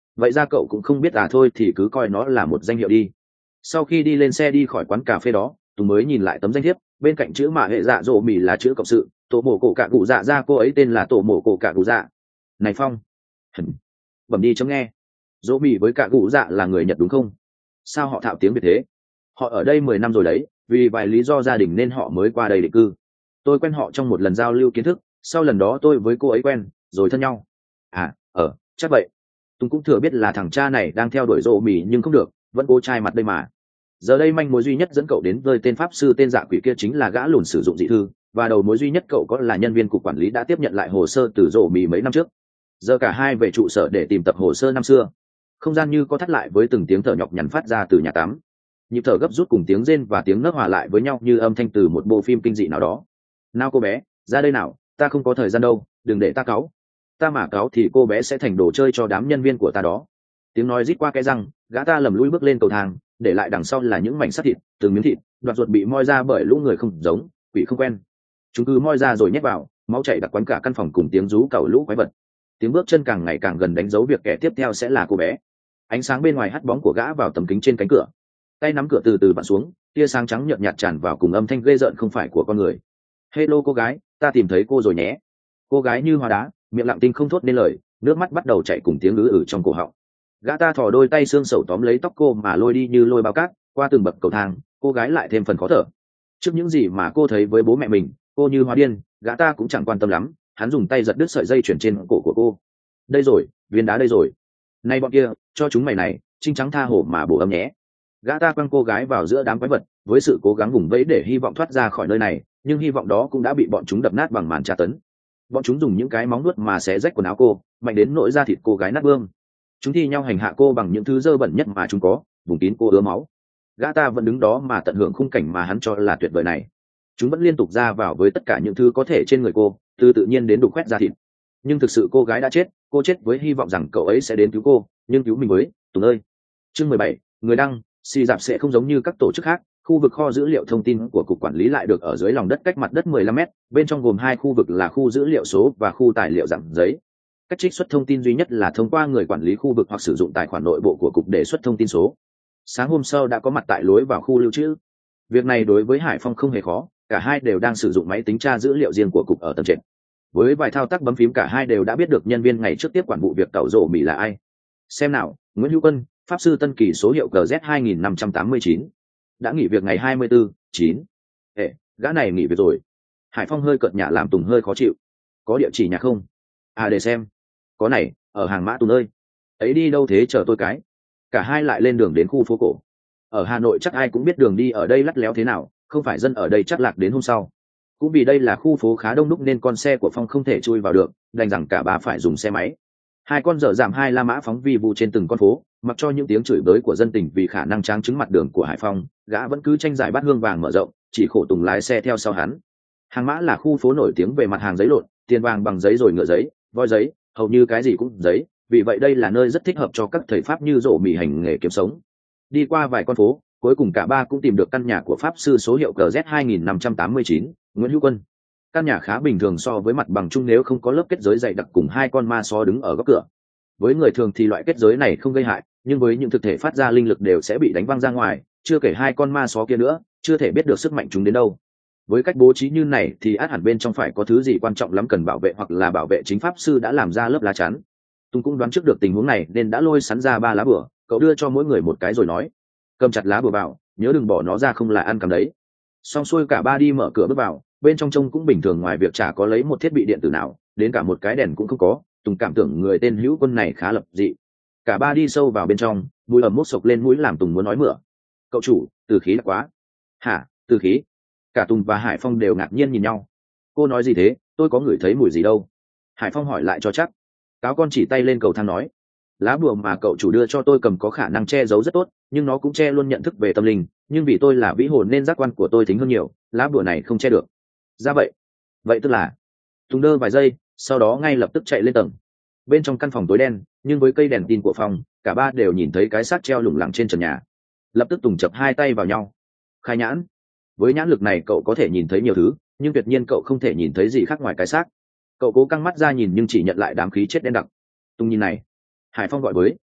vậy ra cậu cũng không biết à, thôi thì cứ coi nó là một danh hiệu đi. Sau khi đi lên xe đi khỏi quán cà phê đó, Tùng mới nhìn lại tấm danh thiếp, bên cạnh chữ mạ hệ dạ dỗ mì là chữ cộng sự, tổ mổ cổ cạ cụ dạ ra cô ấy tên là tổ mổ cổ cạ cụ dạ. Này Phong, bẩm đi chấm nghe, dỗ mì với cạ cụ dạ là người Nhật đúng không? Sao họ thạo tiếng Việt thế? Họ ở đây mười năm rồi đấy, vì vài lý do gia đình nên họ mới qua đây định cư. Tôi quen họ trong một lần giao lưu kiến thức, sau lần đó tôi với cô ấy quen rồi thân nhau. À, ờ chắc vậy. Tùng cũng thừa biết là thằng cha này đang theo đuổi rộ mì nhưng không được, vẫn cố trai mặt đây mà. Giờ đây manh mối duy nhất dẫn cậu đến với tên pháp sư tên dạ quỷ kia chính là gã lùn sử dụng dị thư, và đầu mối duy nhất cậu có là nhân viên cục quản lý đã tiếp nhận lại hồ sơ từ rộ mì mấy năm trước. Giờ cả hai về trụ sở để tìm tập hồ sơ năm xưa. Không gian như có thắt lại với từng tiếng thở nhọc nhằn phát ra từ nhà tắm. Nhịp thở gấp rút cùng tiếng rên và tiếng nấc hòa lại với nhau như âm thanh từ một bộ phim kinh dị nào đó. Nào cô bé, ra đây nào, ta không có thời gian đâu, đừng để ta cáu. Ta mà cáu thì cô bé sẽ thành đồ chơi cho đám nhân viên của ta đó. Tiếng nói rít qua cái răng, gã ta lầm lũi bước lên cầu thang, để lại đằng sau là những mảnh sắt thịt, từng miếng thịt, đoạt ruột bị moi ra bởi lũ người không giống, quỷ không quen. Chúng cứ moi ra rồi nhét vào, máu chảy đặc quánh cả căn phòng cùng tiếng rú cẩu lũ quái vật. Tiếng bước chân càng ngày càng gần đánh dấu việc kẻ tiếp theo sẽ là cô bé. Ánh sáng bên ngoài hắt bóng của gã vào tấm kính trên cánh cửa. Tay nắm cửa từ từ vặn xuống, tia sáng trắng nhợt nhạt tràn vào cùng âm thanh ghê rợn không phải của con người. Hello cô gái, ta tìm thấy cô rồi nhé. Cô gái như hóa đá, miệng lặng tinh không thốt nên lời, nước mắt bắt đầu chảy cùng tiếng ứ ử trong cổ họng. Gã ta thò đôi tay xương sẩu tóm lấy tóc cô mà lôi đi như lôi bao cát. Qua từng bậc cầu thang, cô gái lại thêm phần khó thở. Trước những gì mà cô thấy với bố mẹ mình, cô như hóa điên, gã ta cũng chẳng quan tâm lắm. Hắn dùng tay giật đứt sợi dây chuyền trên cổ của cô. Đây rồi, viên đá đây rồi. Này bọn kia, cho chúng mày này, trinh trắng tha hổ mà bổ âm nhé. Gã ta quăng cô gái vào giữa đám quái vật, với sự cố gắng vùng vẫy để hy vọng thoát ra khỏi nơi này, nhưng hy vọng đó cũng đã bị bọn chúng đập nát bằng màn tra tấn. Bọn chúng dùng những cái móng nuốt mà xé rách quần áo cô, mạnh đến nỗi da thịt cô gái nát bươm. Chúng thi nhau hành hạ cô bằng những thứ dơ bẩn nhất mà chúng có, vùng kín cô ứa máu. Gã ta vẫn đứng đó mà tận hưởng khung cảnh mà hắn cho là tuyệt vời này. Chúng vẫn liên tục ra vào với tất cả những thứ có thể trên người cô, từ tự nhiên đến đục khoét da thịt. Nhưng thực sự cô gái đã chết, cô chết với hy vọng rằng cậu ấy sẽ đến cứu cô, nhưng cứu mình với, Tùng ơi. Chương mười bảy, người đăng, xì dạp sẽ không giống như các tổ chức khác, khu vực kho dữ liệu thông tin của cục quản lý lại được ở dưới lòng đất cách mặt đất mười lăm mét, bên trong gồm hai khu vực là khu dữ liệu số và khu tài liệu dạng giấy. Cách trích xuất thông tin duy nhất là thông qua người quản lý khu vực hoặc sử dụng tài khoản nội bộ của cục để xuất thông tin số. Sáng hôm sau đã có mặt tại lối vào khu lưu trữ. Việc này đối với Hải Phong không hề khó, cả hai đều đang sử dụng máy tính tra dữ liệu riêng của cục ở tầng trệt. Với vài thao tác bấm phím cả hai đều đã biết được nhân viên ngày trước tiếp quản vụ việc tẩu rổ mì là ai. Xem nào, Nguyễn Hữu Quân, pháp sư Tân Kỳ số hiệu G Z hai nghìn năm trăm tám mươi chín. Đã nghỉ việc ngày hai mươi tư, chín. Ê, gã này nghỉ việc rồi. Hải Phong hơi cợt nhả làm Tùng hơi khó chịu. Có địa chỉ nhà không? À để xem. Có này, ở hàng mã Tùng ơi. Ấy đi đâu thế, chờ tôi cái. Cả hai lại lên đường đến khu phố cổ. Ở Hà Nội chắc ai cũng biết đường đi ở đây lắt léo thế nào, không phải dân ở đây chắc lạc đến hôm sau. Cũng vì đây là khu phố khá đông đúc nên con xe của Phong không thể chui vào được, đành rằng cả ba phải dùng xe máy. Hai con dở giảm hai la mã phóng vi vu trên từng con phố, mặc cho những tiếng chửi bới của dân tình vì khả năng tráng trứng mặt đường của Hải Phong, gã vẫn cứ tranh giải bát hương vàng mở rộng, chỉ khổ Tùng lái xe theo sau hắn. Hàng mã là khu phố nổi tiếng về mặt hàng giấy lộn, tiền vàng bằng giấy rồi ngựa giấy, voi giấy, hầu như cái gì cũng giấy, vì vậy đây là nơi rất thích hợp cho các thầy pháp như rổ mì hành nghề kiếm sống. Đi qua vài con phố, cuối cùng cả ba cũng tìm được căn nhà của pháp sư số hiệu G Z hai nghìn năm trăm tám mươi chín, Nguyễn Hữu Quân. Căn nhà khá bình thường so với mặt bằng chung nếu không có lớp kết giới dày đặc cùng hai con ma só đứng ở góc cửa. Với người thường thì loại kết giới này không gây hại, nhưng với những thực thể phát ra linh lực đều sẽ bị đánh văng ra ngoài, chưa kể hai con ma só kia nữa, chưa thể biết được sức mạnh chúng đến đâu. Với cách bố trí như này thì át hẳn bên trong phải có thứ gì quan trọng lắm cần bảo vệ, hoặc là bảo vệ chính pháp sư đã làm ra lớp lá chắn. Tùng cũng đoán trước được tình huống này nên đã lôi sắn ra ba lá bửa, cậu đưa cho mỗi người một cái rồi nói: cầm chặt lá bửa vào, nhớ đừng bỏ nó ra không là ăn cầm đấy. Xong xuôi cả ba đi mở cửa bước vào, bên trong trông cũng bình thường, ngoài việc chả có lấy một thiết bị điện tử nào, đến cả một cái đèn cũng không có. Tùng cảm tưởng người tên Hữu Quân này khá lập dị. Cả ba đi sâu vào bên trong, mùi ẩm mốc sộc lên mũi làm Tùng muốn nói mửa. Cậu chủ, từ khí là quá. Hả, từ khí? Cả Tùng và Hải Phong đều ngạc nhiên nhìn nhau. Cô nói gì thế, tôi có ngửi thấy mùi gì đâu. Hải Phong hỏi lại cho chắc. Cáo con chỉ tay lên cầu thang nói: lá bùa mà cậu chủ đưa cho tôi cầm có khả năng che giấu rất tốt, nhưng nó cũng che luôn nhận thức về tâm linh, nhưng vì tôi là vĩ hồn nên giác quan của tôi thính hơn nhiều, lá bùa này không che được. Ra vậy. Vậy tức là? Tùng đơ vài giây, sau đó ngay lập tức chạy lên tầng. Bên trong căn phòng tối đen, nhưng với cây đèn tin của phòng, cả ba đều nhìn thấy cái xác treo lủng lẳng trên trần nhà. Lập tức Tùng chập hai tay vào nhau. Khai nhãn. Với nhãn lực này cậu có thể nhìn thấy nhiều thứ, nhưng tuyệt nhiên cậu không thể nhìn thấy gì khác ngoài cái xác. Cậu cố căng mắt ra nhìn nhưng chỉ nhận lại đám khí chết đen đặc. Tùng nhìn này. Hải Phong gọi với: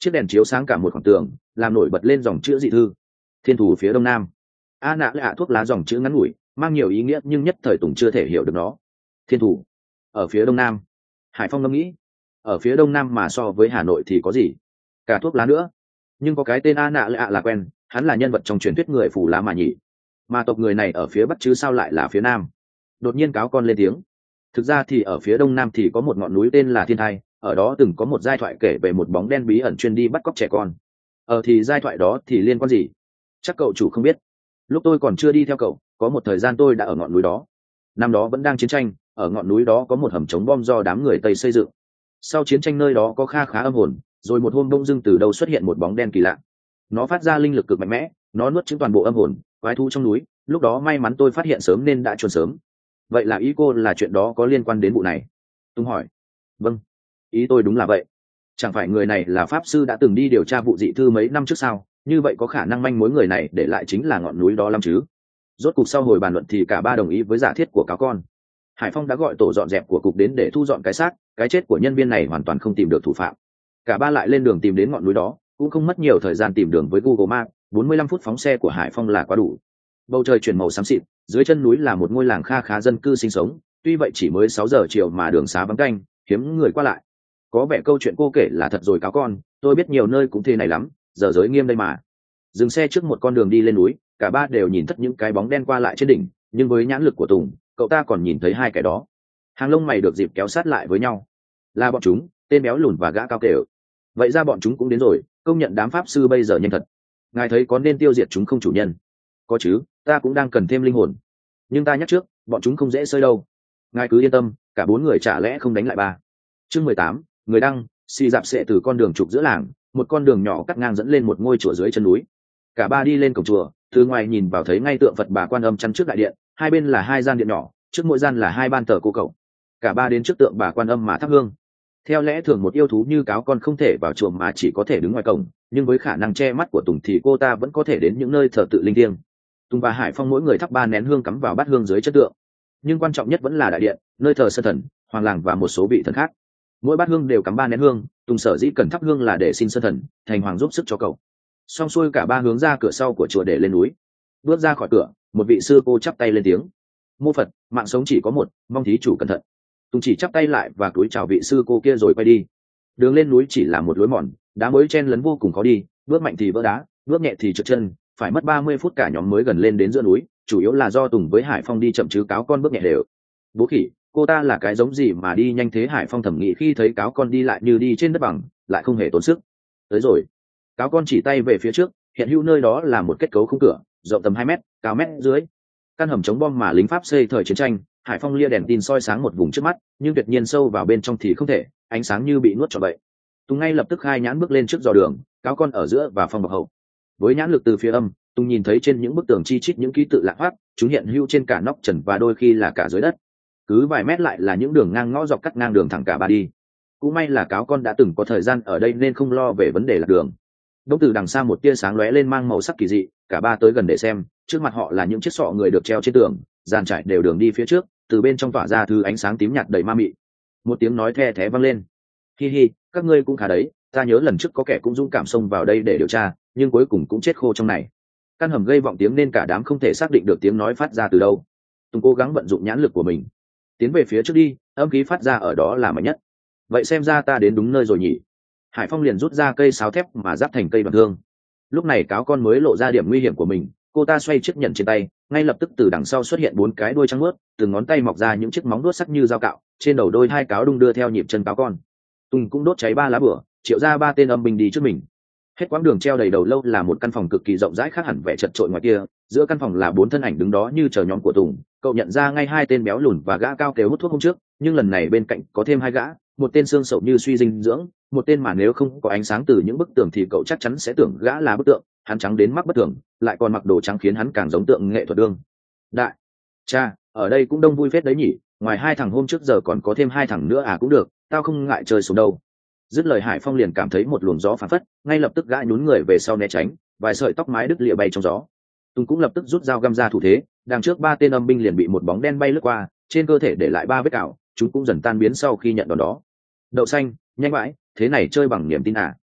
chiếc đèn chiếu sáng cả một khoảng tường, làm nổi bật lên dòng chữ dị thư. Thiên thủ phía đông nam. A nạ lạ thuốc lá dòng chữ ngắn ngủi, mang nhiều ý nghĩa nhưng nhất thời Tùng chưa thể hiểu được nó. Thiên thủ ở phía đông nam. Hải Phong ngẫm nghĩ, ở phía đông nam mà so với Hà Nội thì có gì? Cả thuốc lá nữa. Nhưng có cái tên A nạ lạ là quen, hắn là nhân vật trong truyền thuyết người phù lá mà nhỉ? Mà tộc người này ở phía bắc chứ sao lại là phía nam? Đột nhiên cáo con lên tiếng. Thực ra thì ở phía đông nam thì có một ngọn núi tên là Thiên Thai, ở đó từng có một giai thoại kể về một bóng đen bí ẩn chuyên đi bắt cóc trẻ con. Ờ thì giai thoại đó thì liên quan gì? Chắc cậu chủ không biết. Lúc tôi còn chưa đi theo cậu, có một thời gian tôi đã ở ngọn núi đó. Năm đó vẫn đang chiến tranh, ở ngọn núi đó có một hầm chống bom do đám người Tây xây dựng. Sau chiến tranh nơi đó có kha khá âm hồn, rồi một hôm bỗng dưng từ đâu xuất hiện một bóng đen kỳ lạ. Nó phát ra linh lực cực mạnh mẽ, nó nuốt chửng toàn bộ âm hồn, quái thú trong núi. Lúc đó may mắn tôi phát hiện sớm nên đã chuồn sớm. Vậy là ý cô là chuyện đó có liên quan đến vụ này? Tùng hỏi. Vâng, ý tôi đúng là vậy. Chẳng phải người này là pháp sư đã từng đi điều tra vụ dị thư mấy năm trước sao? Như vậy có khả năng manh mối người này để lại chính là ngọn núi đó lắm chứ? Rốt cục sau hồi bàn luận thì cả ba đồng ý với giả thiết của cáo con. Hải Phong đã gọi tổ dọn dẹp của cục đến để thu dọn cái xác, cái chết của nhân viên này hoàn toàn không tìm được thủ phạm. Cả ba lại lên đường tìm đến ngọn núi đó, cũng không mất nhiều thời gian tìm đường với Google Maps, bốn mươi lăm phút phóng xe của Hải Phong là quá đủ. Bầu trời chuyển màu xám xịt, dưới chân núi là một ngôi làng kha khá dân cư sinh sống, tuy vậy chỉ mới sáu giờ chiều mà đường xá vắng tanh, hiếm người qua lại. Có vẻ câu chuyện cô kể là thật rồi cáo con, tôi biết nhiều nơi cũng thế này lắm, giờ giới nghiêm đây mà. Dừng xe trước một con đường đi lên núi, cả ba đều nhìn thất những cái bóng đen qua lại trên đỉnh, nhưng với nhãn lực của Tùng, cậu ta còn nhìn thấy hai cái đó. Hàng lông mày được dịp kéo sát lại với nhau. Là bọn chúng, tên béo lùn và gã cao kèo. Vậy ra bọn chúng cũng đến rồi, công nhận đám pháp sư bây giờ nhanh thật. Ngài thấy có nên tiêu diệt chúng không chủ nhân? Có chứ, ta cũng đang cần thêm linh hồn. Nhưng ta nhắc trước, bọn chúng không dễ sơi đâu. Ngài cứ yên tâm, cả bốn người chả lẽ không đánh lại ba. Chương mười tám, người đăng, xì dạp xệ từ con đường trục giữa làng, một con đường nhỏ cắt ngang dẫn lên một ngôi chùa dưới chân núi. Cả ba đi lên cổng chùa, từ ngoài nhìn vào thấy ngay tượng Phật Bà Quan Âm chắn trước đại điện, hai bên là hai gian điện nhỏ, trước mỗi gian là hai ban tờ cô cậu. Cả ba đến trước tượng Bà Quan Âm mà thắp hương. Theo lẽ thường một yêu thú như cáo con không thể vào chùa mà chỉ có thể đứng ngoài cổng, nhưng với khả năng che mắt của Tùng thì cô ta vẫn có thể đến những nơi thờ tự linh thiêng. Tùng và Hải Phong mỗi người thắp ba nén hương cắm vào bát hương dưới chất tượng. Nhưng quan trọng nhất vẫn là đại điện, nơi thờ sơn thần, hoàng làng và một số vị thần khác. Mỗi bát hương đều cắm ba nén hương, Tùng sở dĩ cần thắp hương là để xin sơn thần, thành hoàng giúp sức cho cậu. Xong xuôi cả ba hướng ra cửa sau của chùa để lên núi. Bước ra khỏi cửa, một vị sư cô chắp tay lên tiếng. Mô Phật, mạng sống chỉ có một, mong thí chủ cẩn thận. Tùng chỉ chắp tay lại và cúi chào vị sư cô kia rồi quay đi. Đường lên núi chỉ là một lối mòn, đá mới chen lấn vô cùng khó đi, bước mạnh thì vỡ đá, bước nhẹ thì trượt chân, phải mất ba mươi phút cả nhóm mới gần lên đến giữa núi, chủ yếu là do Tùng với Hải Phong đi chậm chứ cáo con bước nhẹ đều. Bố khỉ, cô ta là cái giống gì mà đi nhanh thế? Hải Phong thầm nghĩ khi thấy cáo con đi lại như đi trên đất bằng, lại không hề tốn sức. Tới rồi. Cáo con chỉ tay về phía trước, hiện hữu nơi đó là một kết cấu khung cửa, rộng tầm hai mét, cao mét dưới. Căn hầm chống bom mà lính Pháp xây thời chiến tranh. Hải Phong lia đèn tin soi sáng một vùng trước mắt, nhưng tuyệt nhiên sâu vào bên trong thì không thể, ánh sáng như bị nuốt trọn vậy. Tùng ngay lập tức khai nhãn bước lên trước dò đường, cáo con ở giữa và Phong bọc hậu. Với nhãn lực từ phía âm, Tùng nhìn thấy trên những bức tường chi chít những ký tự lạ hoắc, chúng hiện hữu trên cả nóc trần và đôi khi là cả dưới đất. Cứ vài mét lại là những đường ngang ngõ dọc cắt ngang đường thẳng cả ba đi. Cũng may là cáo con đã từng có thời gian ở đây nên không lo về vấn đề lạc đường. Đông từ đằng xa một tia sáng lóe lên mang màu sắc kỳ dị, cả ba tới gần để xem, trước mặt họ là những chiếc sọ người được treo trên tường, dàn trải đều đường đi phía trước, từ bên trong tỏa ra thứ ánh sáng tím nhạt đầy ma mị. Một tiếng nói the thé vang lên. Hi hi, các ngươi cũng khá đấy, ta nhớ lần trước có kẻ cũng dũng cảm xông vào đây để điều tra, nhưng cuối cùng cũng chết khô trong này. Căn hầm gây vọng tiếng nên cả đám không thể xác định được tiếng nói phát ra từ đâu. Tùng cố gắng vận dụng nhãn lực của mình, tiến về phía trước đi, âm khí phát ra ở đó là mạnh nhất. Vậy xem ra ta đến đúng nơi rồi nhỉ. Hải Phong liền rút ra cây sáo thép mà giáp thành cây bằng thương. Lúc này cáo con mới lộ ra điểm nguy hiểm của mình, cô ta xoay chiếc nhẫn trên tay, ngay lập tức từ đằng sau xuất hiện bốn cái đuôi trắng mướt, từ ngón tay mọc ra những chiếc móng đuốt sắc như dao cạo, trên đầu đôi hai cáo đung đưa theo nhịp chân cáo con. Tùng cũng đốt cháy ba lá bửa, triệu ra ba tên âm binh đi trước mình. Hết quãng đường treo đầy đầu lâu là một căn phòng cực kỳ rộng rãi khác hẳn vẻ chật chội ngoài kia, giữa căn phòng là bốn thân ảnh đứng đó như chờ nhóm của Tùng. Cậu nhận ra ngay hai tên béo lùn và gã cao kèo hút thuốc hôm trước, nhưng lần này bên cạnh có thêm hai gã, một tên xương sậu như suy dinh dưỡng, một tên mà nếu không có ánh sáng từ những bức tường thì cậu chắc chắn sẽ tưởng gã là bức tượng. Hắn trắng đến mắt bất thường, lại còn mặc đồ trắng khiến hắn càng giống tượng nghệ thuật đương đại. Cha, ở đây cũng đông vui phết đấy nhỉ, ngoài hai thằng hôm trước giờ còn có thêm hai thằng nữa à? Cũng được, tao không ngại chơi xuống đâu. Dứt lời Hải Phong liền cảm thấy một luồng gió phảng phất, ngay lập tức gã nhún người về sau né tránh, vài sợi tóc mái đứt lìa bay trong gió. Tùng cũng lập tức rút dao găm ra thủ thế, đằng trước ba tên âm binh liền bị một bóng đen bay lướt qua, trên cơ thể để lại ba vết cào, chúng cũng dần tan biến sau khi nhận đòn đó. Đậu xanh, nhanh vãi, thế này chơi bằng niềm tin à?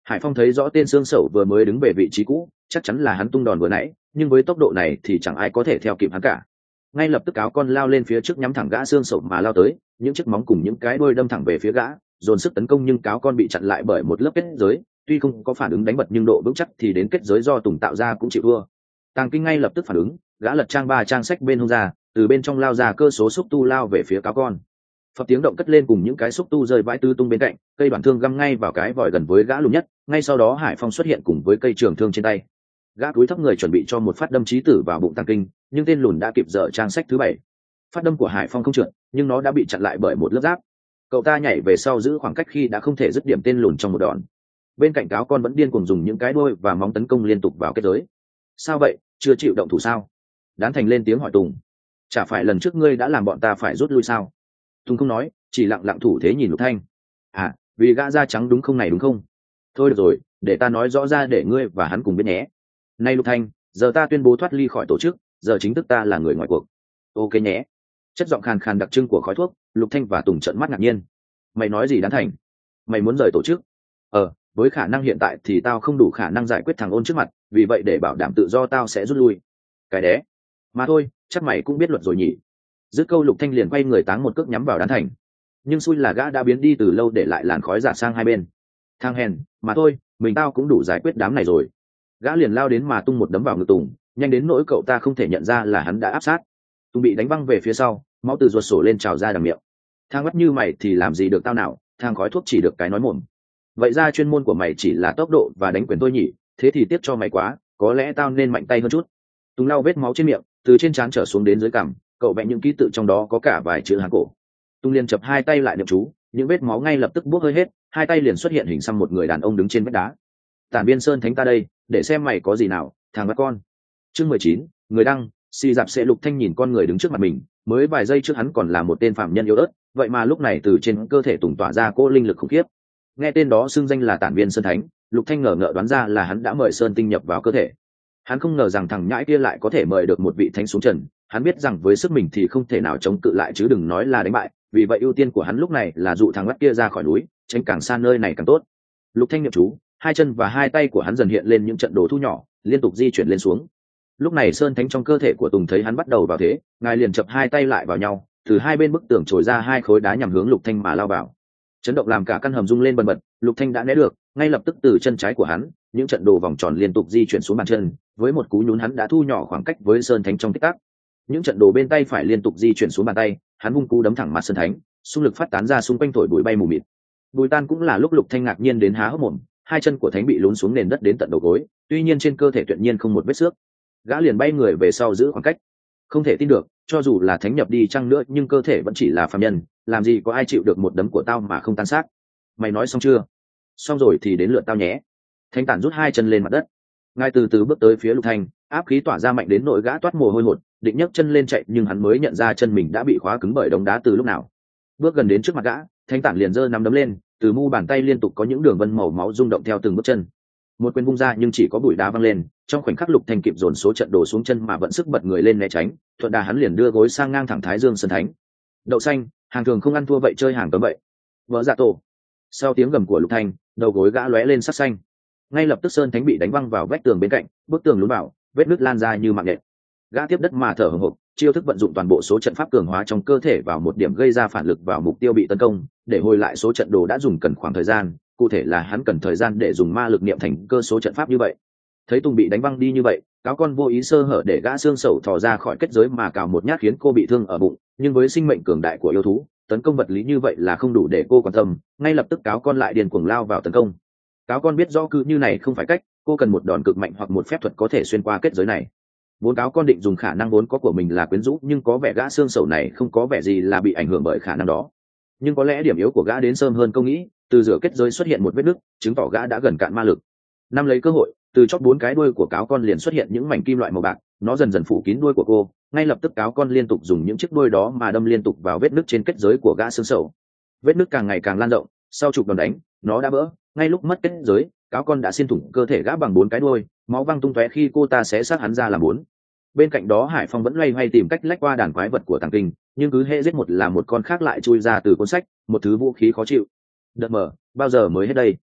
Hải Phong thấy rõ tên xương sẩu vừa mới đứng về vị trí cũ, chắc chắn là hắn tung đòn vừa nãy, nhưng với tốc độ này thì chẳng ai có thể theo kịp hắn cả. Ngay lập tức cáo con lao lên phía trước nhắm thẳng gã xương sẩu mà lao tới, những chiếc móng cùng những cái đuôi đâm thẳng về phía gã, dồn sức tấn công, nhưng cáo con bị chặn lại bởi một lớp kết giới, tuy không có phản ứng đánh bật nhưng độ vững chắc thì đến kết giới do Tùng tạo ra cũng chịu thua. Tàng Kinh ngay lập tức phản ứng, gã lật trang ba trang sách bên hông ra, từ bên trong lao ra cơ số xúc tu lao về phía cáo con. Phập tiếng động cất lên cùng những cái xúc tu rơi vãi tứ tung bên cạnh, cây đoạn thương găm ngay vào cái vòi gần với gã lùn nhất. Ngay sau đó Hải Phong xuất hiện cùng với cây trường thương trên tay, gã cúi thấp người chuẩn bị cho một phát đâm chí tử vào bụng Tàng Kinh, nhưng tên lùn đã kịp dở trang sách thứ bảy. Phát đâm của Hải Phong không trượt, nhưng nó đã bị chặn lại bởi một lớp giáp. Cậu ta nhảy về sau giữ khoảng cách khi đã không thể dứt điểm tên lùn trong một đòn. Bên cạnh cáo con vẫn điên cuồng dùng những cái đuôi và móng tấn công liên tục vào kết giới. Sao vậy, chưa chịu động thủ sao? Đán Thành lên tiếng hỏi Tùng. Chả phải lần trước ngươi đã làm bọn ta phải rút lui sao? Tùng không nói, chỉ lặng lặng thủ thế nhìn Lục Thanh. À, vì gã da trắng đúng không này đúng không? Thôi được rồi, để ta nói rõ ra để ngươi và hắn cùng biết nhé. Này Lục Thanh, giờ ta tuyên bố thoát ly khỏi tổ chức, giờ chính thức ta là người ngoài cuộc. Ok nhé. Chất giọng khàn khàn đặc trưng của khói thuốc, Lục Thanh và Tùng trợn mắt ngạc nhiên. Mày nói gì Đán Thành? Mày muốn rời tổ chức? Ờ, với khả năng hiện tại thì tao không đủ khả năng giải quyết thằng Ôn trước mặt, vì vậy để bảo đảm tự do tao sẽ rút lui. Cái đé. Mà thôi, chắc mày cũng biết luật rồi nhỉ. Dứt câu Lục Thanh liền quay người táng một cước nhắm vào Đán Thành. Nhưng xui là gã đã biến đi từ lâu để lại làn khói giả sang hai bên. Thằng hèn, mà thôi, mình tao cũng đủ giải quyết đám này rồi. Gã liền lao đến mà tung một đấm vào ngực Tùng, nhanh đến nỗi cậu ta không thể nhận ra là hắn đã áp sát. Tùng bị đánh văng về phía sau, máu từ ruột sổ lên trào ra đằng miệng. Thang mắt như mày thì làm gì được tao nào, thang khói thuốc chỉ được cái nói mồm. Vậy ra chuyên môn của mày chỉ là tốc độ và đánh quyền thôi nhỉ? Thế thì tiếc cho mày quá, có lẽ tao nên mạnh tay hơn chút. Tùng lau vết máu trên miệng, từ trên trán trở xuống đến dưới cằm, cậu vẽ những ký tự trong đó có cả vài chữ Hán cổ. Tùng liền chập hai tay lại niệm chú, những vết máu ngay lập tức bốc hơi hết, hai tay liền xuất hiện hình xăm một người đàn ông đứng trên vách đá. Tản Biên Sơn Thánh ta đây, để xem mày có gì nào, thằng bắt con. Chương mười chín, người đăng, xì dạp sẽ Lục Thanh nhìn con người đứng trước mặt mình, mới vài giây trước hắn còn là một tên phạm nhân yếu ớt, vậy mà lúc này từ trên cơ thể Tùng tỏa ra cỗ linh lực khủng khiếp. Nghe tên đó xưng danh là Tản Biên Sơn Thánh, Lục Thanh ngờ ngợ đoán ra là hắn đã mời Sơn Tinh nhập vào cơ thể. Hắn không ngờ rằng thằng nhãi kia lại có thể mời được một vị thánh xuống trần, hắn biết rằng với sức mình thì không thể nào chống cự lại chứ đừng nói là đánh bại, vì vậy ưu tiên của hắn lúc này là dụ thằng lắc kia ra khỏi núi, tránh càng xa nơi này càng tốt. Lục Thanh niệm chú, hai chân và hai tay của hắn dần hiện lên những trận đồ thu nhỏ, liên tục di chuyển lên xuống. Lúc này Sơn Thánh trong cơ thể của Tùng thấy hắn bắt đầu vào thế, ngài liền chập hai tay lại vào nhau, từ hai bên bức tường trồi ra hai khối đá nhằm hướng Lục Thanh mà lao vào. Chấn động làm cả căn hầm rung lên bần bật, Lục Thanh đã né được, ngay lập tức từ chân trái của hắn, những trận đồ vòng tròn liên tục di chuyển xuống bàn chân, với một cú nhún hắn đã thu nhỏ khoảng cách với Sơn Thánh trong tích tắc. Những trận đồ bên tay phải liên tục di chuyển xuống bàn tay, hắn vung cú đấm thẳng mặt Sơn Thánh, xung lực phát tán ra xung quanh thổi bụi bay mù mịt. Bùi tan cũng là lúc Lục Thanh ngạc nhiên đến há hốc mồm, hai chân của Thánh bị lún xuống nền đất đến tận đầu gối, tuy nhiên trên cơ thể tuyệt nhiên không một vết xước. Gã liền bay người về sau giữ khoảng cách. Không thể tin được, cho dù là Thánh nhập đi chăng nữa nhưng cơ thể vẫn chỉ là phàm nhân, làm gì có ai chịu được một đấm của tao mà không tan xác. Mày nói xong chưa? Xong rồi thì đến lượt tao nhé. Thánh Tản rút hai chân lên mặt đất, ngài từ từ bước tới phía Lục Thanh, áp khí tỏa ra mạnh đến nỗi gã toát mồ hôi hột, định nhấc chân lên chạy nhưng hắn mới nhận ra chân mình đã bị khóa cứng bởi đống đá từ lúc nào. Bước gần đến trước mặt gã, Thánh Tản liền giơ nắm đấm lên, từ mu bàn tay liên tục có những đường vân màu máu rung động theo từng bước chân. Một quyền vung ra nhưng chỉ có bụi đá văng lên, trong khoảnh khắc Lục Thanh kịp dồn số trận đổ xuống chân mà vẫn sức bật người lên né tránh, thuận đà hắn liền đưa gối sang ngang thẳng Thái Dương Sơn Thánh. Đậu xanh, hàng thường không ăn thua vậy chơi hàng cấm vậy. Vỡ dạ tổ. Sau tiếng gầm của Lục Thanh, đầu gối gã lóe lên sắc xanh. Ngay lập tức Sơn Thánh bị đánh văng vào vách tường bên cạnh, bức tường lún vào, vết nứt lan ra như mạng nhện. Gã tiếp đất mà thở hổn hộc, chiêu thức vận dụng toàn bộ số trận pháp cường hóa trong cơ thể vào một điểm gây ra phản lực vào mục tiêu bị tấn công, để hồi lại số trận đồ đã dùng cần khoảng thời gian, cụ thể là hắn cần thời gian để dùng ma lực niệm thành cơ số trận pháp như vậy. Thấy Tùng bị đánh văng đi như vậy, cáo con vô ý sơ hở để gã xương sẩu thò ra khỏi kết giới mà cào một nhát khiến cô bị thương ở bụng, nhưng với sinh mệnh cường đại của yêu thú, tấn công vật lý như vậy là không đủ để cô quan tâm, ngay lập tức cáo con lại điên cuồng lao vào tấn công. Cáo con biết rõ cứ như này không phải cách, cô cần một đòn cực mạnh hoặc một phép thuật có thể xuyên qua kết giới này. Vốn cáo con định dùng khả năng vốn có của mình là quyến rũ, nhưng có vẻ gã xương sẩu này không có vẻ gì là bị ảnh hưởng bởi khả năng đó. Nhưng có lẽ điểm yếu của gã đến sớm hơn câu nghĩ, từ giữa kết giới xuất hiện một vết nứt, chứng tỏ gã đã gần cạn ma lực. Năm lấy cơ hội, từ chóp bốn cái đuôi của cáo con liền xuất hiện những mảnh kim loại màu bạc, nó dần dần phủ kín đuôi của cô, ngay lập tức cáo con liên tục dùng những chiếc đuôi đó mà đâm liên tục vào vết nứt trên kết giới của gã xương sẩu. Vết nứt càng ngày càng lan rộng, sau chục đòn đánh, nó đã vỡ, ngay lúc mất kết giới, cáo con đã xuyên thủng cơ thể gã bằng bốn cái đuôi, máu văng tung tóe khi cô ta xé xác hắn ra làm bốn. Bên cạnh đó Hải Phong vẫn loay hoay tìm cách lách qua đàn quái vật của Tàng Kinh, nhưng cứ hễ giết một là một con khác lại chui ra từ cuốn sách, một thứ vũ khí khó chịu. Đợt mở, bao giờ mới hết đây?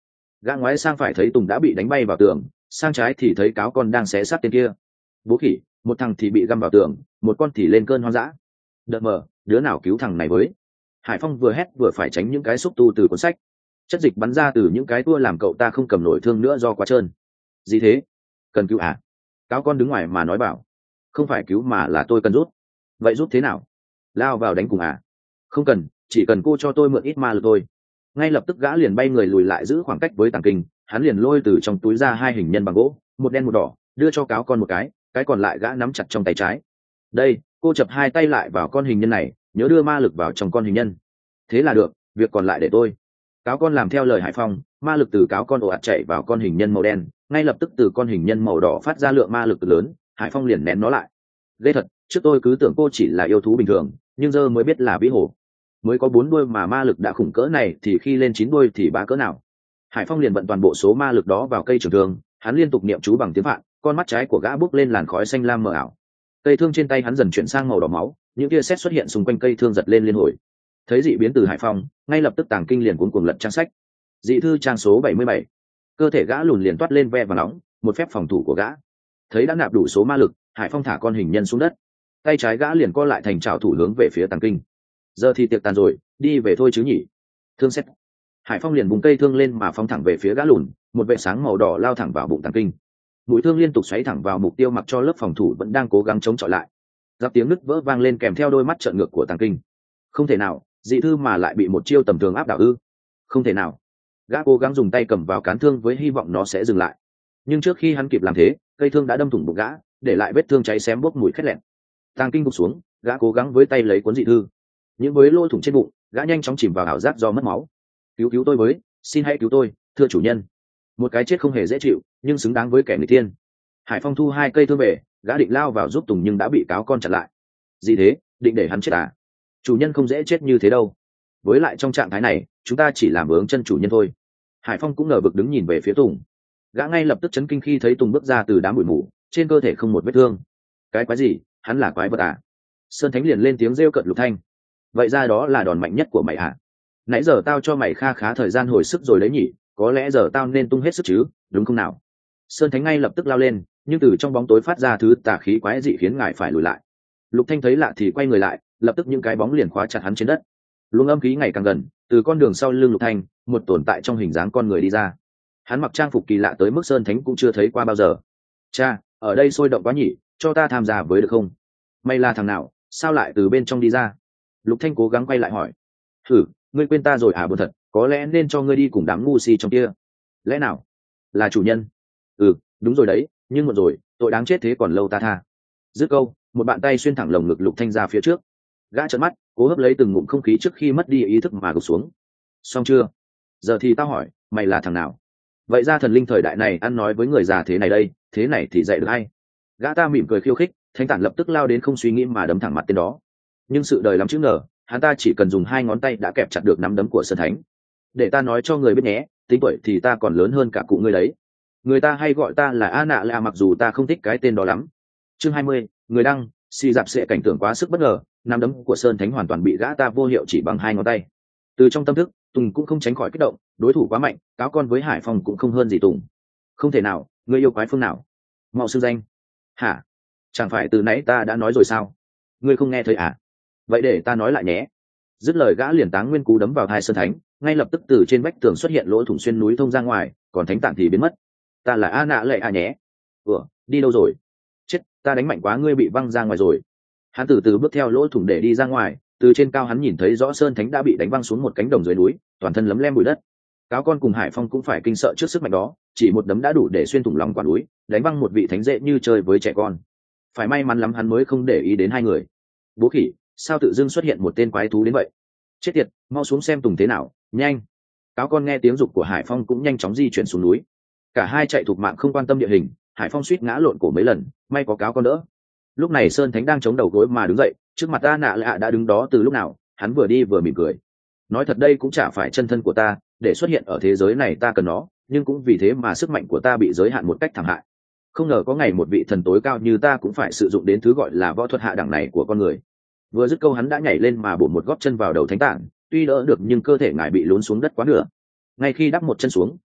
Gã ngoái sang phải thấy Tùng đã bị đánh bay vào tường, sang trái thì thấy cáo con đang xé xác tên kia. Bố khỉ, một thằng thì bị găm vào tường, một con thì lên cơn hoang dã. Đợt mờ, đứa nào cứu thằng này với? Hải Phong vừa hét vừa phải tránh những cái xúc tu từ cuốn sách. Chất dịch bắn ra từ những cái tua làm cậu ta không cầm nổi thương nữa do quá trơn. Gì thế? Cần cứu à? Cáo con đứng ngoài mà nói bảo. Không phải cứu mà là tôi cần rút. Vậy rút thế nào? Lao vào đánh cùng à? Không cần, chỉ cần cô cho tôi mượn ít ma lực thôi. Ngay lập tức gã liền bay người lùi lại giữ khoảng cách với Tàng Kinh. Hắn liền lôi từ trong túi ra hai hình nhân bằng gỗ, một đen một đỏ, đưa cho cáo con một cái, cái còn lại gã nắm chặt trong tay trái. Đây, cô chập hai tay lại vào con hình nhân này, nhớ đưa ma lực vào trong con hình nhân. Thế là được, việc còn lại để tôi. Cáo con làm theo lời Hải Phong, ma lực từ cáo con ồ ạt chạy vào con hình nhân màu đen, ngay lập tức từ con hình nhân màu đỏ phát ra lượng ma lực lớn. Hải Phong liền nén nó lại. Ghê thật, trước tôi cứ tưởng cô chỉ là yêu thú bình thường, nhưng giờ mới biết là vĩ hồ. Mới có bốn đuôi mà ma lực đã khủng cỡ này thì khi lên chín đuôi thì bá cỡ nào. Hải Phong liền vận toàn bộ số ma lực đó vào cây trường thương, hắn liên tục niệm chú bằng tiếng Phạn, con mắt trái của gã bốc lên làn khói xanh lam mờ ảo. Cây thương trên tay hắn dần chuyển sang màu đỏ máu, những tia sét xuất hiện xung quanh cây thương giật lên liên hồi. Thấy dị biến từ Hải Phong, ngay lập tức Tàng Kinh liền cuống cuồng lật trang sách. Dị thư trang số bảy mươi bảy. Cơ thể gã lùn liền toát lên ve và nóng, một phép phòng thủ của gã. Thấy đã nạp đủ số ma lực, Hải Phong thả con hình nhân xuống đất. Tay trái gã liền co lại thành trảo thủ hướng về phía Tàng Kinh. Giờ thì tiệc tàn rồi, đi về thôi chứ nhỉ? Thương xét. Hải Phong liền vùng cây thương lên mà phóng thẳng về phía gã lùn, một vệ sáng màu đỏ lao thẳng vào bụng Tàng Kinh. Mũi thương liên tục xoáy thẳng vào mục tiêu mặc cho lớp phòng thủ vẫn đang cố gắng chống chọi lại. Giáp tiếng nứt vỡ vang lên kèm theo đôi mắt trợn ngược của Tàng Kinh. Không thể nào, dị thư mà lại bị một chiêu tầm thường áp đảo ư? Không thể nào. Gã cố gắng dùng tay cầm vào cán thương với hy vọng nó sẽ dừng lại. Nhưng trước khi hắn kịp làm thế, cây thương đã đâm thủng bụng gã, để lại vết thương cháy xém bốc mùi khét lẹn. Tàng Kinh gục xuống, gã cố gắng với tay lấy cuốn dị thư. Những với lỗ thủng trên bụng, gã nhanh chóng chìm vào ảo giác do mất máu. Cứu cứu tôi với, xin hãy cứu tôi, thưa chủ nhân. Một cái chết không hề dễ chịu, nhưng xứng đáng với kẻ người tiên. Hải Phong thu hai cây thương về, gã định lao vào giúp Tùng nhưng đã bị cáo con chặn lại. Gì thế, định để hắn chết à? Chủ nhân không dễ chết như thế đâu. Với lại trong trạng thái này, chúng ta chỉ làm vướng chân chủ nhân thôi. Hải Phong cũng ngờ vực đứng nhìn về phía Tùng. Gã ngay lập tức chấn kinh khi thấy Tùng bước ra từ đám bụi mù, trên cơ thể không một vết thương. Cái quái gì, hắn là quái vật à? Sơn Thánh liền lên tiếng rêu cợt Lục Thanh. Vậy ra đó là đòn mạnh nhất của mày à? Nãy giờ tao cho mày kha khá thời gian hồi sức rồi đấy nhỉ, có lẽ giờ tao nên tung hết sức chứ, đúng không nào? Sơn Thánh ngay lập tức lao lên, nhưng từ trong bóng tối phát ra thứ tà khí quái dị khiến ngài phải lùi lại. Lục Thanh thấy lạ thì quay người lại, lập tức những cái bóng liền khóa chặt hắn trên đất. Luồng âm khí ngày càng gần, từ con đường sau lưng Lục Thanh, một tồn tại trong hình dáng con người đi ra. Hắn mặc trang phục kỳ lạ tới mức Sơn Thánh cũng chưa thấy qua bao giờ. Cha, ở đây sôi động quá nhỉ, cho ta tham gia với được không? Mày là thằng nào, sao lại từ bên trong đi ra? Lục Thanh cố gắng quay lại hỏi. Thử, ngươi quên ta rồi à? Buồn thật, có lẽ nên cho ngươi đi cùng đám ngu si trong kia. Lẽ nào là chủ nhân? Ừ, đúng rồi đấy, nhưng muộn rồi, tội đáng chết thế còn lâu ta tha. Dứt câu, một bàn tay xuyên thẳng lồng ngực Lục Thanh ra phía trước. Gã trợn mắt, cố hấp lấy từng ngụm không khí trước khi mất đi ý thức mà gục xuống. Xong chưa? Giờ thì tao hỏi, mày là thằng nào? Vậy ra thần linh thời đại này ăn nói với người già thế này đây, thế này thì dạy được hay? Gã ta mỉm cười khiêu khích, Thanh Tản lập tức lao đến không suy nghĩ mà đấm thẳng mặt tên đó. Nhưng sự đời lắm chữ ngờ, hắn ta chỉ cần dùng hai ngón tay đã kẹp chặt được nắm đấm của Sơn Thánh. Để ta nói cho người biết nhé, tính tuổi thì ta còn lớn hơn cả cụ ngươi đấy. Người ta hay gọi ta là A Nạ Lạ mặc dù ta không thích cái tên đó lắm. Chương hai mươi, người đăng, Si Dạp Sệ cảnh tượng quá sức bất ngờ, nắm đấm của Sơn Thánh hoàn toàn bị gã ta vô hiệu chỉ bằng hai ngón tay. Từ trong tâm thức, Tùng cũng không tránh khỏi kích động, đối thủ quá mạnh, cáo con với Hải Phong cũng không hơn gì Tùng. Không thể nào, ngươi yêu quái phương nào? Mạo xưng danh. Hả? Chẳng phải từ nãy ta đã nói rồi sao? Ngươi không nghe thấy à? Vậy để ta nói lại nhé. Dứt lời gã liền táng nguyên cú đấm vào hai Sơn Thánh, ngay lập tức từ trên vách tường xuất hiện lỗ thủng xuyên núi thông ra ngoài, còn Thánh Tản thì biến mất. Ta là A Nạ Lệ à nhé. Ủa, đi đâu rồi? Chết, ta đánh mạnh quá ngươi bị văng ra ngoài rồi. Hắn từ từ bước theo lỗ thủng để đi ra ngoài, từ trên cao hắn nhìn thấy rõ Sơn Thánh đã bị đánh văng xuống một cánh đồng dưới núi, toàn thân lấm lem bụi đất. Cáo con cùng Hải Phong cũng phải kinh sợ trước sức mạnh đó, chỉ một đấm đã đủ để xuyên thủng lòng quả núi, đánh văng một vị thánh dễ như chơi với trẻ con. Phải may mắn lắm hắn mới không để ý đến hai người. Bố khỉ, sao tự dưng xuất hiện một tên quái thú đến vậy? Chết tiệt, mau xuống xem Tùng thế nào, nhanh. Cáo con nghe tiếng giục của Hải Phong cũng nhanh chóng di chuyển xuống núi. Cả hai chạy thục mạng không quan tâm địa hình, Hải Phong suýt ngã lộn cổ mấy lần, may có cáo con đỡ. Lúc này Sơn Thánh đang chống đầu gối mà đứng dậy, trước mặt A Nạ Lạ đã đứng đó từ lúc nào, hắn vừa đi vừa mỉm cười. Nói thật đây cũng chả phải chân thân của ta, để xuất hiện ở thế giới này ta cần nó, nhưng cũng vì thế mà sức mạnh của ta bị giới hạn một cách thảm hại. Không ngờ có ngày một vị thần tối cao như ta cũng phải sử dụng đến thứ gọi là võ thuật hạ đẳng này của con người. Vừa dứt câu hắn đã nhảy lên mà bổ một góp chân vào đầu Thánh Tản, tuy đỡ được nhưng cơ thể ngài bị lún xuống đất quá nửa. Ngay khi đắp một chân xuống,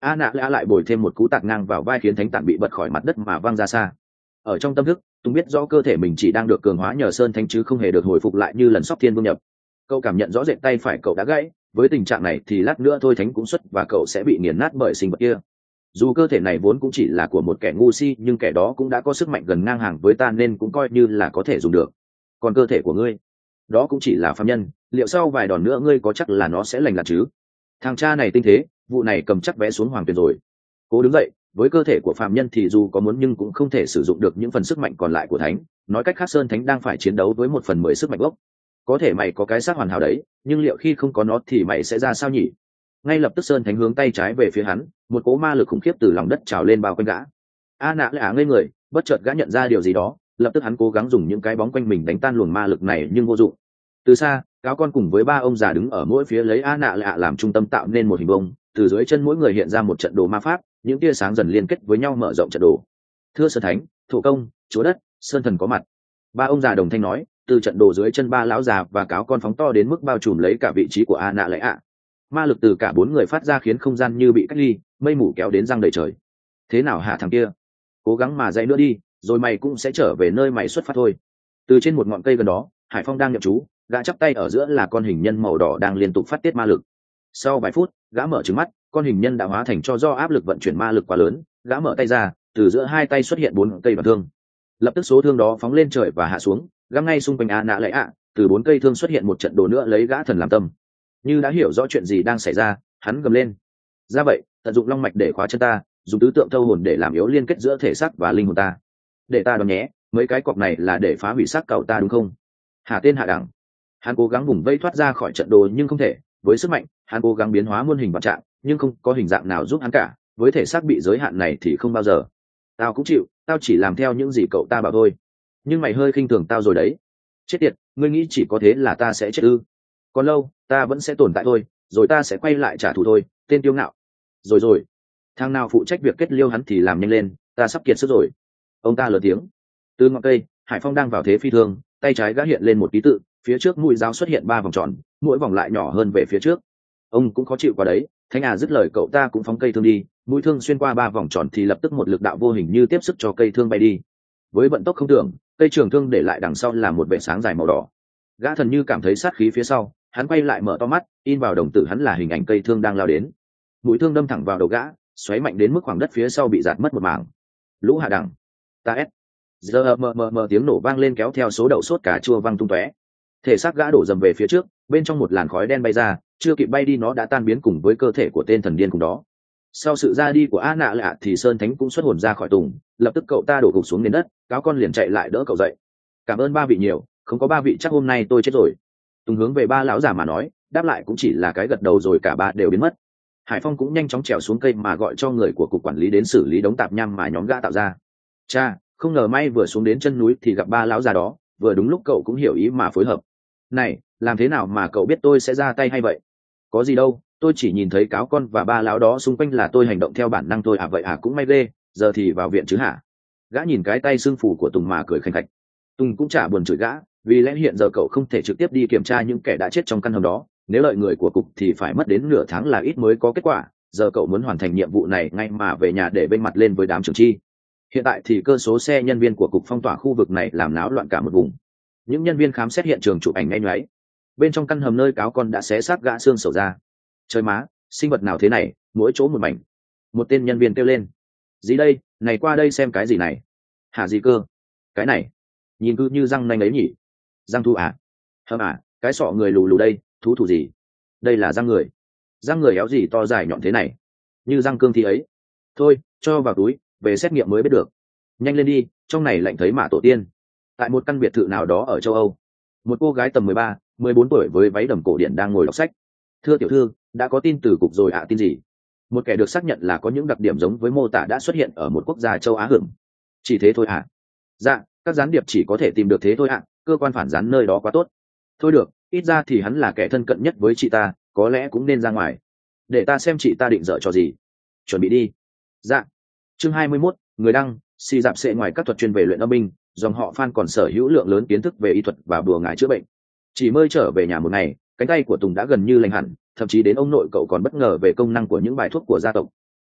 a nạ lạ lại bồi thêm một cú tạt ngang vào vai khiến thánh tản bị bật khỏi mặt đất mà văng ra xa. Ở trong tâm thức, Tùng biết rõ cơ thể mình chỉ đang được cường hóa nhờ sơn thánh chứ không hề được hồi phục lại như lần sóc thiên vương nhập. Cậu cảm nhận rõ rệt tay phải cậu đã gãy, với tình trạng này thì lát nữa thôi thánh cũng xuất và cậu sẽ bị nghiền nát bởi sinh vật kia. Dù cơ thể này vốn cũng chỉ là của một kẻ ngu si, nhưng kẻ đó cũng đã có sức mạnh gần ngang hàng với ta nên cũng coi như là có thể dùng được. Còn cơ thể của ngươi, đó cũng chỉ là phàm nhân, liệu sau vài đòn nữa ngươi có chắc là nó sẽ lành lặn chứ? Thằng cha này tinh thế, vụ này cầm chắc vé xuống hoàng tuyền rồi. Cố đứng dậy, với cơ thể của phàm nhân thì dù có muốn nhưng cũng không thể sử dụng được những phần sức mạnh còn lại của thánh. Nói cách khác, sơn thánh đang phải chiến đấu với một phần mười sức mạnh gốc. Có thể mày có cái xác hoàn hảo đấy, nhưng liệu khi không có nó thì mày sẽ ra sao nhỉ? Ngay lập tức sơn thánh hướng tay trái về phía hắn, một cỗ ma lực khủng khiếp từ lòng đất trào lên bao quanh gã. A nạ lạ ngây người, bất chợt gã nhận ra điều gì đó, lập tức hắn cố gắng dùng những cái bóng quanh mình đánh tan luồng ma lực này nhưng vô dụng. Từ xa, cáo con cùng với ba ông già đứng ở mỗi phía lấy A nạ lạ làm trung tâm tạo nên một hình vông, từ dưới chân mỗi người hiện ra một trận đồ ma pháp, những tia sáng dần liên kết với nhau mở rộng trận đồ. Thưa sơn thánh, thổ công, chúa đất, sơn thần có mặt. Ba ông già đồng thanh nói, từ trận đồ dưới chân ba lão già và cáo con phóng to đến mức bao trùm lấy cả vị trí của A nạ lệ ạ. Ma lực từ cả bốn người phát ra khiến không gian như bị cách ly, mây mù kéo đến răng đầy trời. Thế nào hả thằng kia? Cố gắng mà dậy nữa đi, rồi mày cũng sẽ trở về nơi mày xuất phát thôi. Từ trên một ngọn cây gần đó, Hải Phong đang nhậm chú, gã chắp tay ở giữa là con hình nhân màu đỏ đang liên tục phát tiết ma lực. Sau vài phút, gã mở trừng mắt, con hình nhân đã hóa thành cho do áp lực vận chuyển ma lực quá lớn, gã mở tay ra, từ giữa hai tay xuất hiện bốn cây bản thương. Lập tức số thương đó phóng lên trời và hạ xuống, găm ngay xung quanh A nạ lệ ạ. Từ bốn cây thương xuất hiện một trận đồ nữa lấy gã thần làm tâm. Như đã hiểu rõ chuyện gì đang xảy ra, hắn gầm lên. Ra vậy, tận dụng long mạch để khóa chân ta, dùng tứ tượng thâu hồn để làm yếu liên kết giữa thể xác và linh hồn ta. Để ta đoán nhé, mấy cái cọc này là để phá hủy xác cậu ta đúng không? Hà tên hạ đẳng. Hắn cố gắng vùng vây thoát ra khỏi trận đồ nhưng không thể. Với sức mạnh, hắn cố gắng biến hóa muôn hình vạn trạng, nhưng không có hình dạng nào giúp hắn cả. Với thể xác bị giới hạn này thì không bao giờ. Tao cũng chịu, tao chỉ làm theo những gì cậu ta bảo thôi. Nhưng mày hơi khinh thường tao rồi đấy. Chết tiệt, ngươi nghĩ chỉ có thế là ta sẽ chết ư? Còn lâu, ta vẫn sẽ tồn tại thôi, rồi ta sẽ quay lại trả thù thôi, tên tiêu ngạo. Rồi rồi, thằng nào phụ trách việc kết liêu hắn thì làm nhanh lên, ta sắp kiệt sức rồi. Ông ta lớn tiếng. Từ ngọn cây, Hải Phong đang vào thế phi thương, tay trái gã hiện lên một ký tự, phía trước mũi dao xuất hiện ba vòng tròn, mỗi vòng lại nhỏ hơn về phía trước. Ông cũng khó chịu quá đấy. Thánh à, dứt lời cậu ta cũng phóng cây thương đi, mũi thương xuyên qua ba vòng tròn thì lập tức một lực đạo vô hình như tiếp sức cho cây thương bay đi. Với vận tốc không tưởng, cây trường thương để lại đằng sau là một vệt sáng dài màu đỏ. Gã thần như cảm thấy sát khí phía sau, hắn quay lại mở to mắt, in vào đồng tử hắn là hình ảnh cây thương đang lao đến. Mũi thương đâm thẳng vào đầu gã, xoáy mạnh đến mức khoảng đất phía sau bị giạt mất một mảng. Lũ hạ đẳng, ta ép. Giờ mờ mờ mờ tiếng nổ vang lên kéo theo số đậu sốt cà chua văng tung tóe. Thể xác gã đổ dầm về phía trước, bên trong một làn khói đen bay ra, chưa kịp bay đi nó đã tan biến cùng với cơ thể của tên thần điên cùng đó. Sau sự ra đi của A nạ lạ thì sơn thánh cũng xuất hồn ra khỏi Tùng, lập tức cậu ta đổ gục xuống nền đất, cáo con liền chạy lại đỡ cậu dậy. Cảm ơn ba vị nhiều, không có ba vị chắc hôm nay tôi chết rồi. Tùng hướng về ba lão già mà nói, đáp lại cũng chỉ là cái gật đầu rồi cả ba đều biến mất. Hải Phong cũng nhanh chóng trèo xuống cây mà gọi cho người của cục quản lý đến xử lý đống tạp nham mà nhóm gã tạo ra. Cha, không ngờ may vừa xuống đến chân núi thì gặp ba lão già đó, vừa đúng lúc cậu cũng hiểu ý mà phối hợp. Này, làm thế nào mà cậu biết tôi sẽ ra tay hay vậy? Có gì đâu, tôi chỉ nhìn thấy cáo con và ba lão đó xung quanh là tôi hành động theo bản năng thôi à. Vậy à, cũng may ghê, giờ thì vào viện chứ hả? Gã nhìn cái tay xương phù của Tùng mà cười khanh khách. Tùng cũng chả buồn chửi gã, vì lẽ hiện giờ cậu không thể trực tiếp đi kiểm tra những kẻ đã chết trong căn hầm đó, nếu lợi người của cục thì phải mất đến nửa tháng là ít mới có kết quả. Giờ cậu muốn hoàn thành nhiệm vụ này ngay mà về nhà để bên mặt lên với đám trưởng chi. Hiện tại thì cơ số xe nhân viên của cục phong tỏa khu vực này làm náo loạn cả một vùng. Những nhân viên khám xét hiện trường chụp ảnh ngay nháy. Bên trong căn hầm nơi cáo con đã xé xác gã xương sầu ra. Trời má, sinh vật nào thế này, mỗi chỗ một mảnh. Một tên nhân viên kêu lên. Gì đây, này qua đây xem cái gì này. Hả gì cơ? Cái này, nhìn cứ như răng nanh ấy nhỉ. Răng thu à? Hâm à, cái sọ người lù lù đây, thú thủ gì? Đây là răng người. Răng người éo gì to dài nhọn thế này? Như răng cương thi ấy. Thôi, cho vào túi, về xét nghiệm mới biết được. Nhanh lên đi, trong này lạnh thấy mả tổ tiên. Tại một căn biệt thự nào đó ở châu Âu, một cô gái tầm mười ba, mười bốn tuổi với váy đầm cổ điển đang ngồi đọc sách. Thưa tiểu thư, đã có tin từ cục rồi ạ. À, tin gì? Một kẻ được xác nhận là có những đặc điểm giống với mô tả đã xuất hiện ở một quốc gia châu Á hưởng. Chỉ thế thôi ạ? À? Dạ, các gián điệp chỉ có thể tìm được thế thôi ạ. À. Cơ quan phản gián nơi đó quá tốt. Thôi được, ít ra thì hắn là kẻ thân cận nhất với chị ta, có lẽ cũng nên ra ngoài. Để ta xem chị ta định dở trò gì. Chuẩn bị đi. Dạ. Chương hai mươi mốt, người đăng, si dạp sệ ngoài các thuật chuyên về luyện âm binh, dòng họ fan còn sở hữu lượng lớn kiến thức về y thuật và bùa ngải chữa bệnh. Chỉ mới trở về nhà một ngày, cánh tay của Tùng đã gần như lành hẳn, thậm chí đến ông nội cậu còn bất ngờ về công năng của những bài thuốc của gia tộc.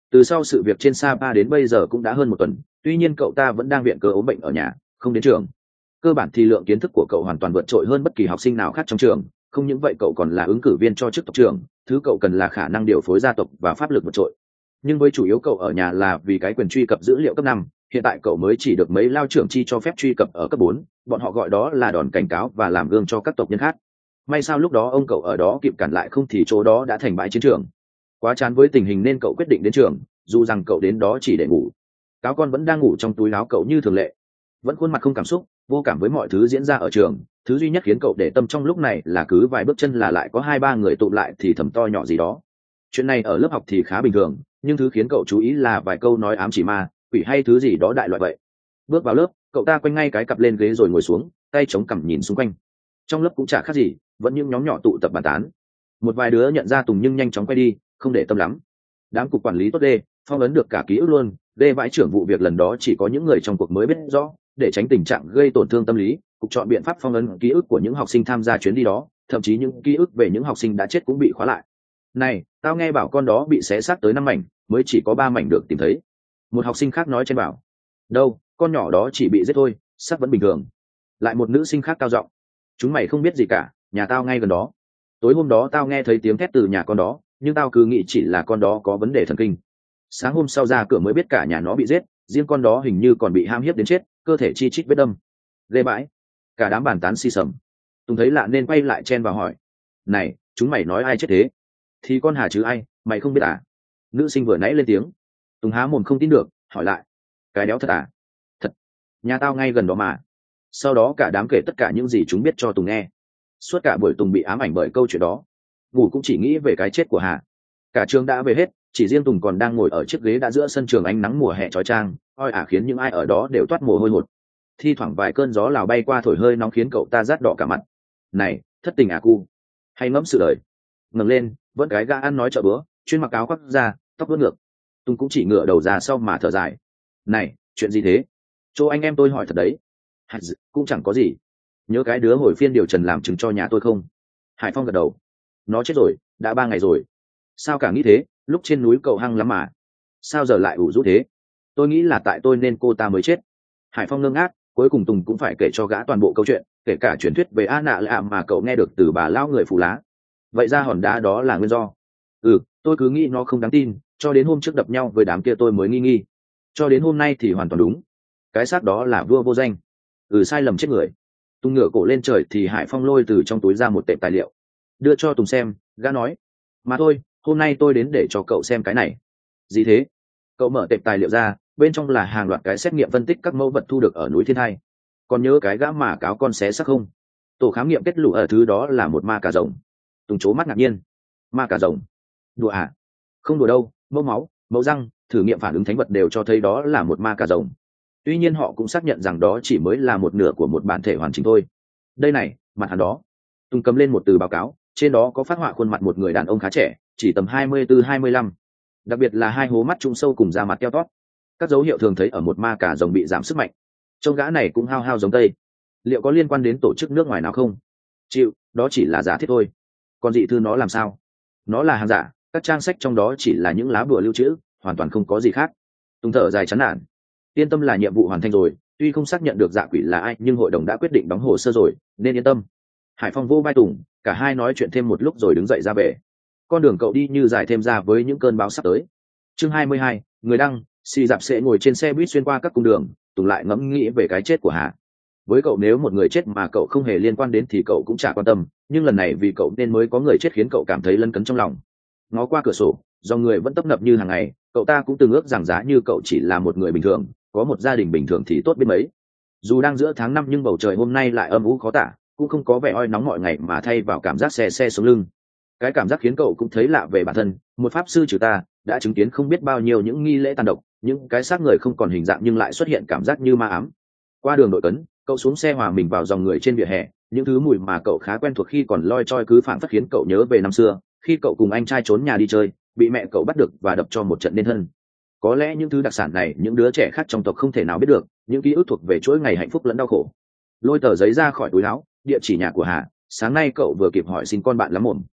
Từ sau sự việc trên Sapa đến bây giờ cũng đã hơn một tuần, tuy nhiên cậu ta vẫn đang viện cớ ốm bệnh ở nhà, không đến trường. Cơ bản thì lượng kiến thức của cậu hoàn toàn vượt trội hơn bất kỳ học sinh nào khác trong trường, không những vậy cậu còn là ứng cử viên cho chức tộc trưởng, thứ cậu cần là khả năng điều phối gia tộc và pháp lực vượt trội. Nhưng với chủ yếu cậu ở nhà là vì cái quyền truy cập dữ liệu cấp năm, hiện tại cậu mới chỉ được mấy lao trưởng chi cho phép truy cập ở cấp bốn, bọn họ gọi đó là đòn cảnh cáo và làm gương cho các tộc nhân khác. May sao lúc đó ông cậu ở đó kịp cản lại, không thì chỗ đó đã thành bãi chiến trường. Quá chán với tình hình nên cậu quyết định đến trường, dù rằng cậu đến đó chỉ để ngủ. Cáo con vẫn đang ngủ trong túi áo cậu như thường lệ, vẫn khuôn mặt không cảm xúc, vô cảm với mọi thứ diễn ra ở trường. Thứ duy nhất khiến cậu để tâm trong lúc này là cứ vài bước chân là lại có hai ba người tụ lại thì thầm to nhỏ gì đó. Chuyện này ở lớp học thì khá bình thường, nhưng thứ khiến cậu chú ý là vài câu nói ám chỉ ma quỷ hay thứ gì đó đại loại vậy. Bước vào lớp, cậu ta quanh ngay cái cặp lên ghế rồi ngồi xuống, tay chống cằm nhìn xung quanh. Trong lớp cũng chả khác gì, vẫn những nhóm nhỏ tụ tập bàn tán. Một vài đứa nhận ra Tùng nhưng nhanh chóng quay đi, không để tâm lắm. Đám cục quản lý tốt đê phong ấn được cả ký ức luôn, đê vãi trưởng vụ việc lần đó chỉ có những người trong cuộc mới biết rõ. Để tránh tình trạng gây tổn thương tâm lý, cục chọn biện pháp phong ấn ký ức của những học sinh tham gia chuyến đi đó, thậm chí những ký ức về những học sinh đã chết cũng bị khóa lại. Này, tao nghe bảo con đó bị xé xác tới năm mảnh, mới chỉ có ba mảnh được tìm thấy. Một học sinh khác nói trên bảo. Đâu, con nhỏ đó chỉ bị giết thôi, xác vẫn bình thường. Lại một nữ sinh khác cao giọng. Chúng mày không biết gì cả, nhà tao ngay gần đó. Tối hôm đó tao nghe thấy tiếng thét từ nhà con đó, nhưng tao cứ nghĩ chỉ là con đó có vấn đề thần kinh. Sáng hôm sau ra cửa mới biết cả nhà nó bị giết, riêng con đó hình như còn bị ham hiếp đến chết, cơ thể chi chít vết đâm. Ghê bãi. Cả đám bàn tán xì xầm. Tùng thấy lạ nên quay lại chen vào hỏi. Này, chúng mày nói ai chết thế? Thì con Hà chứ ai, mày không biết à? Nữ sinh vừa nãy lên tiếng. Tùng há mồm không tin được, hỏi lại. Cái đéo thật à? Thật. Nhà tao ngay gần đó mà. Sau đó cả đám kể tất cả những gì chúng biết cho Tùng nghe. Suốt cả buổi Tùng bị ám ảnh bởi câu chuyện đó. Ngủ cũng chỉ nghĩ về cái chết của Hà. Cả trường đã về hết, chỉ riêng Tùng còn đang ngồi ở chiếc ghế đã giữa sân trường ánh nắng mùa hè chói chang, oi ả khiến những ai ở đó đều toát mồ hôi hột. Thi thoảng vài cơn gió lào bay qua thổi hơi nóng khiến cậu ta rát đỏ cả mặt. Này, thất tình à cu? Hay ngẫm sự đời? Ngẩng lên, vẫn cái gã ăn nói chợ bữa, chuyên mặc áo khoác da, tóc vuốt ngược. Tùng cũng chỉ ngửa đầu ra sau mà thở dài. Này, chuyện gì thế? Chỗ anh em tôi hỏi thật đấy. Hạt dự, cũng chẳng có gì. Nhớ cái đứa hồi phiên điều trần làm chứng cho nhà tôi không? Hải Phong gật đầu. Nó chết rồi, đã ba ngày rồi. Sao cả nghĩ thế, lúc trên núi cậu hăng lắm mà. Sao giờ lại ủ rũ thế? Tôi nghĩ là tại tôi nên cô ta mới chết. Hải Phong ngơ ngác, cuối cùng Tùng cũng phải kể cho gã toàn bộ câu chuyện, kể cả truyền thuyết về A Nạ Lạ mà cậu nghe được từ bà lão người phù lá. Vậy ra hòn đá đó là nguyên do? Ừ, tôi cứ nghĩ nó không đáng tin, cho đến hôm trước đập nhau với đám kia tôi mới nghi nghi. Cho đến hôm nay thì hoàn toàn đúng. Cái xác đó là vua vô danh. Ừ, sai lầm chết người. Tùng ngửa cổ lên trời thì Hải Phong lôi từ trong túi ra một tệp tài liệu, đưa cho Tùng xem. Gã nói. Mà thôi, hôm nay tôi đến để cho cậu xem cái này. Gì thế? Cậu mở tệp tài liệu ra, bên trong là hàng loạt cái xét nghiệm phân tích các mẫu vật thu được ở núi Thiên Hai. Còn nhớ cái gã mà cáo con xé xác không? Tổ khám nghiệm kết luận ở thứ đó là một ma cà rồng. Tùng chố mắt ngạc nhiên. Ma cà rồng? Đùa à? Không đùa đâu, mẫu máu, mẫu răng, thử nghiệm phản ứng thánh vật đều cho thấy đó là một ma cà rồng. Tuy nhiên họ cũng xác nhận rằng đó chỉ mới là một nửa của một bản thể hoàn chỉnh thôi. Đây này, mặt hắn đó. Tùng cầm lên một từ báo cáo, trên đó có phát họa khuôn mặt một người đàn ông khá trẻ, chỉ tầm hai mươi tư hai mươi lăm. Đặc biệt là hai hố mắt trung sâu cùng da mặt teo tót. Các dấu hiệu thường thấy ở một ma cà rồng bị giảm sức mạnh. Trông gã này cũng hao hao giống Tây. Liệu có liên quan đến tổ chức nước ngoài nào không? Chịu, đó chỉ là giả thiết thôi. Còn dị thư nó làm sao? Nó là hàng giả, các trang sách trong đó chỉ là những lá bùa lưu trữ, hoàn toàn không có gì khác. Tùng thở dài chán nản. Yên tâm là nhiệm vụ hoàn thành rồi, tuy không xác nhận được dạ quỷ là ai nhưng hội đồng đã quyết định đóng hồ sơ rồi, nên yên tâm. Hải Phong vô vai Tùng, cả hai nói chuyện thêm một lúc rồi đứng dậy ra về. Con đường cậu đi như dài thêm ra với những cơn bão sắp tới. Chương hai mươi hai, người đăng, xì dạp sẽ ngồi trên xe buýt xuyên qua các cung đường, Tùng lại ngẫm nghĩ về cái chết của Hà. Với cậu nếu một người chết mà cậu không hề liên quan đến thì cậu cũng chả quan tâm, nhưng lần này vì cậu nên mới có người chết khiến cậu cảm thấy lấn cấn trong lòng. Ngó qua cửa sổ, do người vẫn tấp nập như hàng ngày, cậu ta cũng từng ước rằng giá như cậu chỉ là một người bình thường, có một gia đình bình thường thì tốt biết mấy. Dù đang giữa tháng năm nhưng bầu trời hôm nay lại âm u khó tả, cũng không có vẻ oi nóng mọi ngày mà thay vào cảm giác xe xe sống lưng. Cái cảm giác khiến cậu cũng thấy lạ về bản thân, một pháp sư trừ ta đã chứng kiến không biết bao nhiêu những nghi lễ tàn độc, những cái xác người không còn hình dạng nhưng lại xuất hiện cảm giác như ma ám. Qua đường đội cấn, cậu xuống xe hòa mình vào dòng người trên vỉa hè, những thứ mùi mà cậu khá quen thuộc khi còn loi choi cứ phảng phất khiến cậu nhớ về năm xưa, khi cậu cùng anh trai trốn nhà đi chơi, bị mẹ cậu bắt được và đập cho một trận nên thân. Có lẽ những thứ đặc sản này những đứa trẻ khác trong tộc không thể nào biết được, những ký ức thuộc về chuỗi ngày hạnh phúc lẫn đau khổ. Lôi tờ giấy ra khỏi túi áo, địa chỉ nhà của Hà, sáng nay cậu vừa kịp hỏi xin con bạn lắm mồm.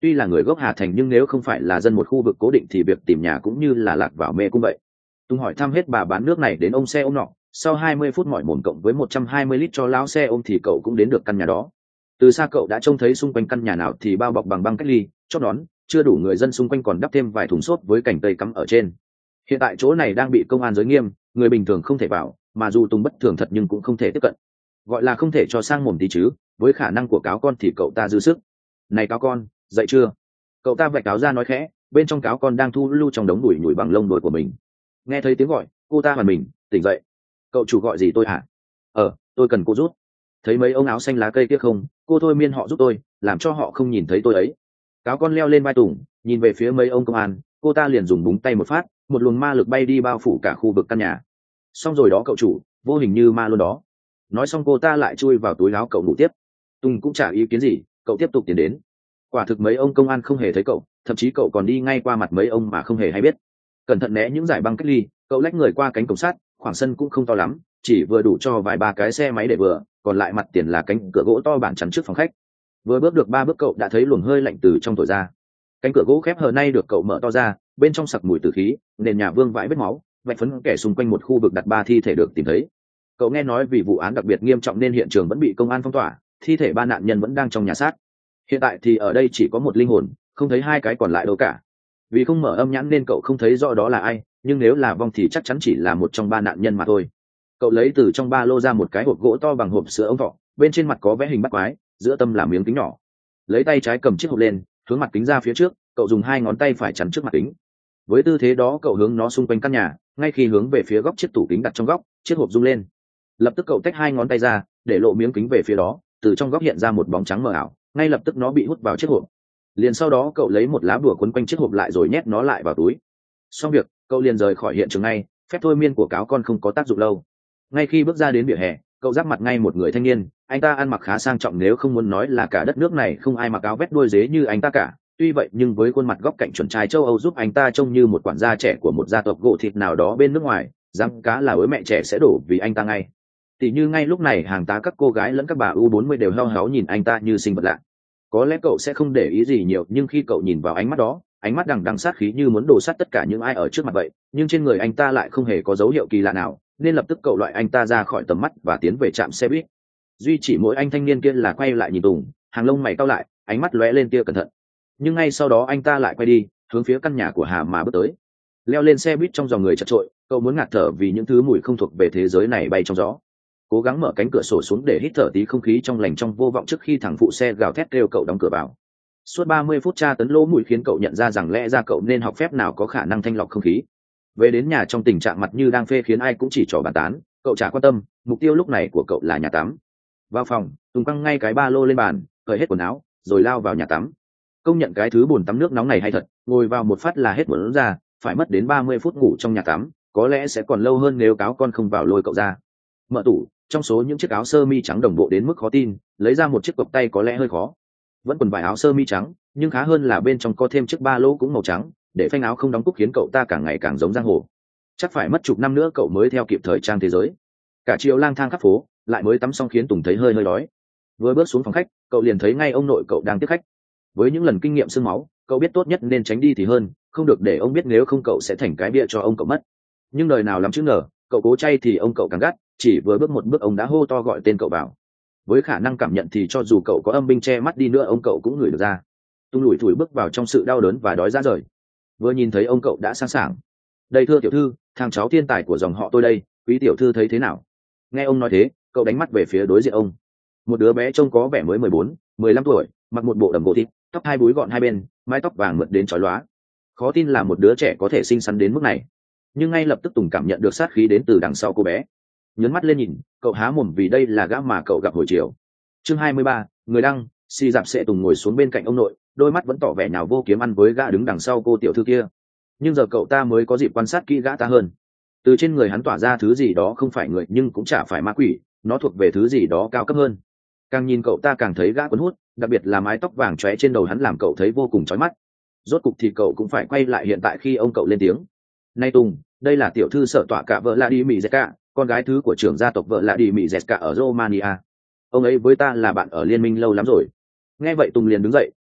Tuy là người gốc Hà Thành nhưng nếu không phải là dân một khu vực cố định thì việc tìm nhà cũng như là lạc vào mê cung vậy. Tùng hỏi thăm hết bà bán nước này đến ông xe ôm nọ, sau hai mươi phút mỏi mồm cộng với một trăm hai mươi lít cho lão xe ôm thì cậu cũng đến được căn nhà đó. Từ xa cậu đã trông thấy xung quanh căn nhà nào thì bao bọc bằng băng cách ly, chót nón, chưa đủ người dân xung quanh còn đắp thêm vài thùng xốp với cành cây cắm ở trên. Hiện tại chỗ này đang bị công an giới nghiêm, người bình thường không thể vào, mà dù Tùng bất thường thật nhưng cũng không thể tiếp cận. Gọi là không thể cho sang mồm tí chứ, với khả năng của cáo con thì cậu ta dư sức. Này cáo con, dậy chưa? Cậu ta vạch cáo ra nói khẽ, bên trong cáo con đang thu lưu trong đống đùi nhùi bằng lông đùi của mình. Nghe thấy tiếng gọi, cô ta hoàn mình, tỉnh dậy. Cậu chủ gọi gì tôi hả? Ờ, tôi cần cô giúp. Thấy mấy ông áo xanh lá cây kia không, cô thôi miên họ giúp tôi, làm cho họ không nhìn thấy tôi ấy. Cáo con leo lên vai Tùng, nhìn về phía mấy ông công an, cô ta liền dùng búng tay một phát, một luồng ma lực bay đi bao phủ cả khu vực căn nhà. Xong rồi đó cậu chủ, vô hình như ma luôn đó. Nói xong cô ta lại chui vào túi áo cậu ngủ tiếp. Tùng cũng chả ý kiến gì, cậu tiếp tục tiến đến. Quả thực mấy ông công an không hề thấy cậu, thậm chí cậu còn đi ngay qua mặt mấy ông mà không hề hay biết. Cẩn thận né những giải băng cách ly, cậu lách người qua cánh cổng sắt, khoảng sân cũng không to lắm, chỉ vừa đủ cho vài ba cái xe máy để vừa, còn lại mặt tiền là cánh cửa gỗ to bản chắn trước phòng khách. Vừa bước được ba bước cậu đã thấy luồng hơi lạnh từ trong thổi ra. Cánh cửa gỗ khép hờ nay được cậu mở to ra, bên trong sặc mùi tử khí, nền nhà vương vãi vết máu, vạch phấn kẻ xung quanh một khu vực đặt ba thi thể được tìm thấy. Cậu nghe nói vì vụ án đặc biệt nghiêm trọng nên hiện trường vẫn bị công an phong tỏa, thi thể ba nạn nhân vẫn đang trong nhà xác. Hiện tại thì ở đây chỉ có một linh hồn, không thấy hai cái còn lại đâu cả. Vì không mở âm nhãn nên cậu không thấy rõ đó là ai, nhưng nếu là vong thì chắc chắn chỉ là một trong ba nạn nhân mà thôi. Cậu lấy từ trong ba lô ra một cái hộp gỗ to bằng hộp sữa ống thọ, bên trên mặt có vẽ hình bắt quái, giữa tâm là miếng kính nhỏ. Lấy tay trái cầm chiếc hộp lên, hướng mặt kính ra phía trước, cậu dùng hai ngón tay phải chắn trước mặt kính. Với tư thế đó cậu hướng nó xung quanh căn nhà, ngay khi hướng về phía góc chiếc tủ kính đặt trong góc, chiếc hộp rung lên. Lập tức cậu tách hai ngón tay ra, để lộ miếng kính về phía đó, từ trong góc hiện ra một bóng trắng mờ ảo, ngay lập tức nó bị hút vào chiếc hộp. Liền sau đó cậu lấy một lá bùa quấn quanh chiếc hộp lại rồi nhét nó lại vào túi. Xong việc, cậu liền rời khỏi hiện trường ngay, phép thôi miên của cáo con không có tác dụng lâu. Ngay khi bước ra đến vỉa hè, cậu giáp mặt ngay một người thanh niên, anh ta ăn mặc khá sang trọng, nếu không muốn nói là cả đất nước này không ai mặc áo vét đuôi dế như anh ta cả. Tuy vậy nhưng với khuôn mặt góc cạnh chuẩn trai châu Âu giúp anh ta trông như một quản gia trẻ của một gia tộc gỗ thịt nào đó bên nước ngoài, dám cá là ối mẹ trẻ sẽ đổ vì anh ta ngay. Tỉ như ngay lúc này hàng tá các cô gái lẫn các bà u bốn mươi đều heo héo nhìn anh ta như sinh vật lạ. Có lẽ cậu sẽ không để ý gì nhiều, nhưng khi cậu nhìn vào ánh mắt đó, ánh mắt đằng đằng sát khí như muốn đổ sát tất cả những ai ở trước mặt vậy, nhưng trên người anh ta lại không hề có dấu hiệu kỳ lạ nào, nên lập tức cậu loại anh ta ra khỏi tầm mắt và tiến về trạm xe buýt. Duy chỉ mỗi anh thanh niên kia là quay lại nhìn Tùng, hàng lông mày cau lại, ánh mắt lóe lên tia cẩn thận. Nhưng ngay sau đó anh ta lại quay đi, hướng phía căn nhà của Hà mà bước tới. Leo lên xe buýt trong dòng người chật chội, cậu muốn ngạt thở vì những thứ mùi không thuộc về thế giới này bay trong gió. Cố gắng mở cánh cửa sổ xuống để hít thở tí không khí trong lành trong vô vọng trước khi thằng phụ xe gào thét kêu cậu đóng cửa vào. Suốt ba mươi phút tra tấn lỗ mũi khiến cậu nhận ra rằng lẽ ra cậu nên học phép nào có khả năng thanh lọc không khí. Về đến nhà trong tình trạng mặt như đang phê khiến ai cũng chỉ trỏ bàn tán, cậu chả quan tâm, mục tiêu lúc này của cậu là nhà tắm. Vào phòng, Tùng căng ngay cái ba lô lên bàn, cởi hết quần áo, rồi lao vào nhà tắm. Công nhận cái thứ bồn tắm nước nóng này hay thật, ngồi vào một phát là hết muốn ra, phải mất đến ba mươi phút ngủ trong nhà tắm, có lẽ sẽ còn lâu hơn nếu cáo con không vào lôi cậu ra. Mở tủ, trong số những chiếc áo sơ mi trắng đồng bộ đến mức khó tin, lấy ra một chiếc cộc tay có lẽ hơi khó. Vẫn còn vài áo sơ mi trắng, nhưng khá hơn là bên trong có thêm chiếc ba lô cũng màu trắng, để phanh áo không đóng cúc khiến cậu ta càng ngày càng giống giang hồ. Chắc phải mất chục năm nữa cậu mới theo kịp thời trang thế giới. Cả chiều lang thang khắp phố, lại mới tắm xong khiến Tùng thấy hơi hơi đói. Vừa bước xuống phòng khách, cậu liền thấy ngay ông nội cậu đang tiếp khách. Với những lần kinh nghiệm xương máu, cậu biết tốt nhất nên tránh đi thì hơn, không được để ông biết, nếu không cậu sẽ thành cái bịa cho ông cậu mất. Nhưng đời nào lắm chứ ngờ, cậu cố chay thì ông cậu càng gắt, chỉ vừa bước một bước ông đã hô to gọi tên cậu vào. Với khả năng cảm nhận thì cho dù cậu có âm binh che mắt đi nữa ông cậu cũng ngửi được ra. Tùng lủi thủi bước vào trong sự đau đớn và đói ra rời. Vừa nhìn thấy ông cậu đã sẵn sàng. Đây thưa tiểu thư, thằng cháu thiên tài của dòng họ tôi đây, quý tiểu thư thấy thế nào? Nghe ông nói thế, cậu đánh mắt về phía đối diện ông. Một đứa bé trông có vẻ mới mười bốn, mười lăm tuổi, mặc một bộ đầm gỗ thịt, tóc hai búi gọn hai bên, mái tóc vàng mượt đến chói lóa. Khó tin là một đứa trẻ có thể xinh xắn đến mức này. Nhưng ngay lập tức Tùng cảm nhận được sát khí đến từ đằng sau cô bé. Nhấn mắt lên nhìn, cậu há mồm vì đây là gã mà cậu gặp hồi chiều. Chương hai mươi ba, người đăng, Si Dạp Sệ Tùng ngồi xuống bên cạnh ông nội, đôi mắt vẫn tỏ vẻ nhào vô kiếm ăn với gã đứng đằng sau cô tiểu thư kia. Nhưng giờ cậu ta mới có dịp quan sát kỹ gã ta hơn. Từ trên người hắn tỏa ra thứ gì đó không phải người nhưng cũng chả phải ma quỷ, nó thuộc về thứ gì đó cao cấp hơn. Càng nhìn cậu ta càng thấy gã cuốn hút, đặc biệt là mái tóc vàng chóe trên đầu hắn làm cậu thấy vô cùng chói mắt. Rốt cục thì cậu cũng phải quay lại hiện tại khi ông cậu lên tiếng. Này Tùng, đây là tiểu thư Sở Tọa Cả vợ là đi Mỹ Zeka, con gái thứ của trưởng gia tộc vợ là đi Mỹ Zeka ở Romania. Ông ấy với ta là bạn ở liên minh lâu lắm rồi. Nghe vậy Tùng liền đứng dậy,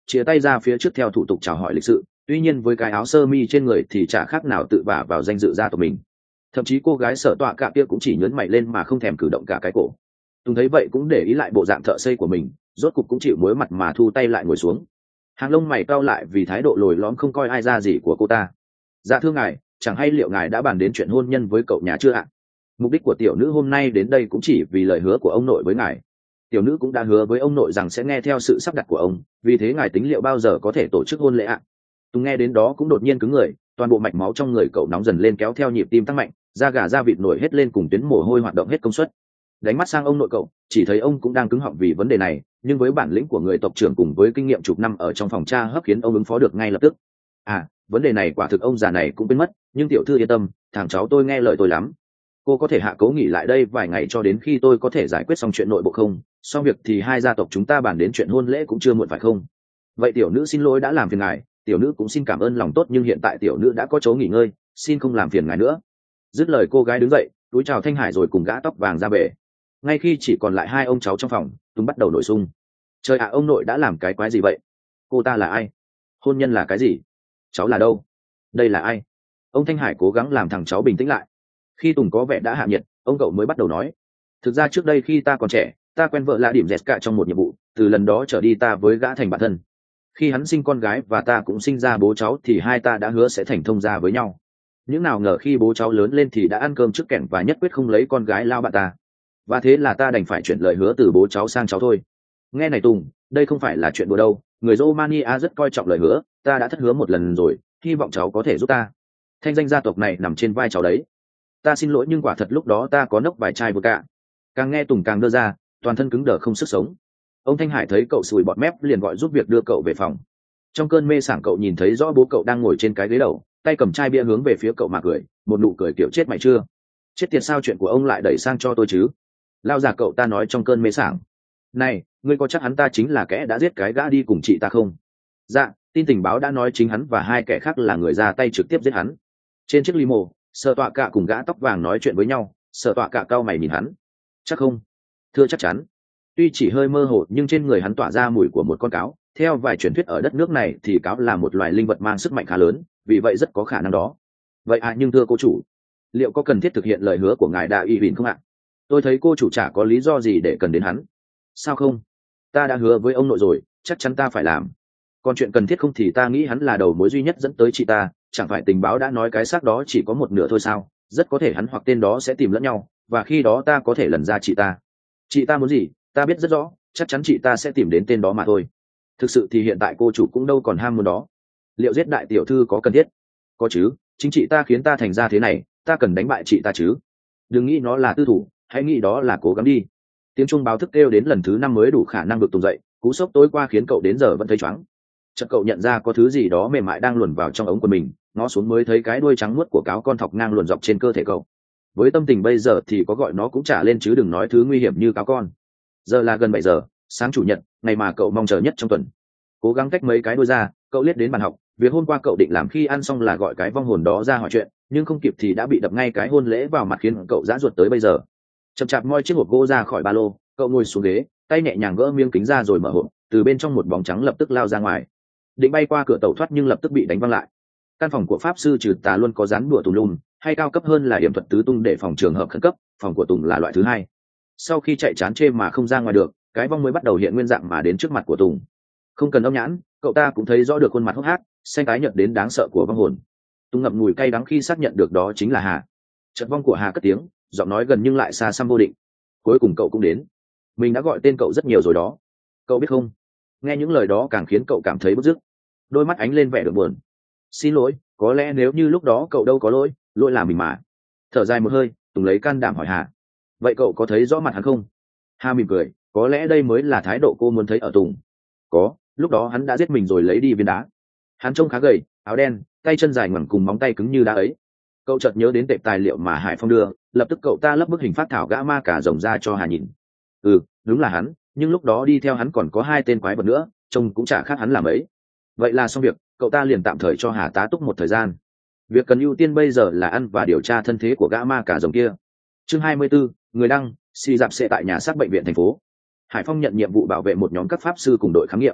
chia tay ra phía trước theo thủ tục chào hỏi lịch sự. Tuy nhiên với cái áo sơ mi trên người thì chả khác nào tự vả vào danh dự gia tộc mình. Thậm chí cô gái sở tọa cả kia cũng chỉ nhớn mày lên mà không thèm cử động cả cái cổ. Tùng thấy vậy cũng để ý lại bộ dạng thợ xây của mình, rốt cục cũng chịu muối mặt mà thu tay lại ngồi xuống. Hàng lông mày cau lại vì thái độ lồi lõm không coi ai ra gì của cô ta. Dạ thưa ngài, chẳng hay liệu ngài đã bàn đến chuyện hôn nhân với cậu nhà chưa ạ? Mục đích của tiểu nữ hôm nay đến đây cũng chỉ vì lời hứa của ông nội với ngài. Tiểu nữ cũng đã hứa với ông nội rằng sẽ nghe theo sự sắp đặt của ông, vì thế ngài tính liệu bao giờ có thể tổ chức hôn lễ ạ? Tùng nghe đến đó cũng đột nhiên cứng người, toàn bộ mạch máu trong người cậu nóng dần lên kéo theo nhịp tim tăng mạnh, da gà da vịt nổi hết lên cùng tuyến mồ hôi hoạt động hết công suất. Đánh mắt sang ông nội cậu, chỉ thấy ông cũng đang cứng họng vì vấn đề này, nhưng với bản lĩnh của người tộc trưởng cùng với kinh nghiệm chục năm ở trong phòng tra hấp khiến ông ứng phó được ngay lập tức. À, vấn đề này quả thực ông già này cũng quên mất, nhưng tiểu thư yên tâm, thằng cháu tôi nghe lời tôi lắm. Cô có thể hạ cố nghỉ lại đây vài ngày cho đến khi tôi có thể giải quyết xong chuyện nội bộ không? Xong việc thì hai gia tộc chúng ta bàn đến chuyện hôn lễ cũng chưa muộn phải không? Vậy tiểu nữ xin lỗi đã làm phiền ngài, tiểu nữ cũng xin cảm ơn lòng tốt, nhưng hiện tại tiểu nữ đã có chỗ nghỉ ngơi, xin không làm phiền ngài nữa. Dứt lời cô gái đứng dậy, túi chào Thanh Hải rồi cùng gã tóc vàng ra về. Ngay khi chỉ còn lại hai ông cháu trong phòng, Tùng bắt đầu nổi sung. Trời ạ, ông nội đã làm cái quái gì vậy? Cô ta là ai? Hôn nhân là cái gì? Cháu là đâu? Đây là ai? Ông Thanh Hải cố gắng làm thằng cháu bình tĩnh lại. Khi Tùng có vẻ đã hạ nhiệt, ông cậu mới bắt đầu nói. Thực ra trước đây khi ta còn trẻ, ta quen vợ là điểm dẹt cả trong một nhiệm vụ, từ lần đó trở đi ta với gã thành bạn thân. Khi hắn sinh con gái và ta cũng sinh ra bố cháu thì hai ta đã hứa sẽ thành thông gia với nhau. Những nào ngờ khi bố cháu lớn lên thì đã ăn cơm trước kẻng và nhất quyết không lấy con gái lao bạn ta. Và thế là ta đành phải chuyển lời hứa từ bố cháu sang cháu thôi. Nghe này Tùng, đây không phải là chuyện đùa đâu, người Romania rất coi trọng lời hứa, ta đã thất hứa một lần rồi, hy vọng cháu có thể giúp ta. Thanh danh gia tộc này nằm trên vai cháu đấy. Ta xin lỗi nhưng quả thật lúc đó ta có nốc vài chai vodka. Càng nghe Tùng càng đơ ra, toàn thân cứng đờ không sức sống. Ông Thanh Hải thấy cậu sùi bọt mép liền gọi giúp việc đưa cậu về phòng. Trong cơn mê sảng cậu nhìn thấy rõ bố cậu đang ngồi trên cái ghế đầu, tay cầm chai bia hướng về phía cậu mà cười, một nụ cười kiểu chết mày chưa. Chết tiệt, sao chuyện của ông lại đẩy sang cho tôi chứ? Lao già cậu ta nói trong cơn mê sảng. Này, ngươi có chắc hắn ta chính là kẻ đã giết cái gã đi cùng chị ta không? Dạ, tin tình báo đã nói chính hắn và hai kẻ khác là người ra tay trực tiếp giết hắn. Trên chiếc limo, Sở Tọa Cạ cùng gã tóc vàng nói chuyện với nhau. Sở Tọa Cạ cau mày nhìn hắn. Chắc không? Thưa chắc chắn. Tuy chỉ hơi mơ hồ nhưng trên người hắn tỏa ra mùi của một con cáo. Theo vài truyền thuyết ở đất nước này thì cáo là một loài linh vật mang sức mạnh khá lớn, vì vậy rất có khả năng đó. Vậy à, nhưng thưa cô chủ, liệu có cần thiết thực hiện lời hứa của ngài Đa Y Huỳnh không ạ? Tôi thấy cô chủ chả có lý do gì để cần đến hắn. Sao không? Ta đã hứa với ông nội rồi, chắc chắn ta phải làm. Còn chuyện cần thiết không thì ta nghĩ hắn là đầu mối duy nhất dẫn tới chị ta, chẳng phải tình báo đã nói cái xác đó chỉ có một nửa thôi sao? Rất có thể hắn hoặc tên đó sẽ tìm lẫn nhau, và khi đó ta có thể lần ra chị ta. Chị ta muốn gì, ta biết rất rõ, chắc chắn chị ta sẽ tìm đến tên đó mà thôi. Thực sự thì hiện tại cô chủ cũng đâu còn ham muốn đó. Liệu giết đại tiểu thư có cần thiết? Có chứ, chính chị ta khiến ta thành ra thế này, ta cần đánh bại chị ta chứ. Đừng nghĩ nó là tư thủ, hãy nghĩ đó là cố gắng đi. Tiếng chuông báo thức kêu đến lần thứ năm mới đủ khả năng được Tùng dậy, cú sốc tối qua khiến cậu đến giờ vẫn thấy choáng. Chợt cậu nhận ra có thứ gì đó mềm mại đang luồn vào trong ống của mình, ngó xuống mới thấy cái đuôi trắng muốt của cáo con thọc ngang luồn dọc trên cơ thể cậu. Với tâm tình bây giờ thì có gọi nó cũng trả lên chứ đừng nói thứ nguy hiểm như cáo con. Giờ là gần bảy giờ, sáng chủ nhật, ngày mà cậu mong chờ nhất trong tuần. Cố gắng cách mấy cái đuôi ra, cậu liếc đến bàn học. Việc hôm qua cậu định làm khi ăn xong là gọi cái vong hồn đó ra hỏi chuyện, nhưng không kịp thì đã bị đập ngay cái hôn lễ vào mặt khiến cậu giã ruột tới bây giờ. Chậm chạp moi chiếc hộp gỗ ra khỏi ba lô, cậu ngồi xuống ghế, tay nhẹ nhàng gỡ miếng kính ra rồi mở hộp, từ bên trong một bóng trắng lập tức lao ra ngoài. Định bay qua cửa tẩu thoát nhưng lập tức bị đánh văng lại. Căn phòng của pháp sư trừ tà luôn có dán đùa tùm lum, hay cao cấp hơn là hiểm thuật tứ tung để phòng trường hợp khẩn cấp. Phòng của Tùng là loại thứ hai. Sau khi chạy chán chê mà không ra ngoài được, cái vong mới bắt đầu hiện nguyên dạng mà đến trước mặt của Tùng. Không cần âm nhãn, cậu ta cũng thấy rõ được khuôn mặt hốc hác, xanh tái nhợt đến đáng sợ của vong hồn. Tùng ngậm ngùi cay đắng khi xác nhận được đó chính là Hà. Chợt vong của Hà cất tiếng, giọng nói gần nhưng lại xa xăm vô định. Cuối cùng cậu cũng đến. Mình đã gọi tên cậu rất nhiều rồi đó. Cậu biết không? Nghe những lời đó càng khiến cậu cảm thấy bứt rứt. Đôi mắt ánh lên vẻ đượm buồn. Xin lỗi, có lẽ nếu như lúc đó cậu đâu có lỗi, lỗi là mình mà. Thở dài một hơi, Tùng lấy can đảm hỏi Hà. Vậy cậu có thấy rõ mặt hắn không? Hà mỉm cười, có lẽ đây mới là thái độ cô muốn thấy ở Tùng. Có, lúc đó hắn đã giết mình rồi lấy đi viên đá. Hắn trông khá gầy, áo đen, tay chân dài ngoằng cùng móng tay cứng như đá ấy. Cậu chợt nhớ đến tệp tài liệu mà Hải Phong đưa, lập tức cậu ta lấp bức hình phát thảo gã ma cả rồng ra cho Hà nhìn. Ừ, đúng là hắn, nhưng lúc đó đi theo hắn còn có hai tên quái vật nữa, trông cũng chả khác hắn làm ấy. Vậy là xong việc, cậu ta liền tạm thời cho Hà tá túc một thời gian. Việc cần ưu tiên bây giờ là ăn và điều tra thân thế của gã ma cả rồng kia. Chương hai mươi 24, người đăng, xì dạp xệ tại nhà xác bệnh viện thành phố. Hải Phong nhận nhiệm vụ bảo vệ một nhóm các pháp sư cùng đội khám nghiệm.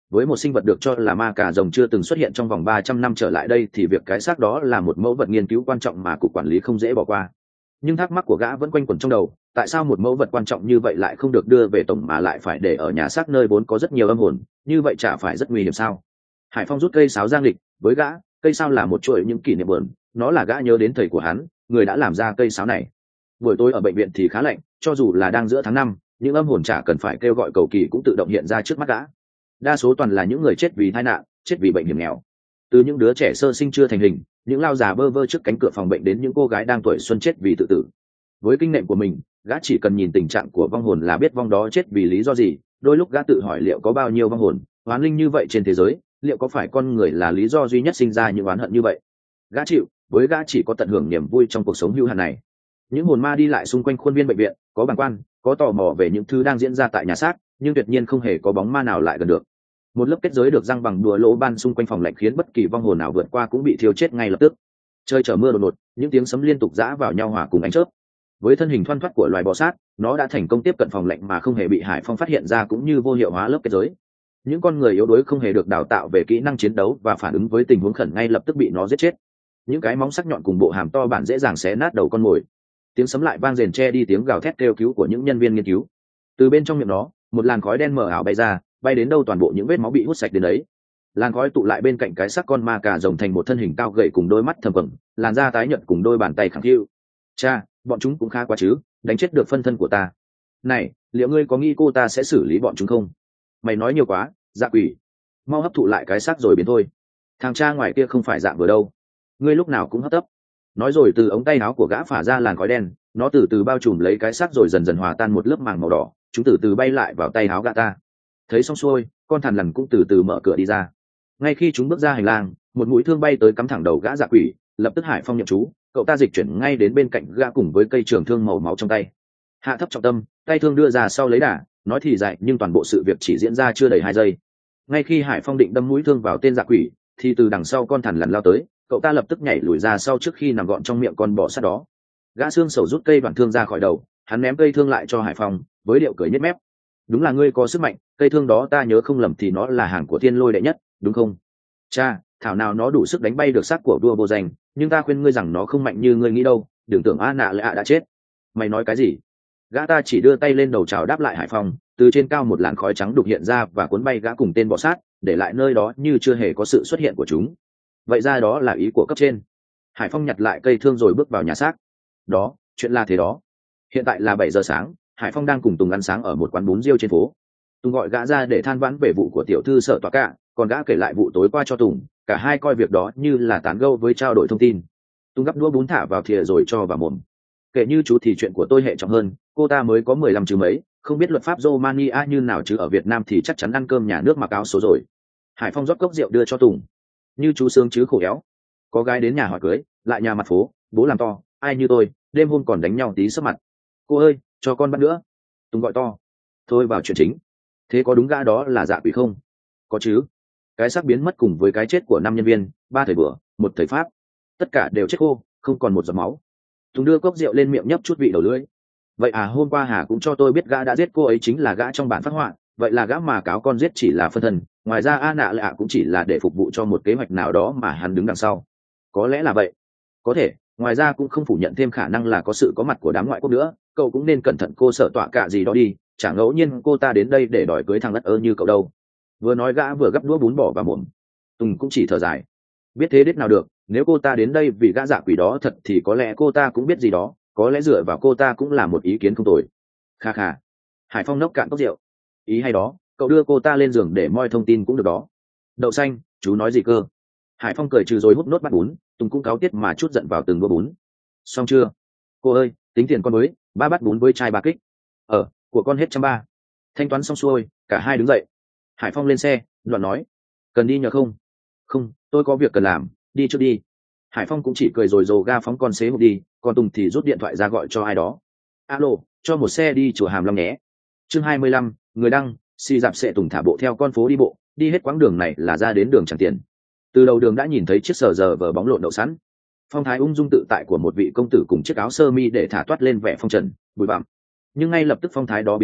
với một sinh vật được cho là ma cà rồng chưa từng xuất hiện trong vòng ba trăm năm trở lại đây thì việc cái xác đó là một mẫu vật nghiên cứu quan trọng mà cục quản lý không dễ bỏ qua. Nhưng thắc mắc của gã vẫn quanh quẩn trong đầu, tại sao một mẫu vật quan trọng như vậy lại không được đưa về tổng mà lại phải để ở nhà xác nơi vốn có rất nhiều âm hồn, như vậy chả phải rất nguy hiểm sao? Hải Phong rút cây sáo giang lịch, với gã, cây sáo là một chuỗi những kỷ niệm buồn, nó là gã nhớ đến thầy của hắn, người đã làm ra cây sáo này. Buổi tối ở bệnh viện thì khá lạnh, cho dù là đang giữa tháng năm, những âm hồn chả cần phải kêu gọi cầu kỳ cũng tự động hiện ra trước mắt gã. Đa số toàn là những người chết vì tai nạn, chết vì bệnh hiểm nghèo. Từ những đứa trẻ sơ sinh chưa thành hình, những lao già bơ vơ trước cánh cửa phòng bệnh đến những cô gái đang tuổi xuân chết vì tự tử. Với kinh nghiệm của mình, gã chỉ cần nhìn tình trạng của vong hồn là biết vong đó chết vì lý do gì. Đôi lúc gã tự hỏi liệu có bao nhiêu vong hồn, oán linh như vậy trên thế giới, liệu có phải con người là lý do duy nhất sinh ra những oán hận như vậy? Gã chịu, với gã chỉ có tận hưởng niềm vui trong cuộc sống hưu hạn này. Những hồn ma đi lại xung quanh khuôn viên bệnh viện, có bàng quan, có tò mò về những thứ đang diễn ra tại nhà xác, nhưng tuyệt nhiên không hề có bóng ma nào lại gần được. Một lớp kết giới được răng bằng đùa lỗ ban xung quanh phòng lạnh khiến bất kỳ vong hồn nào vượt qua cũng bị thiêu chết ngay lập tức. Trời trở mưa đột ngột, những tiếng sấm liên tục giã vào nhau hòa cùng ánh chớp. Với thân hình thoăn thoắt của loài bò sát, nó đã thành công tiếp cận phòng lạnh mà không hề bị Hải Phong phát hiện ra cũng như vô hiệu hóa lớp kết giới. Những con người yếu đuối không hề được đào tạo về kỹ năng chiến đấu và phản ứng với tình huống khẩn ngay lập tức bị nó giết chết. Những cái móng sắc nhọn cùng bộ hàm to bản dễ dàng xé nát đầu con mồi. Tiếng sấm lại vang rền che đi tiếng gào thét kêu cứu của những nhân viên nghiên cứu. Từ bên trong miệng nó, một làn khói đen mờ ảo bay ra, bay đến đâu toàn bộ những vết máu bị hút sạch đến đấy. Làn khói tụ lại bên cạnh cái xác con ma cà rồng thành một thân hình cao gầy cùng đôi mắt thâm quầng, làn da tái nhợt cùng đôi bàn tay khẳng khiu. Cha, bọn chúng cũng khá quá chứ, đánh chết được phân thân của ta. Này, liệu ngươi có nghĩ cô ta sẽ xử lý bọn chúng không? Mày nói nhiều quá, dạ quỷ. Mau hấp thụ lại cái xác rồi biến thôi. Thằng cha ngoài kia không phải dạng vừa đâu. Ngươi lúc nào cũng hấp tấp. Nói rồi từ ống tay áo của gã phả ra làn khói đen, nó từ từ bao trùm lấy cái xác rồi dần dần hòa tan một lớp màng màu đỏ, chúng từ từ bay lại vào tay áo gã ta. Thấy xong xuôi, con thằn lằn cũng từ từ mở cửa đi ra. Ngay khi chúng bước ra hành lang, một mũi thương bay tới cắm thẳng đầu gã dạ quỷ, lập tức Hải Phong nhậm chú, cậu ta dịch chuyển ngay đến bên cạnh gã cùng với cây trường thương màu máu trong tay. Hạ thấp trọng tâm, tay thương đưa ra sau lấy đà, nói thì dài nhưng toàn bộ sự việc chỉ diễn ra chưa đầy hai giây. Ngay khi Hải Phong định đâm mũi thương vào tên dạ quỷ, thì từ đằng sau con thằn lằn lao tới, cậu ta lập tức nhảy lùi ra sau trước khi nằm gọn trong miệng con bò sát đó. Gã xương sầu rút cây đoạn thương ra khỏi đầu, hắn ném cây thương lại cho Hải Phong, với điệu cười nhếch mép. Đúng là ngươi có sức mạnh, cây thương đó ta nhớ không lầm thì nó là hàng của Thiên Lôi đệ nhất, đúng không? Cha, thảo nào nó đủ sức đánh bay được xác của vua vô danh, nhưng ta khuyên ngươi rằng nó không mạnh như ngươi nghĩ đâu, đừng tưởng a nạ lạ đã chết. Mày nói cái gì? Gã ta chỉ đưa tay lên đầu chào đáp lại Hải Phong, từ trên cao một làn khói trắng đục hiện ra và cuốn bay gã cùng tên bò sát, để lại nơi đó như chưa hề có sự xuất hiện của chúng. Vậy ra đó là ý của cấp trên. Hải Phong nhặt lại cây thương rồi bước vào nhà xác. Đó, chuyện là thế đó. Hiện tại là bảy giờ sáng, Hải Phong đang cùng Tùng ăn sáng ở một quán bún riêu trên phố. Tùng gọi gã ra để than vãn về vụ của tiểu thư Sở Tọa Cả, còn gã kể lại vụ tối qua cho Tùng, cả hai coi việc đó như là tán gẫu với trao đổi thông tin. Tùng gắp đũa bún thả vào thìa rồi cho vào mồm. Kể như chú thì chuyện của tôi hệ trọng hơn, cô ta mới có mười lăm chứ mấy, không biết luật pháp Romania như nào chứ ở Việt Nam thì chắc chắn ăn cơm nhà nước mặc áo số rồi. Hải Phong rót cốc rượu đưa cho Tùng. Như chú sướng chứ khổ éo. Có gái đến nhà hỏi cưới, lại nhà mặt phố, bố làm to, ai như tôi, đêm hôm còn đánh nhau tí sấp mặt. Cô ơi, cho con bắt nữa. Tùng gọi to. Thôi vào chuyện chính. Thế có đúng gã đó là dạ quỷ không? Có chứ. Cái xác biến mất cùng với cái chết của năm nhân viên, ba thầy bữa, một thầy pháp. Tất cả đều chết khô, không còn một giọt máu. Tùng đưa cốc rượu lên miệng nhấp chút vị đầu lưỡi. Vậy à, hôm qua Hà cũng cho tôi biết gã đã giết cô ấy chính là gã trong bản phát họa, vậy là gã mà cáo con giết chỉ là phân thân, ngoài ra a nạ lạ cũng chỉ là để phục vụ cho một kế hoạch nào đó mà hắn đứng đằng sau. Có lẽ là vậy. Có thể, ngoài ra cũng không phủ nhận thêm khả năng là có sự có mặt của đám ngoại quốc nữa, cậu cũng nên cẩn thận cô Sở Tọa Cả gì đó đi, chả ngẫu nhiên cô ta đến đây để đòi cưới thằng đất ơ như cậu đâu. Vừa nói gã vừa gắp đũa bún bỏ vào mồm. Tùng cũng chỉ thở dài. Biết thế đết nào được, nếu cô ta đến đây vì gã dạ quỷ đó thật thì có lẽ cô ta cũng biết gì đó, có lẽ dựa vào cô ta cũng là một ý kiến không tồi. Kha kha. Hải Phong nốc cạn cốc rượu. Ý hay đó, cậu đưa cô ta lên giường để moi thông tin cũng được đó. Đậu xanh, chú nói gì cơ? Hải Phong cười trừ rồi hút nốt bát bún. Tùng cũng cáu tiết mà chút giận vào từng bữa bún. Xong chưa? Cô ơi, tính tiền con với, ba bát bún với chai ba kích. Ờ, của con hết trăm ba. Thanh toán xong xuôi, cả hai đứng dậy. Hải Phong lên xe, đoạn nói. Cần đi nhờ không? Không, tôi có việc cần làm, đi trước đi. Hải Phong cũng chỉ cười rồi dồ ga phóng con xế hộp đi, còn Tùng thì rút điện thoại ra gọi cho ai đó. Alo, cho một xe đi chùa Hàm Long nhé. Chương hai mươi lăm, người đăng, Si Dạp Sẽ Tùng thả bộ theo con phố đi bộ, đi hết quãng đường này là ra đến đường Tràng Tiền. Từ đầu đường đã nhìn thấy chiếc sờ giờ vờ bóng lộn đậu sẵn. Phong thái ung dung tự tại của một vị công tử cùng chiếc áo sơ mi để thả toát lên vẻ phong trần, bụi bặm. Nhưng ngay lập tức phong thái đó biến mất,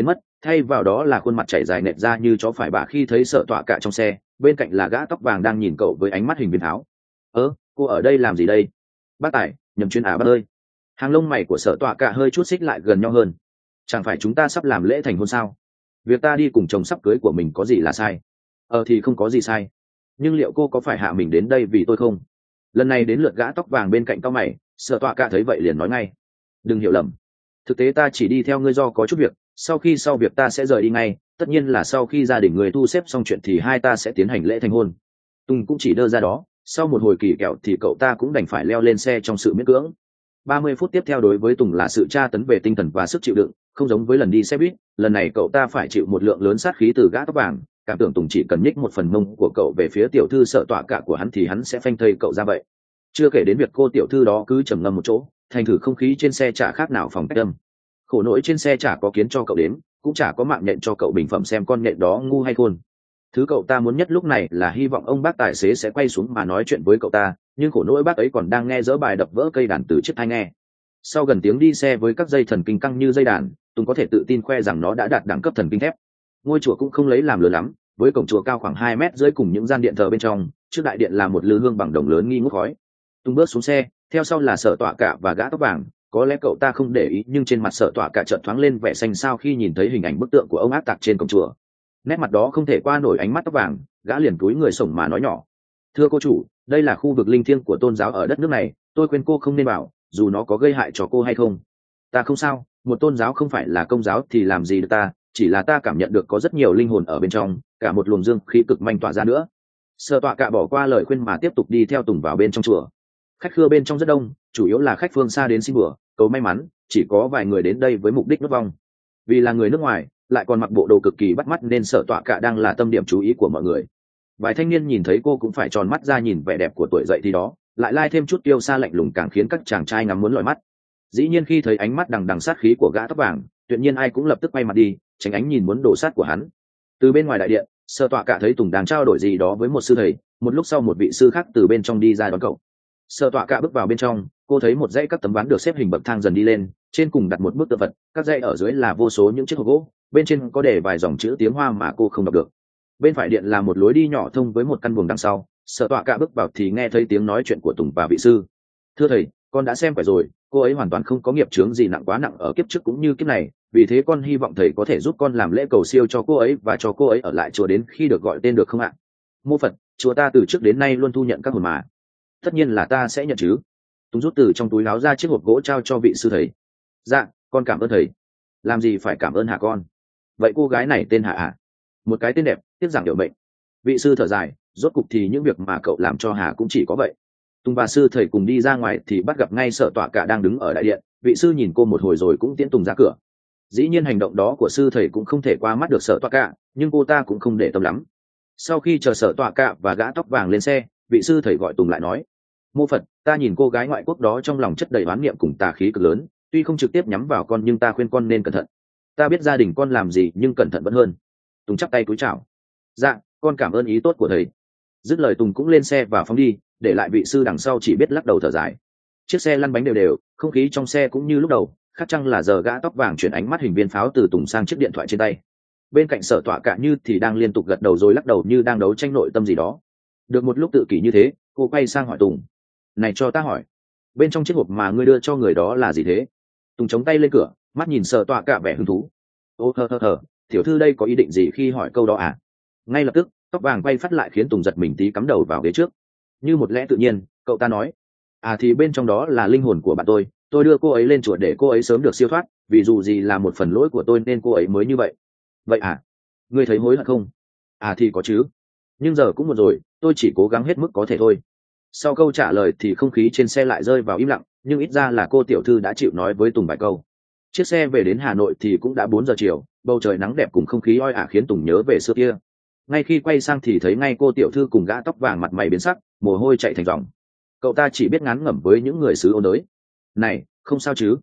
thay vào đó là khuôn mặt chảy dài nẹt ra như chó phải bả khi thấy sợ tọa cả trong xe, bên cạnh là gã tóc vàng đang nhìn cậu với ánh mắt hình viên tháo. Ơ, cô ở đây làm gì đây? Bác Tài, nhầm chuyên à bác ơi. Hàng lông mày của sợ tọa cả hơi chút xích lại gần nhau hơn. Chẳng phải chúng ta sắp làm lễ thành hôn sao? Việc ta đi cùng chồng sắp cưới của mình có gì là sai? Ờ thì không có gì sai. Nhưng liệu cô có phải hạ mình đến đây vì tôi không? Lần này đến lượt gã tóc vàng bên cạnh cao mày, sợ tọa cả thấy vậy liền nói ngay. Đừng hiểu lầm. Thực tế ta chỉ đi theo ngươi do có chút việc, sau khi sau việc ta sẽ rời đi ngay, tất nhiên là sau khi gia đình người thu xếp xong chuyện thì hai ta sẽ tiến hành lễ thành hôn. Tùng cũng chỉ đơ ra đó, sau một hồi kỳ kẹo thì cậu ta cũng đành phải leo lên xe trong sự miễn cưỡng. ba mươi phút tiếp theo đối với Tùng là sự tra tấn về tinh thần và sức chịu đựng, không giống với lần đi xe buýt, lần này cậu ta phải chịu một lượng lớn sát khí từ gã tóc vàng, cảm tưởng Tùng chỉ cần nhích một phần mông của cậu về phía tiểu thư sợ tọa cả của hắn thì hắn sẽ phanh thây cậu ra vậy. Chưa kể đến việc cô tiểu thư đó cứ trầm ngâm một chỗ, thành thử không khí trên xe chả khác nào phòng cách âm. Khổ nỗi trên xe chả có kiến cho cậu đếm, cũng chả có mạng nhện cho cậu bình phẩm xem con nhện đó ngu hay khôn. Thứ cậu ta muốn nhất lúc này là hy vọng ông bác tài xế sẽ quay xuống mà nói chuyện với cậu ta, nhưng khổ nỗi bác ấy còn đang nghe dỡ bài đập vỡ cây đàn từ chiếc tai nghe. Sau gần tiếng đi xe với các dây thần kinh căng như dây đàn, Tùng có thể tự tin khoe rằng nó đã đạt đẳng cấp thần kinh thép. Ngôi chùa cũng không lấy làm lớn lắm, với cổng chùa cao khoảng hai mét dưới cùng những gian điện thờ bên trong, trước đại điện là một lư hương bằng đồng lớn nghi ngút khói. Tùng bước xuống xe, theo sau là Sở Tọa Cả và gã tóc vàng. Có lẽ cậu ta không để ý nhưng trên mặt Sở Tọa Cả chợt thoáng lên vẻ xanh xao khi nhìn thấy hình ảnh bức tượng của ông ác tặc trên cổng chùa. Nét mặt đó không thể qua nổi ánh mắt tóc vàng, gã liền cúi người sổng mà nói nhỏ: thưa cô chủ, đây là khu vực linh thiêng của tôn giáo ở đất nước này, tôi khuyên cô không nên vào, dù nó có gây hại cho cô hay không. Ta không sao, một tôn giáo không phải là công giáo thì làm gì được ta, chỉ là ta cảm nhận được có rất nhiều linh hồn ở bên trong, cả một luồng dương khí cực manh tỏa ra nữa. Sở Tọa Cả bỏ qua lời khuyên mà tiếp tục đi theo Tùng vào bên trong chùa. Khách khứa bên trong rất đông, chủ yếu là khách phương xa đến xin bữa, cầu may mắn, chỉ có vài người đến đây với mục đích nuốt vong. Vì là người nước ngoài, lại còn mặc bộ đồ cực kỳ bắt mắt nên Sở Tọa Cả đang là tâm điểm chú ý của mọi người. Vài thanh niên nhìn thấy cô cũng phải tròn mắt ra nhìn vẻ đẹp của tuổi dậy thì đó, lại lai thêm chút tiêu xa lạnh lùng càng khiến các chàng trai ngắm muốn lòi mắt. Dĩ nhiên khi thấy ánh mắt đằng đằng sát khí của gã tóc vàng, tuyệt nhiên ai cũng lập tức quay mặt đi, tránh ánh nhìn muốn đổ sát của hắn. Từ bên ngoài đại điện, Sở Tọa Cả thấy Tùng đang trao đổi gì đó với một sư thầy, một lúc sau một vị sư khác từ bên trong đi ra đón cậu. Sở Tọa Cả bước vào bên trong, cô thấy một dãy các tấm ván được xếp hình bậc thang dần đi lên, trên cùng đặt một bức tượng vật, các dãy ở dưới là vô số những chiếc hộp gỗ, bên trên có để vài dòng chữ tiếng Hoa mà cô không đọc được. Bên phải điện là một lối đi nhỏ thông với một căn buồng đằng sau. Sở Tọa Cả bước vào thì nghe thấy tiếng nói chuyện của Tùng và vị sư. Thưa thầy, con đã xem phải rồi, cô ấy hoàn toàn không có nghiệp chướng gì nặng quá nặng ở kiếp trước cũng như kiếp này, vì thế con hy vọng thầy có thể giúp con làm lễ cầu siêu cho cô ấy và cho cô ấy ở lại chùa đến khi được gọi tên được không ạ? Mô Phật, chùa ta từ trước đến nay luôn thu nhận các hồn mà. Tất nhiên là ta sẽ nhận chứ. Tùng rút từ trong túi áo ra chiếc hộp gỗ trao cho vị sư thầy. Dạ, con cảm ơn thầy. Làm gì phải cảm ơn hả con? Vậy cô gái này tên Hạ ạ? Một cái tên đẹp, tiếc rằng hiệu mệnh. Vị sư thở dài, rốt cục thì những việc mà cậu làm cho Hà cũng chỉ có vậy. Tùng và sư thầy cùng đi ra ngoài thì bắt gặp ngay Sở Tọa Cả đang đứng ở đại điện. Vị sư nhìn cô một hồi rồi cũng tiễn Tùng ra cửa. Dĩ nhiên hành động đó của sư thầy cũng không thể qua mắt được Sở Tọa Cả, nhưng cô ta cũng không để tâm lắm. Sau khi chờ Sở Tọa Cả và gã tóc vàng lên xe, vị sư thầy gọi Tùng lại nói: Mô Phật, ta nhìn cô gái ngoại quốc đó trong lòng chất đầy oán niệm cùng tà khí cực lớn, tuy không trực tiếp nhắm vào con nhưng ta khuyên con nên cẩn thận. Ta biết gia đình con làm gì nhưng cẩn thận vẫn hơn. Tùng chắp tay cúi chào. Dạ, con cảm ơn ý tốt của thầy. Dứt lời Tùng cũng lên xe và phóng đi, để lại vị sư đằng sau chỉ biết lắc đầu thở dài. Chiếc xe lăn bánh đều đều, không khí trong xe cũng như lúc đầu, khác chăng là giờ gã tóc vàng chuyển ánh mắt hình viên pháo từ Tùng sang chiếc điện thoại trên tay. Bên cạnh Sở Tọa Cả như thì đang liên tục gật đầu rồi lắc đầu như đang đấu tranh nội tâm gì đó. Được một lúc tự kỷ như thế, cô quay sang hỏi Tùng: Này cho ta hỏi, bên trong chiếc hộp mà ngươi đưa cho người đó là gì thế? Tùng chống tay lên cửa, mắt nhìn Sở Tọa Cả vẻ hứng thú. Ô thơ thơ thơ, tiểu thư đây có ý định gì khi hỏi câu đó à? Ngay lập tức, tóc vàng quay phát lại khiến Tùng giật mình tí cắm đầu vào ghế trước. Như một lẽ tự nhiên, cậu ta nói: À thì bên trong đó là linh hồn của bạn tôi, tôi đưa cô ấy lên chùa để cô ấy sớm được siêu thoát, vì dù gì là một phần lỗi của tôi nên cô ấy mới như vậy. Vậy à? Ngươi thấy hối hận không? À thì có chứ. Nhưng giờ cũng một rồi, tôi chỉ cố gắng hết mức có thể thôi. Sau câu trả lời thì không khí trên xe lại rơi vào im lặng, nhưng ít ra là cô tiểu thư đã chịu nói với Tùng vài câu. Chiếc xe về đến Hà Nội thì cũng đã bốn giờ chiều, bầu trời nắng đẹp cùng không khí oi ả khiến Tùng nhớ về xưa kia. Ngay khi quay sang thì thấy ngay cô tiểu thư cùng gã tóc vàng mặt mày biến sắc, mồ hôi chạy thành dòng. Cậu ta chỉ biết ngán ngẩm với những người xứ ôn đới. Này, không sao chứ?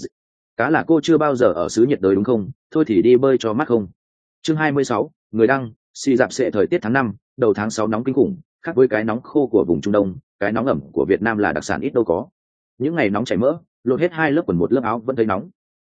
Cá là cô chưa bao giờ ở xứ nhiệt đới đúng không? Thôi thì đi bơi cho mát không? Chương hai mươi sáu, người đăng, suy dạp sệ thời tiết tháng năm, đầu tháng sáu nóng kinh khủng, khác với cái nóng khô của vùng Trung Đông, cái nóng ẩm của Việt Nam là đặc sản ít đâu có. Những ngày nóng chảy mỡ, lột hết hai lớp quần một lớp áo vẫn thấy nóng.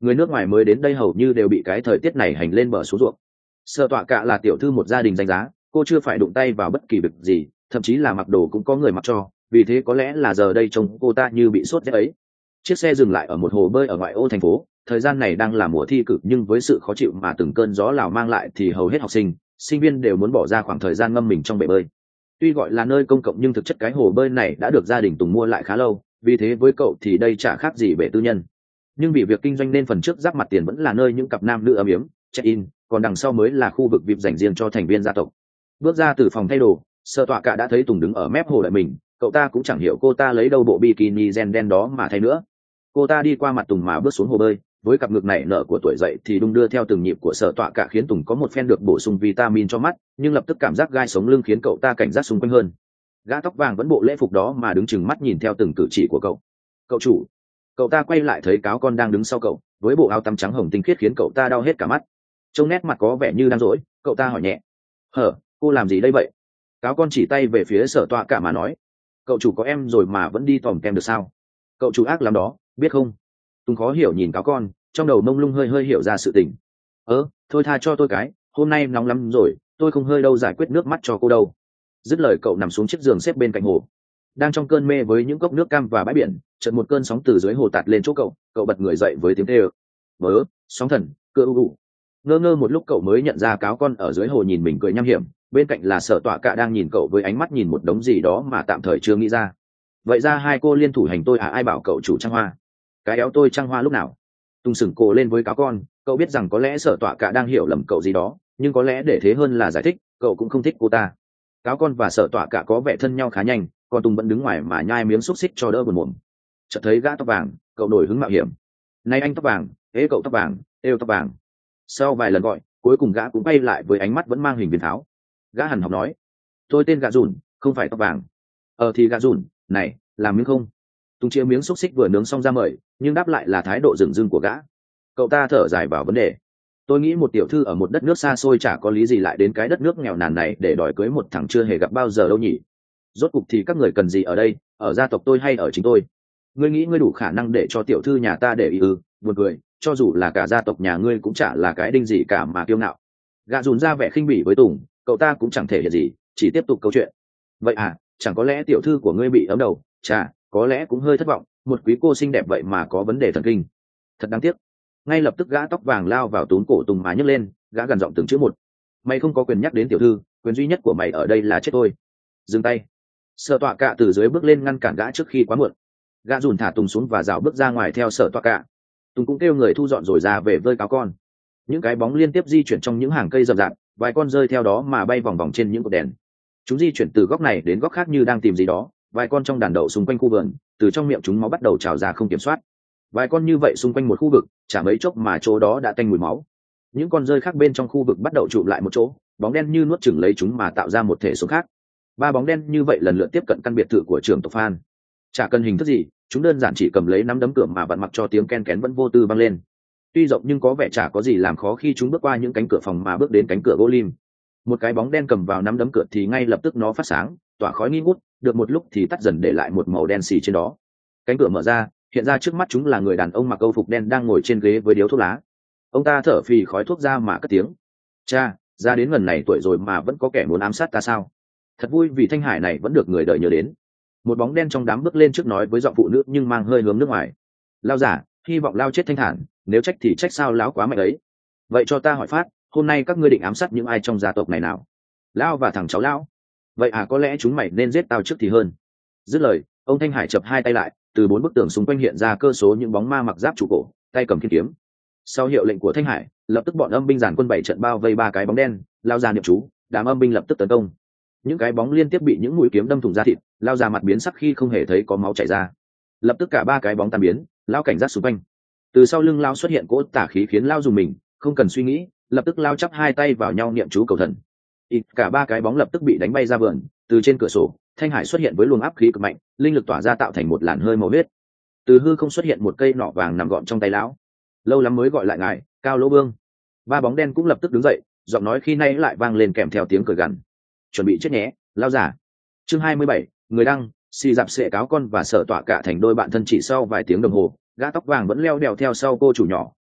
người nước ngoài mới đến đây hầu như đều bị cái thời tiết này hành lên bờ xuống ruộng. Sở tọa cả là tiểu thư một gia đình danh giá, cô chưa phải đụng tay vào bất kỳ việc gì, thậm chí là mặc đồ cũng có người mặc cho, vì thế có lẽ là giờ đây trông cô ta như bị sốt rét ấy. Chiếc xe dừng lại ở một hồ bơi ở ngoại ô thành phố, thời gian này đang là mùa thi cử, nhưng với sự khó chịu mà từng cơn gió Lào mang lại thì hầu hết học sinh, sinh viên đều muốn bỏ ra khoảng thời gian ngâm mình trong bể bơi. Tuy gọi là nơi công cộng nhưng thực chất cái hồ bơi này đã được gia đình Tùng mua lại khá lâu, vì thế với cậu thì đây chả khác gì bể tư nhân. Nhưng vì việc kinh doanh nên phần trước giáp mặt tiền vẫn là nơi những cặp nam nữ ấm yếm check-in, còn đằng sau mới là khu vực vê i pê dành riêng cho thành viên gia tộc. Bước ra từ phòng thay đồ, Sở Tọa Cả đã thấy Tùng đứng ở mép hồ đợi mình. Cậu ta cũng chẳng hiểu cô ta lấy đâu bộ bikini gen đen đó mà thay nữa. Cô ta đi qua mặt Tùng mà bước xuống hồ bơi, với cặp ngực nảy nở của tuổi dậy thì đung đưa theo từng nhịp của Sở Tọa Cả, khiến Tùng có một phen được bổ sung vitamin cho mắt, nhưng lập tức cảm giác gai sống lưng khiến cậu ta cảnh giác xung quanh hơn. Gã tóc vàng vẫn bộ lễ phục đó mà đứng chừng mắt nhìn theo từng cử chỉ của cậu. Cậu chủ. Cậu ta quay lại thấy cáo con đang đứng sau cậu với bộ áo tắm trắng hồng tinh khiết khiến cậu ta đau hết cả mắt. Trông nét mặt có vẻ như đang dỗi, cậu ta hỏi nhẹ: hở, cô làm gì đây vậy? Cáo con chỉ tay về phía Sở Tọa Cả mà nói: cậu chủ có em rồi mà vẫn đi tòm kem được sao? Cậu chủ ác lắm đó, biết không? Tùng khó hiểu nhìn cáo con, trong đầu mông lung hơi hơi hiểu ra sự tình. Ơ, thôi tha cho tôi cái, hôm nay nóng lắm rồi, tôi không hơi đâu giải quyết nước mắt cho cô đâu. Dứt lời cậu nằm xuống chiếc giường xếp bên cạnh hồ. Đang trong cơn mê với những cốc nước cam và bãi biển, chợt một cơn sóng từ dưới hồ tạt lên chỗ cậu, cậu bật người dậy với tiếng kêu: vớ, sóng thần, cựa u u. Ngơ ngơ một lúc cậu mới nhận ra cáo con ở dưới hồ nhìn mình cười nham hiểm, bên cạnh là Sở Tọa Cả đang nhìn cậu với ánh mắt nhìn một đống gì đó mà tạm thời chưa nghĩ ra. Vậy ra hai cô liên thủ hành tôi à? Ai bảo cậu chủ trăng hoa? Cái éo tôi trăng hoa lúc nào? Tùng sừng cổ lên với cáo con, cậu biết rằng có lẽ Sở Tọa Cả đang hiểu lầm cậu gì đó, nhưng có lẽ để thế hơn là giải thích, cậu cũng không thích cô ta. Cáo con và Sở Tọa Cả có vẻ thân nhau khá nhanh, còn Tùng vẫn đứng ngoài mà nhai miếng xúc xích cho đỡ buồn mồm. Chợt thấy gã tóc vàng, cậu nổi hứng mạo hiểm: này anh tóc vàng, ế cậu tóc vàng, êu tóc vàng. Sau vài lần gọi, cuối cùng gã cũng bay lại với ánh mắt vẫn mang hình viên tháo. Gã hằn học nói: tôi tên Gà Dùn, không phải tóc vàng. Ờ thì Gà Dùn, này, làm miếng không? Tùng chia miếng xúc xích vừa nướng xong ra mời, nhưng đáp lại là thái độ dửng dưng của gã. Cậu ta thở dài vào vấn đề: tôi nghĩ một tiểu thư ở một đất nước xa xôi chả có lý gì lại đến cái đất nước nghèo nàn này để đòi cưới một thằng chưa hề gặp bao giờ đâu nhỉ. Rốt cục thì các người cần gì ở đây, ở gia tộc tôi hay ở chính tôi? Ngươi nghĩ ngươi đủ khả năng để cho tiểu thư nhà ta để ý ư? Buồn cười, cho dù là cả gia tộc nhà ngươi cũng chả là cái đinh gì cả mà kiêu ngạo. Gã dùn ra vẻ khinh bỉ với Tùng, cậu ta cũng chẳng thể hiện gì, chỉ tiếp tục câu chuyện: vậy à, chẳng có lẽ tiểu thư của ngươi bị ấm đầu? Chà, có lẽ cũng hơi thất vọng, một quý cô xinh đẹp vậy mà có vấn đề thần kinh. Thật đáng tiếc. Ngay lập tức gã tóc vàng lao vào túm cổ Tùng mà nhấc lên, gã gần giọng từng chữ một: mày không có quyền nhắc đến tiểu thư, quyền duy nhất của mày ở đây là chết tôi. Dừng tay. Sở Tọa Cả từ dưới bước lên ngăn cản gã trước khi quá muộn. Gã dùn thả Tùng xuống và dạo bước ra ngoài theo Sở Tọa Cả. Tùng cũng kêu người thu dọn rồi ra về vơi cáo con. Những cái bóng liên tiếp di chuyển trong những hàng cây rậm rạp, vài con rơi theo đó mà bay vòng vòng trên những cột đèn. Chúng di chuyển từ góc này đến góc khác như đang tìm gì đó. Vài con trong đàn đậu xung quanh khu vườn, từ trong miệng chúng máu bắt đầu trào ra không kiểm soát. Vài con như vậy xung quanh một khu vực, chả mấy chốc mà chỗ đó đã tanh mùi máu. Những con rơi khác bên trong khu vực bắt đầu tụ lại một chỗ, bóng đen như nuốt chửng lấy chúng mà tạo ra một thể số khác. Ba bóng đen như vậy lần lượt tiếp cận căn biệt thự của trưởng tộc Phan. Chả cần hình thức gì, chúng đơn giản chỉ cầm lấy nắm đấm cửa mà vặn mặc cho tiếng ken kén vẫn vô tư vang lên. Tuy rộng nhưng có vẻ chả có gì làm khó khi chúng bước qua những cánh cửa phòng mà bước đến cánh cửa gỗ lim. Một cái bóng đen cầm vào nắm đấm cửa thì ngay lập tức nó phát sáng, tỏa khói nghi ngút, được một lúc thì tắt dần để lại một màu đen xì trên đó. Cánh cửa mở ra, hiện ra trước mắt chúng là người đàn ông mặc âu phục đen đang ngồi trên ghế với điếu thuốc lá. Ông ta thở phì khói thuốc ra mà cất tiếng: cha, ra đến gần này tuổi rồi mà vẫn có kẻ muốn ám sát ta sao? Thật vui vì Thanh Hải này vẫn được người đời nhớ đến. Một bóng đen trong đám bước lên trước nói với giọng phụ nữ nhưng mang hơi hướng nước ngoài: lao giả, hy vọng lao chết thanh thản, nếu trách thì trách sao lão quá mạnh ấy. Vậy cho ta hỏi phát, hôm nay các ngươi định ám sát những ai trong gia tộc này nào? Lão và thằng cháu lão. Vậy à, có lẽ chúng mày nên giết tao trước thì hơn. Dứt lời, ông Thanh Hải chập hai tay lại, từ bốn bức tường xung quanh hiện ra cơ số những bóng ma mặc giáp trụ cổ, tay cầm thiên kiếm. Sau hiệu lệnh của Thanh Hải, lập tức bọn âm binh giản quân bảy trận bao vây ba cái bóng đen, lao ra niệm chú, đám âm binh lập tức tấn công. Những cái bóng liên tiếp bị những mũi kiếm đâm thủng da thịt, lao ra mặt biến sắc khi không hề thấy có máu chảy ra. Lập tức cả ba cái bóng tan biến, lao cảnh giác xung quanh. Từ sau lưng lao xuất hiện cỗ tà khí khiến lao dùng mình, không cần suy nghĩ, lập tức lao chắp hai tay vào nhau niệm chú cầu thần. Ít cả ba cái bóng lập tức bị đánh bay ra vườn. Từ trên cửa sổ, Thanh Hải xuất hiện với luồng áp khí cực mạnh, linh lực tỏa ra tạo thành một làn hơi màu huyết. Từ hư không xuất hiện một cây nỏ vàng nằm gọn trong tay lão. Lâu lắm mới gọi lại ngài, Cao Lỗ Vương. Ba bóng đen cũng lập tức đứng dậy, giọng nói khi nay lại vang lên kèm theo tiếng cười gằn: chuẩn bị chết nhé, lao giả. Chương hai mươi bảy, người đăng, xì dạp sệ cáo con và Sở Tọa Cả thành đôi bạn thân chỉ sau vài tiếng đồng hồ. Gã tóc vàng vẫn leo đèo theo sau cô chủ nhỏ,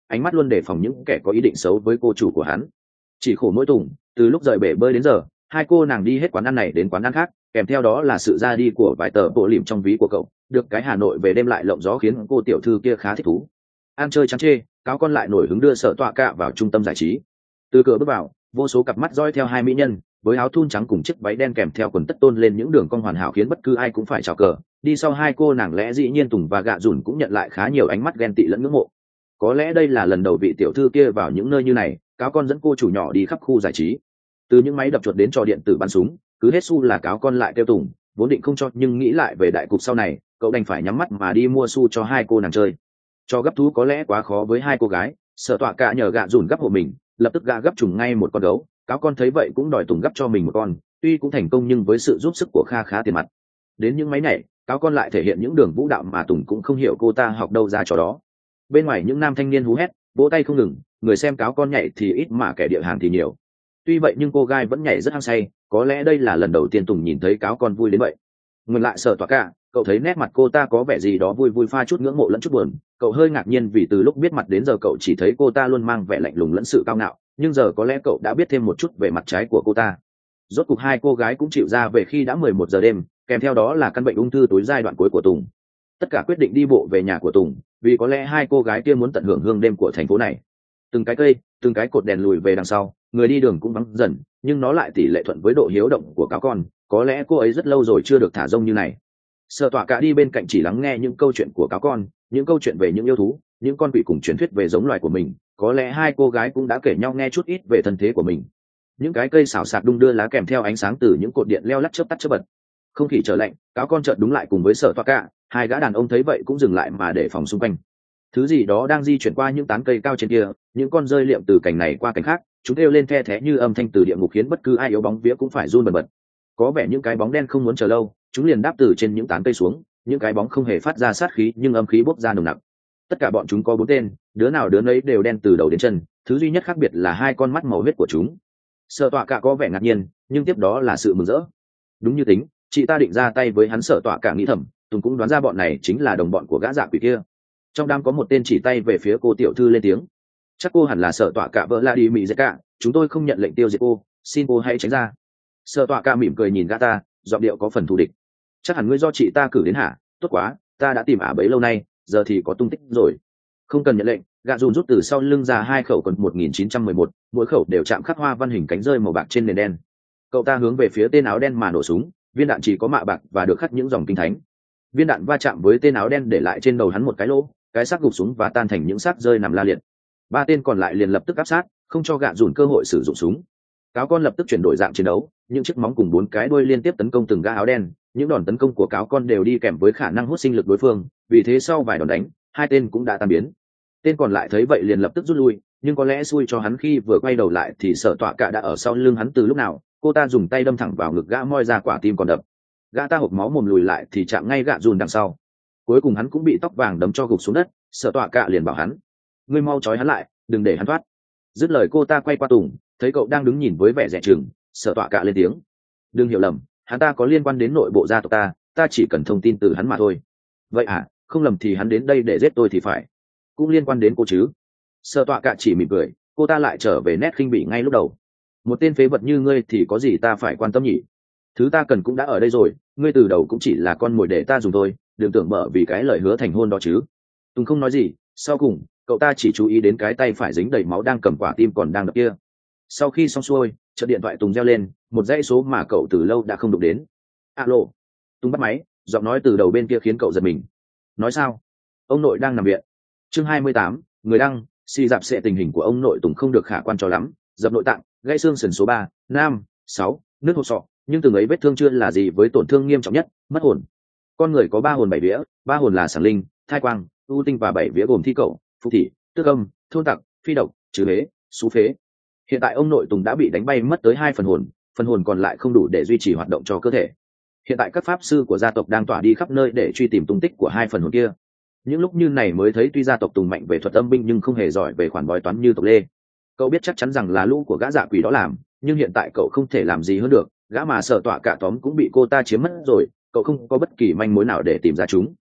ánh mắt luôn đề phòng những kẻ có ý định xấu với cô chủ của hắn. Chỉ khổ mỗi Tùng, từ lúc rời bể bơi đến giờ hai cô nàng đi hết quán ăn này đến quán ăn khác, kèm theo đó là sự ra đi của vài tờ bộ lìm trong ví của cậu, được cái Hà Nội về đêm lại lộng gió khiến cô tiểu thư kia khá thích thú. Ăn chơi chán chê, cáo con lại nổi hứng đưa Sở Tọa Cạ vào trung tâm giải trí. Từ cửa bước vào, vô số cặp mắt dõi theo hai mỹ nhân với áo thun trắng cùng chiếc váy đen kèm theo quần tất tôn lên những đường cong hoàn hảo khiến bất cứ ai cũng phải chào cờ. Đi sau hai cô nàng lẽ dĩ nhiên Tùng và Gạ Dùn cũng nhận lại khá nhiều ánh mắt ghen tị lẫn ngưỡng mộ. Có lẽ đây là lần đầu vị tiểu thư kia vào những nơi như này, cáo con dẫn cô chủ nhỏ đi khắp khu giải trí. Từ những máy đập chuột đến trò điện tử bắn súng, cứ hết xu là cáo con lại kêu Tùng, vốn định không cho nhưng nghĩ lại về đại cục sau này, cậu đành phải nhắm mắt mà đi mua xu cho hai cô nàng chơi. Cho gấp thú có lẽ quá khó với hai cô gái, Sở Tọa Cạ nhờ Gạ Dùn gấp hộ mình, lập tức gạ gấp trùng ngay một con gấu. Cáo con thấy vậy cũng đòi Tùng gấp cho mình một con, tuy cũng thành công nhưng với sự giúp sức của kha khá tiền mặt. Đến những máy này, cáo con lại thể hiện những đường vũ đạo mà Tùng cũng không hiểu cô ta học đâu ra trò đó. Bên ngoài những nam thanh niên hú hét, vỗ tay không ngừng, người xem cáo con nhảy thì ít mà kẻ địa hàng thì nhiều. Tuy vậy nhưng cô gái vẫn nhảy rất hăng say, có lẽ đây là lần đầu tiên Tùng nhìn thấy cáo con vui đến vậy. Ngừng lại Sở Tọa Cạ, cậu thấy nét mặt cô ta có vẻ gì đó vui vui pha chút ngưỡng mộ lẫn chút buồn. Cậu hơi ngạc nhiên vì từ lúc biết mặt đến giờ cậu chỉ thấy cô ta luôn mang vẻ lạnh lùng lẫn sự cao ngạo, nhưng giờ có lẽ cậu đã biết thêm một chút về mặt trái của cô ta. Rốt cuộc hai cô gái cũng chịu ra về khi đã mười một giờ đêm, kèm theo đó là căn bệnh ung thư tối giai đoạn cuối của Tùng. Tất cả quyết định đi bộ về nhà của Tùng, vì có lẽ hai cô gái kia muốn tận hưởng hương đêm của thành phố này. Từng cái cây, từng cái cột đèn lùi về đằng sau, người đi đường cũng vắng dần, nhưng nó lại tỷ lệ thuận với độ hiếu động của cáo con. Có lẽ cô ấy rất lâu rồi chưa được thả rông như này. Sở Tọa Cạ đi bên cạnh chỉ lắng nghe những câu chuyện của cáo con, những câu chuyện về những yêu thú, những con quỷ cùng truyền thuyết về giống loài của mình. Có lẽ hai cô gái cũng đã kể nhau nghe chút ít về thân thế của mình. Những cái cây xào xạc đung đưa lá kèm theo ánh sáng từ những cột điện leo lắt chớp tắt chớp bật. Không khí trở lạnh, cáo con chợt đúng lại cùng với Sở Tọa Cạ, hai gã đàn ông thấy vậy cũng dừng lại mà để phòng xung quanh. Thứ gì đó đang di chuyển qua những tán cây cao trên kia, những con rơi liệm từ cành này qua cành khác, chúng kêu lên the thé như âm thanh từ địa ngục khiến bất cứ ai yếu bóng vía cũng phải run bần bật. Có vẻ những cái bóng đen không muốn chờ lâu, chúng liền đáp từ trên những tán cây xuống, những cái bóng không hề phát ra sát khí nhưng âm khí bốc ra nồng nặc. Tất cả bọn chúng có bốn tên, đứa nào đứa nấy đều đen từ đầu đến chân, thứ duy nhất khác biệt là hai con mắt màu huyết của chúng. Sở Tọa Cạ có vẻ ngạc nhiên, nhưng tiếp đó là sự mừng rỡ. Đúng như tính, chị ta định ra tay với hắn. Sở Tọa Cạ nghĩ thầm, Tùng cũng đoán ra bọn này chính là đồng bọn của gã dạ quỷ kia. Trong đám có một tên chỉ tay về phía cô tiểu thư lên tiếng, chắc cô hẳn là Sở Tọa Cạ vợ La Đi Mỹ Dễ Cạ, chúng tôi không nhận lệnh tiêu diệt cô, xin cô hãy tránh ra. Sở Tọa Cạ mỉm cười nhìn gã ta, giọng điệu có phần thù địch. Chắc hẳn ngươi do chị ta cử đến hả? Tốt quá, ta đã tìm ả bấy lâu nay, giờ thì có tung tích rồi. Không cần nhận lệnh. Gạ Dùn rút từ sau lưng ra hai khẩu còn một nghìn chín trăm mười một, mỗi khẩu đều chạm khắc hoa văn hình cánh rơi màu bạc trên nền đen. Cậu ta hướng về phía tên áo đen mà nổ súng, viên đạn chỉ có mạ bạc và được khắc những dòng kinh thánh. Viên đạn va chạm với tên áo đen để lại trên đầu hắn một cái lỗ, cái xác gục xuống và tan thành những xác rơi nằm la liệt. Ba tên còn lại liền lập tức áp sát, không cho Gạ Dùn cơ hội sử dụng súng. Cáo con lập tức chuyển đổi dạng chiến đấu, những chiếc móng cùng bốn cái đuôi liên tiếp tấn công từng gã áo đen. Những đòn tấn công của cáo con đều đi kèm với khả năng hút sinh lực đối phương, vì thế sau vài đòn đánh, hai tên cũng đã tan biến. Tên còn lại thấy vậy liền lập tức rút lui, nhưng có lẽ xui cho hắn khi vừa quay đầu lại thì Sở Tọa Cạ đã ở sau lưng hắn từ lúc nào. Cô ta dùng tay đâm thẳng vào ngực gã, moi ra quả tim còn đập. Gã ta hộc máu mồm lùi lại thì chạm ngay Gạ Dùn đằng sau. Cuối cùng hắn cũng bị tóc vàng đấm cho gục xuống đất. Sở Tọa Cạ liền bảo hắn, ngươi mau trói hắn lại, đừng để hắn thoát. Dứt lời cô ta quay qua Tùng, thấy cậu đang đứng nhìn với vẻ dè chừng. Sở Tọa Cạ lên tiếng, đừng hiểu lầm, hắn ta có liên quan đến nội bộ gia tộc ta, ta chỉ cần thông tin từ hắn mà thôi. Vậy à, không lầm thì hắn đến đây để giết tôi thì phải. Cũng liên quan đến cô chứ? Sở Tọa Cạ chỉ mỉm cười, cô ta lại trở về nét khinh bỉ ngay lúc đầu. Một tên phế vật như ngươi thì có gì ta phải quan tâm nhỉ? Thứ ta cần cũng đã ở đây rồi, ngươi từ đầu cũng chỉ là con mồi để ta dùng thôi, đừng tưởng bở vì cái lời hứa thành hôn đó chứ. Tùng không nói gì, sau cùng cậu ta chỉ chú ý đến cái tay phải dính đầy máu đang cầm quả tim còn đang đập kia. Sau khi xong xuôi, chợt điện thoại Tùng reo lên, một dãy số mà cậu từ lâu đã không đụng đến. Alo. Tùng bắt máy, giọng nói từ đầu bên kia khiến cậu giật mình. Nói sao? Ông nội đang nằm viện. Chương hai mươi tám, người đăng, suy dạp sẽ tình hình của ông nội Tùng không được khả quan cho lắm, dập nội tạng, gãy xương sườn số ba, nam, sáu, nứt hộp sọ, nhưng từng ấy vết thương chưa là gì với tổn thương nghiêm trọng nhất, mất hồn. Con người có ba hồn bảy vía, ba hồn là Sảng Linh, Thai Quang, U Tinh và bảy vía gồm Thi Cẩu, Phúc Thị, Tước Âm, Thôn Tặc, Phi Độc, Trừ Hế, Xú Phế. Hiện tại ông nội Tùng đã bị đánh bay mất tới hai phần hồn, phần hồn còn lại không đủ để duy trì hoạt động cho cơ thể. Hiện tại các pháp sư của gia tộc đang tỏa đi khắp nơi để truy tìm tung tích của hai phần hồn kia. Những lúc như này mới thấy tuy gia tộc Tùng mạnh về thuật âm binh nhưng không hề giỏi về khoản bói toán như tộc Lê. Cậu biết chắc chắn rằng là lũ của gã dạ quỷ đó làm, nhưng hiện tại cậu không thể làm gì hơn được, gã mà Sở Tọa Cạ tóm cũng bị cô ta chiếm mất rồi, cậu không có bất kỳ manh mối nào để tìm ra chúng.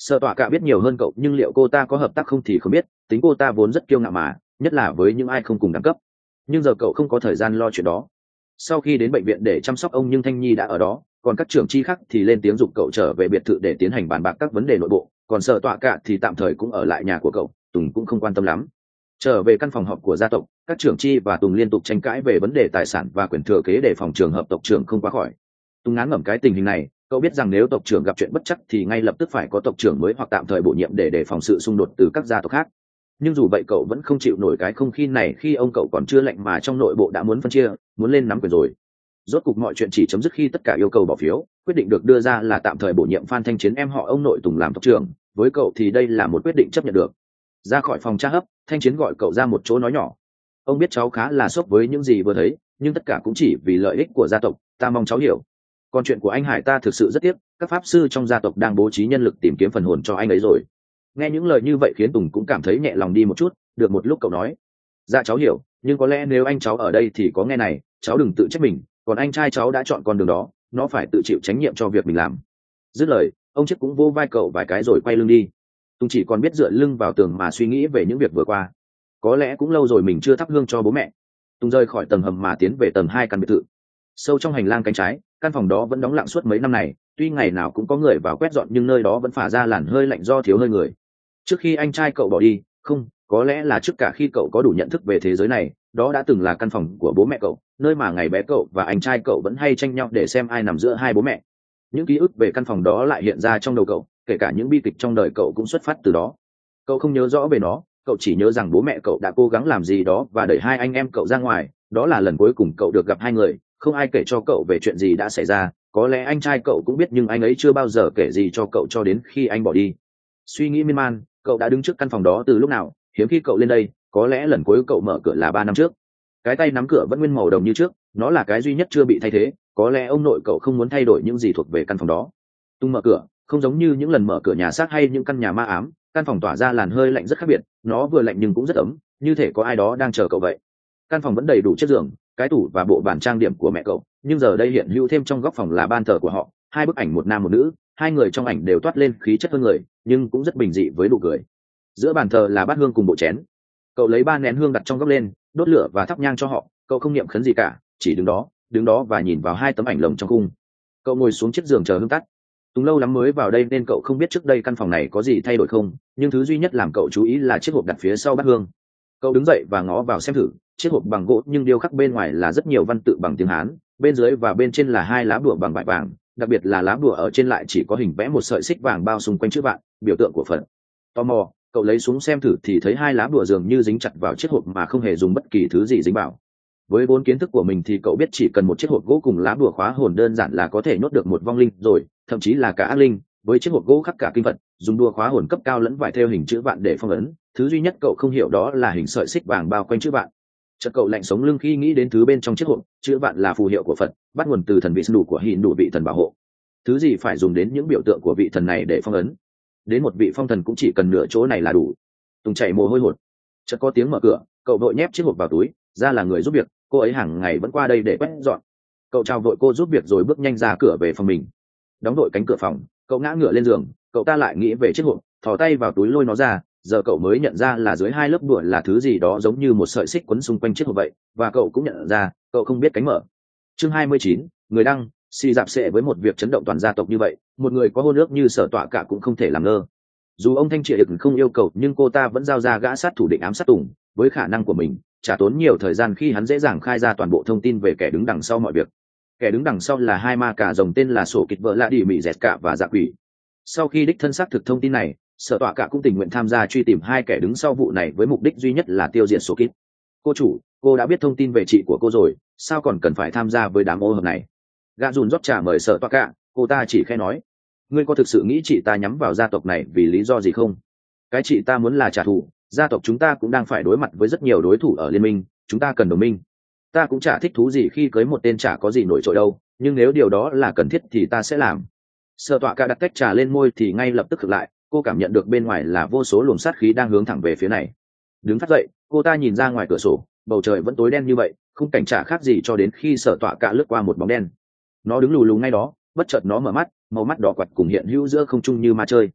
Sở tọa cả biết nhiều hơn cậu, nhưng liệu cô ta có hợp tác không thì không biết, tính cô ta vốn rất kiêu ngạo mà, nhất là với những ai không cùng đẳng cấp. Nhưng giờ cậu không có thời gian lo chuyện đó. Sau khi đến bệnh viện để chăm sóc ông nhưng Thanh Nhi đã ở đó, còn các trưởng chi khác thì lên tiếng giục cậu trở về biệt thự để tiến hành bàn bạc các vấn đề nội bộ, còn Sở tọa cả thì tạm thời cũng ở lại nhà của cậu. Tùng cũng không quan tâm lắm. Trở về căn phòng họp của gia tộc, các trưởng chi và Tùng liên tục tranh cãi về vấn đề tài sản và quyền thừa kế để phòng trường hợp tộc trưởng không qua khỏi. Tùng ngán ngẩm cái tình hình này, cậu biết rằng nếu tộc trưởng gặp chuyện bất chắc thì ngay lập tức phải có tộc trưởng mới hoặc tạm thời bổ nhiệm để đề phòng sự xung đột từ các gia tộc khác. Nhưng dù vậy cậu vẫn không chịu nổi cái không khí này khi ông cậu còn chưa lạnh mà trong nội bộ đã muốn phân chia, muốn lên nắm quyền rồi. Rốt cục mọi chuyện chỉ chấm dứt khi tất cả yêu cầu bỏ phiếu, quyết định được đưa ra là tạm thời bổ nhiệm Phan Thanh Chiến em họ ông nội Tùng làm tộc trưởng. Với cậu thì đây là một quyết định chấp nhận được. Ra khỏi phòng tra hấp, Thanh Chiến gọi cậu ra một chỗ nói nhỏ. Ông biết cháu khá là sốc với những gì vừa thấy, nhưng tất cả cũng chỉ vì lợi ích của gia tộc, ta mong cháu hiểu. Còn chuyện của anh Hải ta thực sự rất tiếc, các pháp sư trong gia tộc đang bố trí nhân lực tìm kiếm phần hồn cho anh ấy rồi. Nghe những lời như vậy khiến Tùng cũng cảm thấy nhẹ lòng đi một chút. Được một lúc cậu nói, dạ cháu hiểu, nhưng có lẽ nếu anh cháu ở đây thì có nghe này, cháu đừng tự trách mình, còn anh trai cháu đã chọn con đường đó, nó phải tự chịu trách nhiệm cho việc mình làm. Dứt lời, ông Chiếc cũng vô vai cậu vài cái rồi quay lưng đi. Tùng chỉ còn biết dựa lưng vào tường mà suy nghĩ về những việc vừa qua. Có lẽ cũng lâu rồi mình chưa thắp hương cho bố mẹ. Tùng rời khỏi tầng hầm mà tiến về tầng hai căn biệt thự. Sâu trong hành lang cánh trái, căn phòng đó vẫn đóng lặng suốt mấy năm này, tuy ngày nào cũng có người vào quét dọn nhưng nơi đó vẫn phả ra làn hơi lạnh do thiếu hơi người. Trước khi anh trai cậu bỏ đi, không, có lẽ là trước cả khi cậu có đủ nhận thức về thế giới này, đó đã từng là căn phòng của bố mẹ cậu, nơi mà ngày bé cậu và anh trai cậu vẫn hay tranh nhau để xem ai nằm giữa hai bố mẹ. Những ký ức về căn phòng đó lại hiện ra trong đầu cậu, kể cả những bi kịch trong đời cậu cũng xuất phát từ đó. Cậu không nhớ rõ về nó, cậu chỉ nhớ rằng bố mẹ cậu đã cố gắng làm gì đó và đẩy hai anh em cậu ra ngoài. Đó là lần cuối cùng cậu được gặp hai người, không ai kể cho cậu về chuyện gì đã xảy ra. Có lẽ anh trai cậu cũng biết nhưng anh ấy chưa bao giờ kể gì cho cậu cho đến khi anh bỏ đi. Suy nghĩ miên man, cậu đã đứng trước căn phòng đó từ lúc nào? Hiếm khi cậu lên đây, có lẽ lần cuối cậu mở cửa là ba năm trước. Cái tay nắm cửa vẫn nguyên màu đồng như trước, nó là cái duy nhất chưa bị thay thế. Có lẽ ông nội cậu không muốn thay đổi những gì thuộc về căn phòng đó. Tung mở cửa, không giống như những lần mở cửa nhà xác hay những căn nhà ma ám, căn phòng tỏa ra làn hơi lạnh rất khác biệt. Nó vừa lạnh nhưng cũng rất ấm, như thể có ai đó đang chờ cậu vậy. Căn phòng vẫn đầy đủ chiếc giường, cái tủ và bộ bàn trang điểm của mẹ cậu, nhưng giờ đây hiện hữu thêm trong góc phòng là ban thờ của họ, hai bức ảnh một nam một nữ. Hai người trong ảnh đều toát lên khí chất hơn người, nhưng cũng rất bình dị với nụ cười. Giữa bàn thờ là bát hương cùng bộ chén. Cậu lấy ba nén hương đặt trong góc lên, đốt lửa và thắp nhang cho họ. Cậu không niệm khấn gì cả, chỉ đứng đó đứng đó và nhìn vào hai tấm ảnh lồng trong khung. Cậu ngồi xuống chiếc giường chờ hương tắt. Tùng lâu lắm mới vào đây nên cậu không biết trước đây căn phòng này có gì thay đổi không, nhưng thứ duy nhất làm cậu chú ý là chiếc hộp đặt phía sau bát hương. Cậu đứng dậy và ngó vào xem thử. Chiếc hộp bằng gỗ nhưng điêu khắc bên ngoài là rất nhiều văn tự bằng tiếng Hán, bên dưới và bên trên là hai lá bùa bằng vải vàng, đặc biệt là lá bùa ở trên lại chỉ có hình vẽ một sợi xích vàng bao xung quanh chữ vạn, biểu tượng của Phật. Tò mò, cậu lấy xuống xem thử thì thấy hai lá bùa dường như dính chặt vào chiếc hộp mà không hề dùng bất kỳ thứ gì dính vào. Với vốn kiến thức của mình thì cậu biết chỉ cần một chiếc hộp gỗ cùng lá bùa khóa hồn đơn giản là có thể nhốt được một vong linh rồi, thậm chí là cả ác linh. Với chiếc hộp gỗ khắc cả kinh Phật, dùng đùa khóa hồn cấp cao lẫn vải theo hình chữ vạn để phong ấn. Thứ duy nhất cậu không hiểu đó là hình sợi xích vàng bao quanh chữ vạn. Chợt cậu lạnh sống lưng khi nghĩ đến thứ bên trong chiếc hộp. Chữ vạn là phù hiệu của Phật, bắt nguồn từ thần vị đủ của Hìn đủ, vị thần bảo hộ. Thứ gì phải dùng đến những biểu tượng của vị thần này để phong ấn? Đến một vị phong thần cũng chỉ cần nửa chỗ này là đủ. Tùng chảy mồ hôi hột. Chợt có tiếng mở cửa, cậu vội nhét chiếc hộp vào túi. Ra là người giúp việc, cô ấy hàng ngày vẫn qua đây để quét dọn. Cậu chào vội cô giúp việc rồi bước nhanh ra cửa về phòng mình. Đóng vội cánh cửa phòng, cậu ngã ngửa lên giường. Cậu ta lại nghĩ về chiếc hộp, thò tay vào túi lôi nó ra. Giờ cậu mới nhận ra là dưới hai lớp bùa là thứ gì đó giống như một sợi xích quấn xung quanh chiếc hộp vậy, và cậu cũng nhận ra cậu không biết cánh mở. Chương hai mươi chín, người đăng. Xì dạp sệ với một việc chấn động toàn gia tộc như vậy, một người có hôn ước như Sở Tọa Cả cũng không thể làm ngơ. Dù ông Thanh Triệt không yêu cầu nhưng cô ta vẫn giao ra gã sát thủ định ám sát Tùng. Với khả năng của mình, chả tốn nhiều thời gian khi hắn dễ dàng khai ra toàn bộ thông tin về kẻ đứng đằng sau mọi việc. Kẻ đứng đằng sau là hai ma cà rồng tên là Sổ Kịch Vợ Lạ Đi Mị Dẹt Cả và Dạ Quỷ. Sau khi đích thân xác thực thông tin này, Sở Tọa Cả cũng tình nguyện tham gia truy tìm hai kẻ đứng sau vụ này với mục đích duy nhất là tiêu diệt Sổ Kịch. Cô chủ, cô đã biết thông tin về chị của cô rồi, sao còn cần phải tham gia với đám ô hợp này? Gã dùn rót trà mời Sở Tọa Cả, cô ta chỉ khẽ nói, ngươi có thực sự nghĩ chị ta nhắm vào gia tộc này vì lý do gì không? Cái chị ta muốn là trả thù, gia tộc chúng ta cũng đang phải đối mặt với rất nhiều đối thủ ở liên minh, chúng ta cần đồng minh. Ta cũng chả thích thú gì khi cưới một tên chả có gì nổi trội đâu, nhưng nếu điều đó là cần thiết thì ta sẽ làm. Sở Tọa Cả đặt tách trà lên môi thì ngay lập tức khựng lại, cô cảm nhận được bên ngoài là vô số luồng sát khí đang hướng thẳng về phía này. Đứng phát dậy, cô ta nhìn ra ngoài cửa sổ, bầu trời vẫn tối đen như vậy, không cảnh chả khác gì cho đến khi Sở Tọa Cả lướt qua một bóng đen. Nó đứng lù lù ngay đó, bất chợt nó mở mắt, màu mắt đỏ quạch cùng hiện hữu giữa không trung như ma chơi.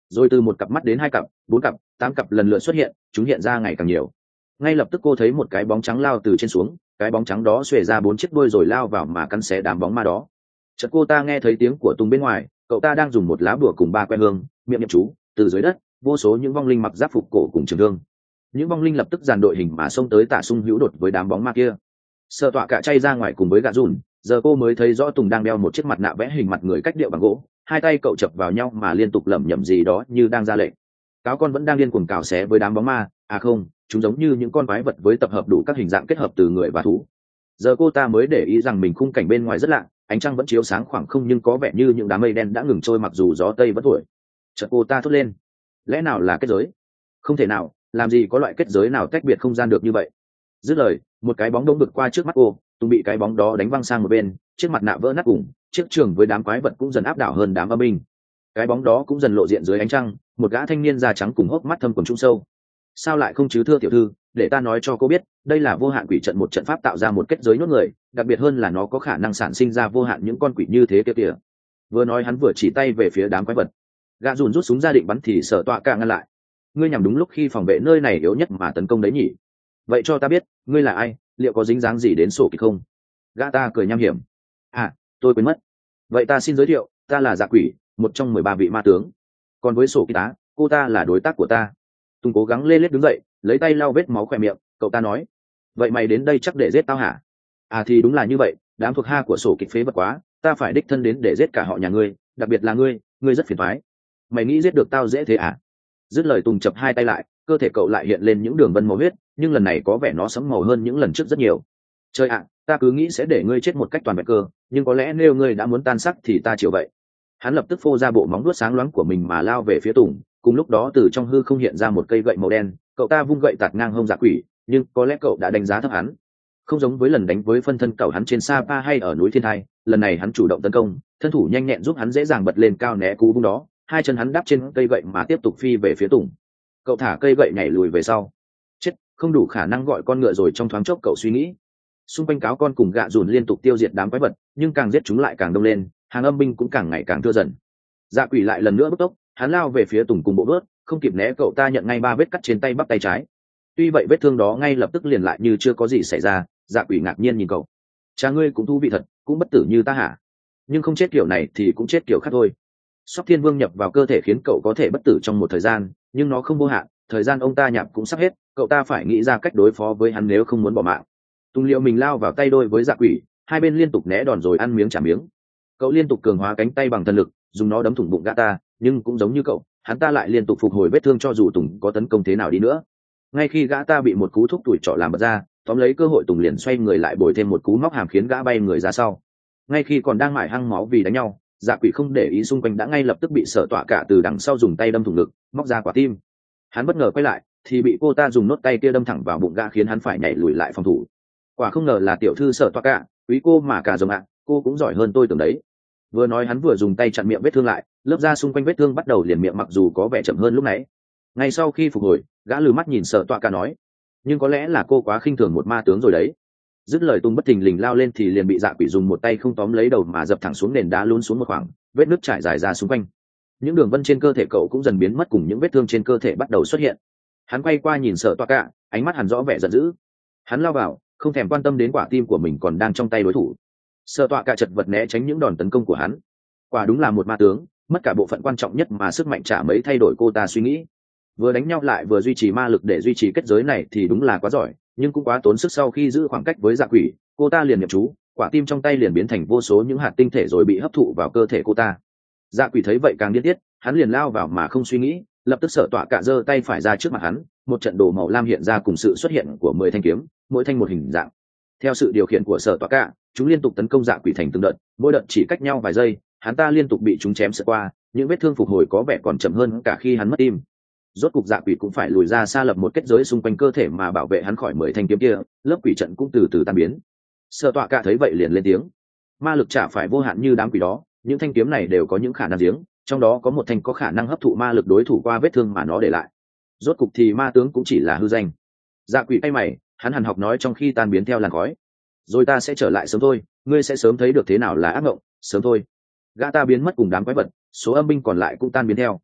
rồi từ một cặp mắt đến hai cặp, bốn cặp, tám cặp lần lượt xuất hiện, chúng hiện ra ngày càng nhiều. Ngay lập tức cô thấy một cái bóng trắng lao từ trên xuống, cái bóng trắng đó xuề ra bốn chiếc đuôi rồi lao vào mà cắn xé đám bóng ma đó. Chợt cô ta nghe thấy tiếng của Tùng bên ngoài, cậu ta đang dùng một lá bùa cùng ba que hương, miệng niệm chú, từ dưới đất, vô số những vong linh mặc giáp phục cổ cùng trường thương. Những vong linh lập tức dàn đội hình mà xông tới tả xung hữu đột với đám bóng ma kia. Sợ tọa cả chay ra ngoài cùng với gã rùn, giờ cô mới thấy rõ Tùng đang đeo một chiếc mặt nạ vẽ hình mặt người cách điệu bằng gỗ, hai tay cậu chập vào nhau mà liên tục lẩm nhẩm gì đó như đang ra lệnh. Cáo con vẫn đang điên cuồng cào xé với đám bóng ma, à không, chúng giống như những con quái vật với tập hợp đủ các hình dạng kết hợp từ người và thú. Giờ cô ta mới để ý rằng mình khung cảnh bên ngoài rất lạ, ánh trăng vẫn chiếu sáng khoảng không nhưng có vẻ như những đám mây đen đã ngừng trôi mặc dù gió tây vẫn thổi. Chợt cô ta thốt lên, lẽ nào là kết giới? Không thể nào, làm gì có loại kết giới nào tách biệt không gian được như vậy? Dứt lời, một cái bóng đông đột qua trước mắt cô, Tùng bị cái bóng đó đánh văng sang một bên, chiếc mặt nạ vỡ nát cùng, chiếc trường với đám quái vật cũng dần áp đảo hơn đám âm binh. Cái bóng đó cũng dần lộ diện dưới ánh trăng, một gã thanh niên da trắng cùng hốc mắt thâm quầng trung sâu. Sao lại không chứ thưa tiểu thư, để ta nói cho cô biết, đây là vô hạn quỷ trận, một trận pháp tạo ra một kết giới nhốt người, đặc biệt hơn là nó có khả năng sản sinh ra vô hạn những con quỷ như thế kia kìa. Vừa nói hắn vừa chỉ tay về phía đám quái vật. Gã dùn rút súng ra định bắn thì Sở Tọa Cả ngăn lại. Ngươi nhằm đúng lúc khi phòng vệ nơi này yếu nhất mà tấn công đấy nhỉ? Vậy cho ta biết, ngươi là ai, liệu có dính dáng gì đến sổ kịch không? Gã ta cười nham hiểm. À, tôi quên mất. Vậy ta xin giới thiệu, ta là Dạ Quỷ, một trong mười ba vị ma tướng. Còn với sổ kịch tá, cô ta là đối tác của ta. Tùng cố gắng lê lết đứng dậy, lấy tay lau vết máu khỏe miệng, cậu ta nói. Vậy mày đến đây chắc để giết tao hả? À thì đúng là như vậy, đám thuộc hạ của sổ kịch phế vật quá, ta phải đích thân đến để giết cả họ nhà ngươi, đặc biệt là ngươi, ngươi rất phiền toái. Mày nghĩ giết được tao dễ thế à? Dứt lời Tùng chập hai tay lại, cơ thể cậu lại hiện lên những đường vân màu huyết, nhưng lần này có vẻ nó sẫm màu hơn những lần trước rất nhiều. Trời ạ, ta cứ nghĩ sẽ để ngươi chết một cách toàn vẹn cơ, nhưng có lẽ nếu ngươi đã muốn tan xác thì ta chịu vậy. Hắn lập tức phô ra bộ móng vuốt sáng loáng của mình mà lao về phía Tùng, cùng lúc đó từ trong hư không hiện ra một cây gậy màu đen, cậu ta vung gậy tạt ngang hông Dạ Quỷ, nhưng có lẽ cậu đã đánh giá thấp hắn. Không giống với lần đánh với phân thân cậu hắn trên Sapa hay ở núi Thiên Thai, lần này hắn chủ động tấn công, thân thủ nhanh nhẹn giúp hắn dễ dàng bật lên cao né cú vung đó, hai chân hắn đáp trên cây gậy mà tiếp tục phi về phía Tùng. Cậu thả cây gậy nhảy lùi về sau. Chết, không đủ khả năng gọi con ngựa rồi, trong thoáng chốc cậu suy nghĩ. Xung quanh cáo con cùng gạ dùn liên tục tiêu diệt đám quái vật, nhưng càng giết chúng lại càng đông lên, hàng âm binh cũng càng ngày càng thưa dần. Dạ Quỷ lại lần nữa bứt tốc, hắn lao về phía Tùng cùng bộ vớt, không kịp né cậu ta nhận ngay ba vết cắt trên tay bắp tay trái. Tuy vậy vết thương đó ngay lập tức liền lại như chưa có gì xảy ra. Dạ Quỷ ngạc nhiên nhìn cậu. Cha ngươi cũng thú vị thật, cũng bất tử như ta hả? Nhưng không chết kiểu này thì cũng chết kiểu khác thôi. Sóc Thiên Vương nhập vào cơ thể khiến cậu có thể bất tử trong một thời gian, nhưng nó không vô hạn, thời gian ông ta nhạp cũng sắp hết, cậu ta phải nghĩ ra cách đối phó với hắn nếu không muốn bỏ mạng. Tùng liệu mình lao vào tay đôi với Dạ Quỷ, hai bên liên tục né đòn rồi ăn miếng trả miếng. Cậu liên tục cường hóa cánh tay bằng thần lực, dùng nó đấm thủng bụng gã ta, nhưng cũng giống như cậu, hắn ta lại liên tục phục hồi vết thương cho dù Tùng có tấn công thế nào đi nữa. Ngay khi gã ta bị một cú thúc tuổi trọ làm bật ra, tóm lấy cơ hội Tùng liền xoay người lại bồi thêm một cú móc hàm khiến gã bay người ra sau. Ngay khi còn đang mải hăng máu vì đánh nhau, Dạ Quỷ không để ý xung quanh đã ngay lập tức bị Sở Tọa Cả từ đằng sau dùng tay đâm thủng ngực, móc ra quả tim. Hắn bất ngờ quay lại thì bị cô ta dùng nốt tay kia đâm thẳng vào bụng gã khiến hắn phải nhảy lùi lại phòng thủ. Quả không ngờ là tiểu thư Sở Tọa Cả, quý cô mà cả rồng ạ, cô cũng giỏi hơn tôi tưởng đấy. Vừa nói hắn vừa dùng tay chặn miệng vết thương lại, lớp da xung quanh vết thương bắt đầu liền miệng mặc dù có vẻ chậm hơn lúc nãy. Ngay sau khi phục hồi, gã lừ mắt nhìn Sở Tọa Cả nói, nhưng có lẽ là cô quá khinh thường một ma tướng rồi đấy. Dứt lời Tùng bất thình lình lao lên thì liền bị Dạ Quỷ dùng một tay không tóm lấy đầu mà dập thẳng xuống nền đá lún xuống một khoảng, vết nứt trải dài ra xung quanh. Những đường vân trên cơ thể cậu cũng dần biến mất cùng những vết thương trên cơ thể bắt đầu xuất hiện. Hắn quay qua nhìn Sở Tọa Cả, ánh mắt hắn rõ vẻ giận dữ. Hắn lao vào, không thèm quan tâm đến quả tim của mình còn đang trong tay đối thủ. Sở Tọa Cả chật vật né tránh những đòn tấn công của hắn. Quả đúng là một ma tướng, mất cả bộ phận quan trọng nhất mà sức mạnh chả mấy thay đổi cô ta suy nghĩ. Vừa đánh nhau lại vừa duy trì ma lực để duy trì kết giới này thì đúng là quá giỏi, nhưng cũng quá tốn sức. Sau khi giữ khoảng cách với Dạ Quỷ, cô ta liền niệm chú, quả tim trong tay liền biến thành vô số những hạt tinh thể rồi bị hấp thụ vào cơ thể cô ta. Dạ Quỷ thấy vậy càng điên tiết, hắn liền lao vào mà không suy nghĩ, lập tức Sở Tọa Cả giơ tay phải ra trước mặt hắn, một trận đồ màu lam hiện ra cùng sự xuất hiện của mười thanh kiếm, mỗi thanh một hình dạng. Theo sự điều khiển của Sở Tọa Cả, chúng liên tục tấn công Dạ Quỷ thành từng đợt, mỗi đợt chỉ cách nhau vài giây, hắn ta liên tục bị chúng chém sượt qua, những vết thương phục hồi có vẻ còn chậm hơn cả khi hắn mất tim. Rốt cục Dạ Quỷ cũng phải lùi ra xa lập một kết giới xung quanh cơ thể mà bảo vệ hắn khỏi mười thanh kiếm kia, lớp quỷ trận cũng từ từ tan biến. Sở Tọa Cả thấy vậy liền lên tiếng, ma lực chả phải vô hạn như đám quỷ đó, những thanh kiếm này đều có những khả năng riêng, trong đó có một thanh có khả năng hấp thụ ma lực đối thủ qua vết thương mà nó để lại. Rốt cục thì ma tướng cũng chỉ là hư danh. Dạ Quỷ tay mày, hắn hằn học nói trong khi tan biến theo làn khói, rồi ta sẽ trở lại sớm thôi, ngươi sẽ sớm thấy được thế nào là ác mộng, sớm thôi. Gã ta biến mất cùng đám quái vật, số âm binh còn lại cũng tan biến theo.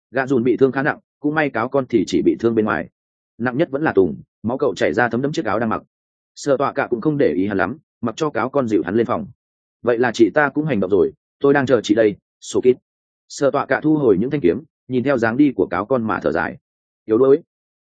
Gã dùn bị thương khá nặng, cũng may cáo con thì chỉ bị thương bên ngoài, nặng nhất vẫn là Tùng, máu cậu chảy ra thấm đẫm chiếc áo đang mặc. Sợ tọa cả cũng không để ý hắn lắm, mặc cho cáo con dịu hắn lên phòng. Vậy là chị ta cũng hành động rồi, tôi đang chờ chị đây, số kít. Sợ tọa cả thu hồi những thanh kiếm, nhìn theo dáng đi của cáo con mà thở dài. Yếu đuối,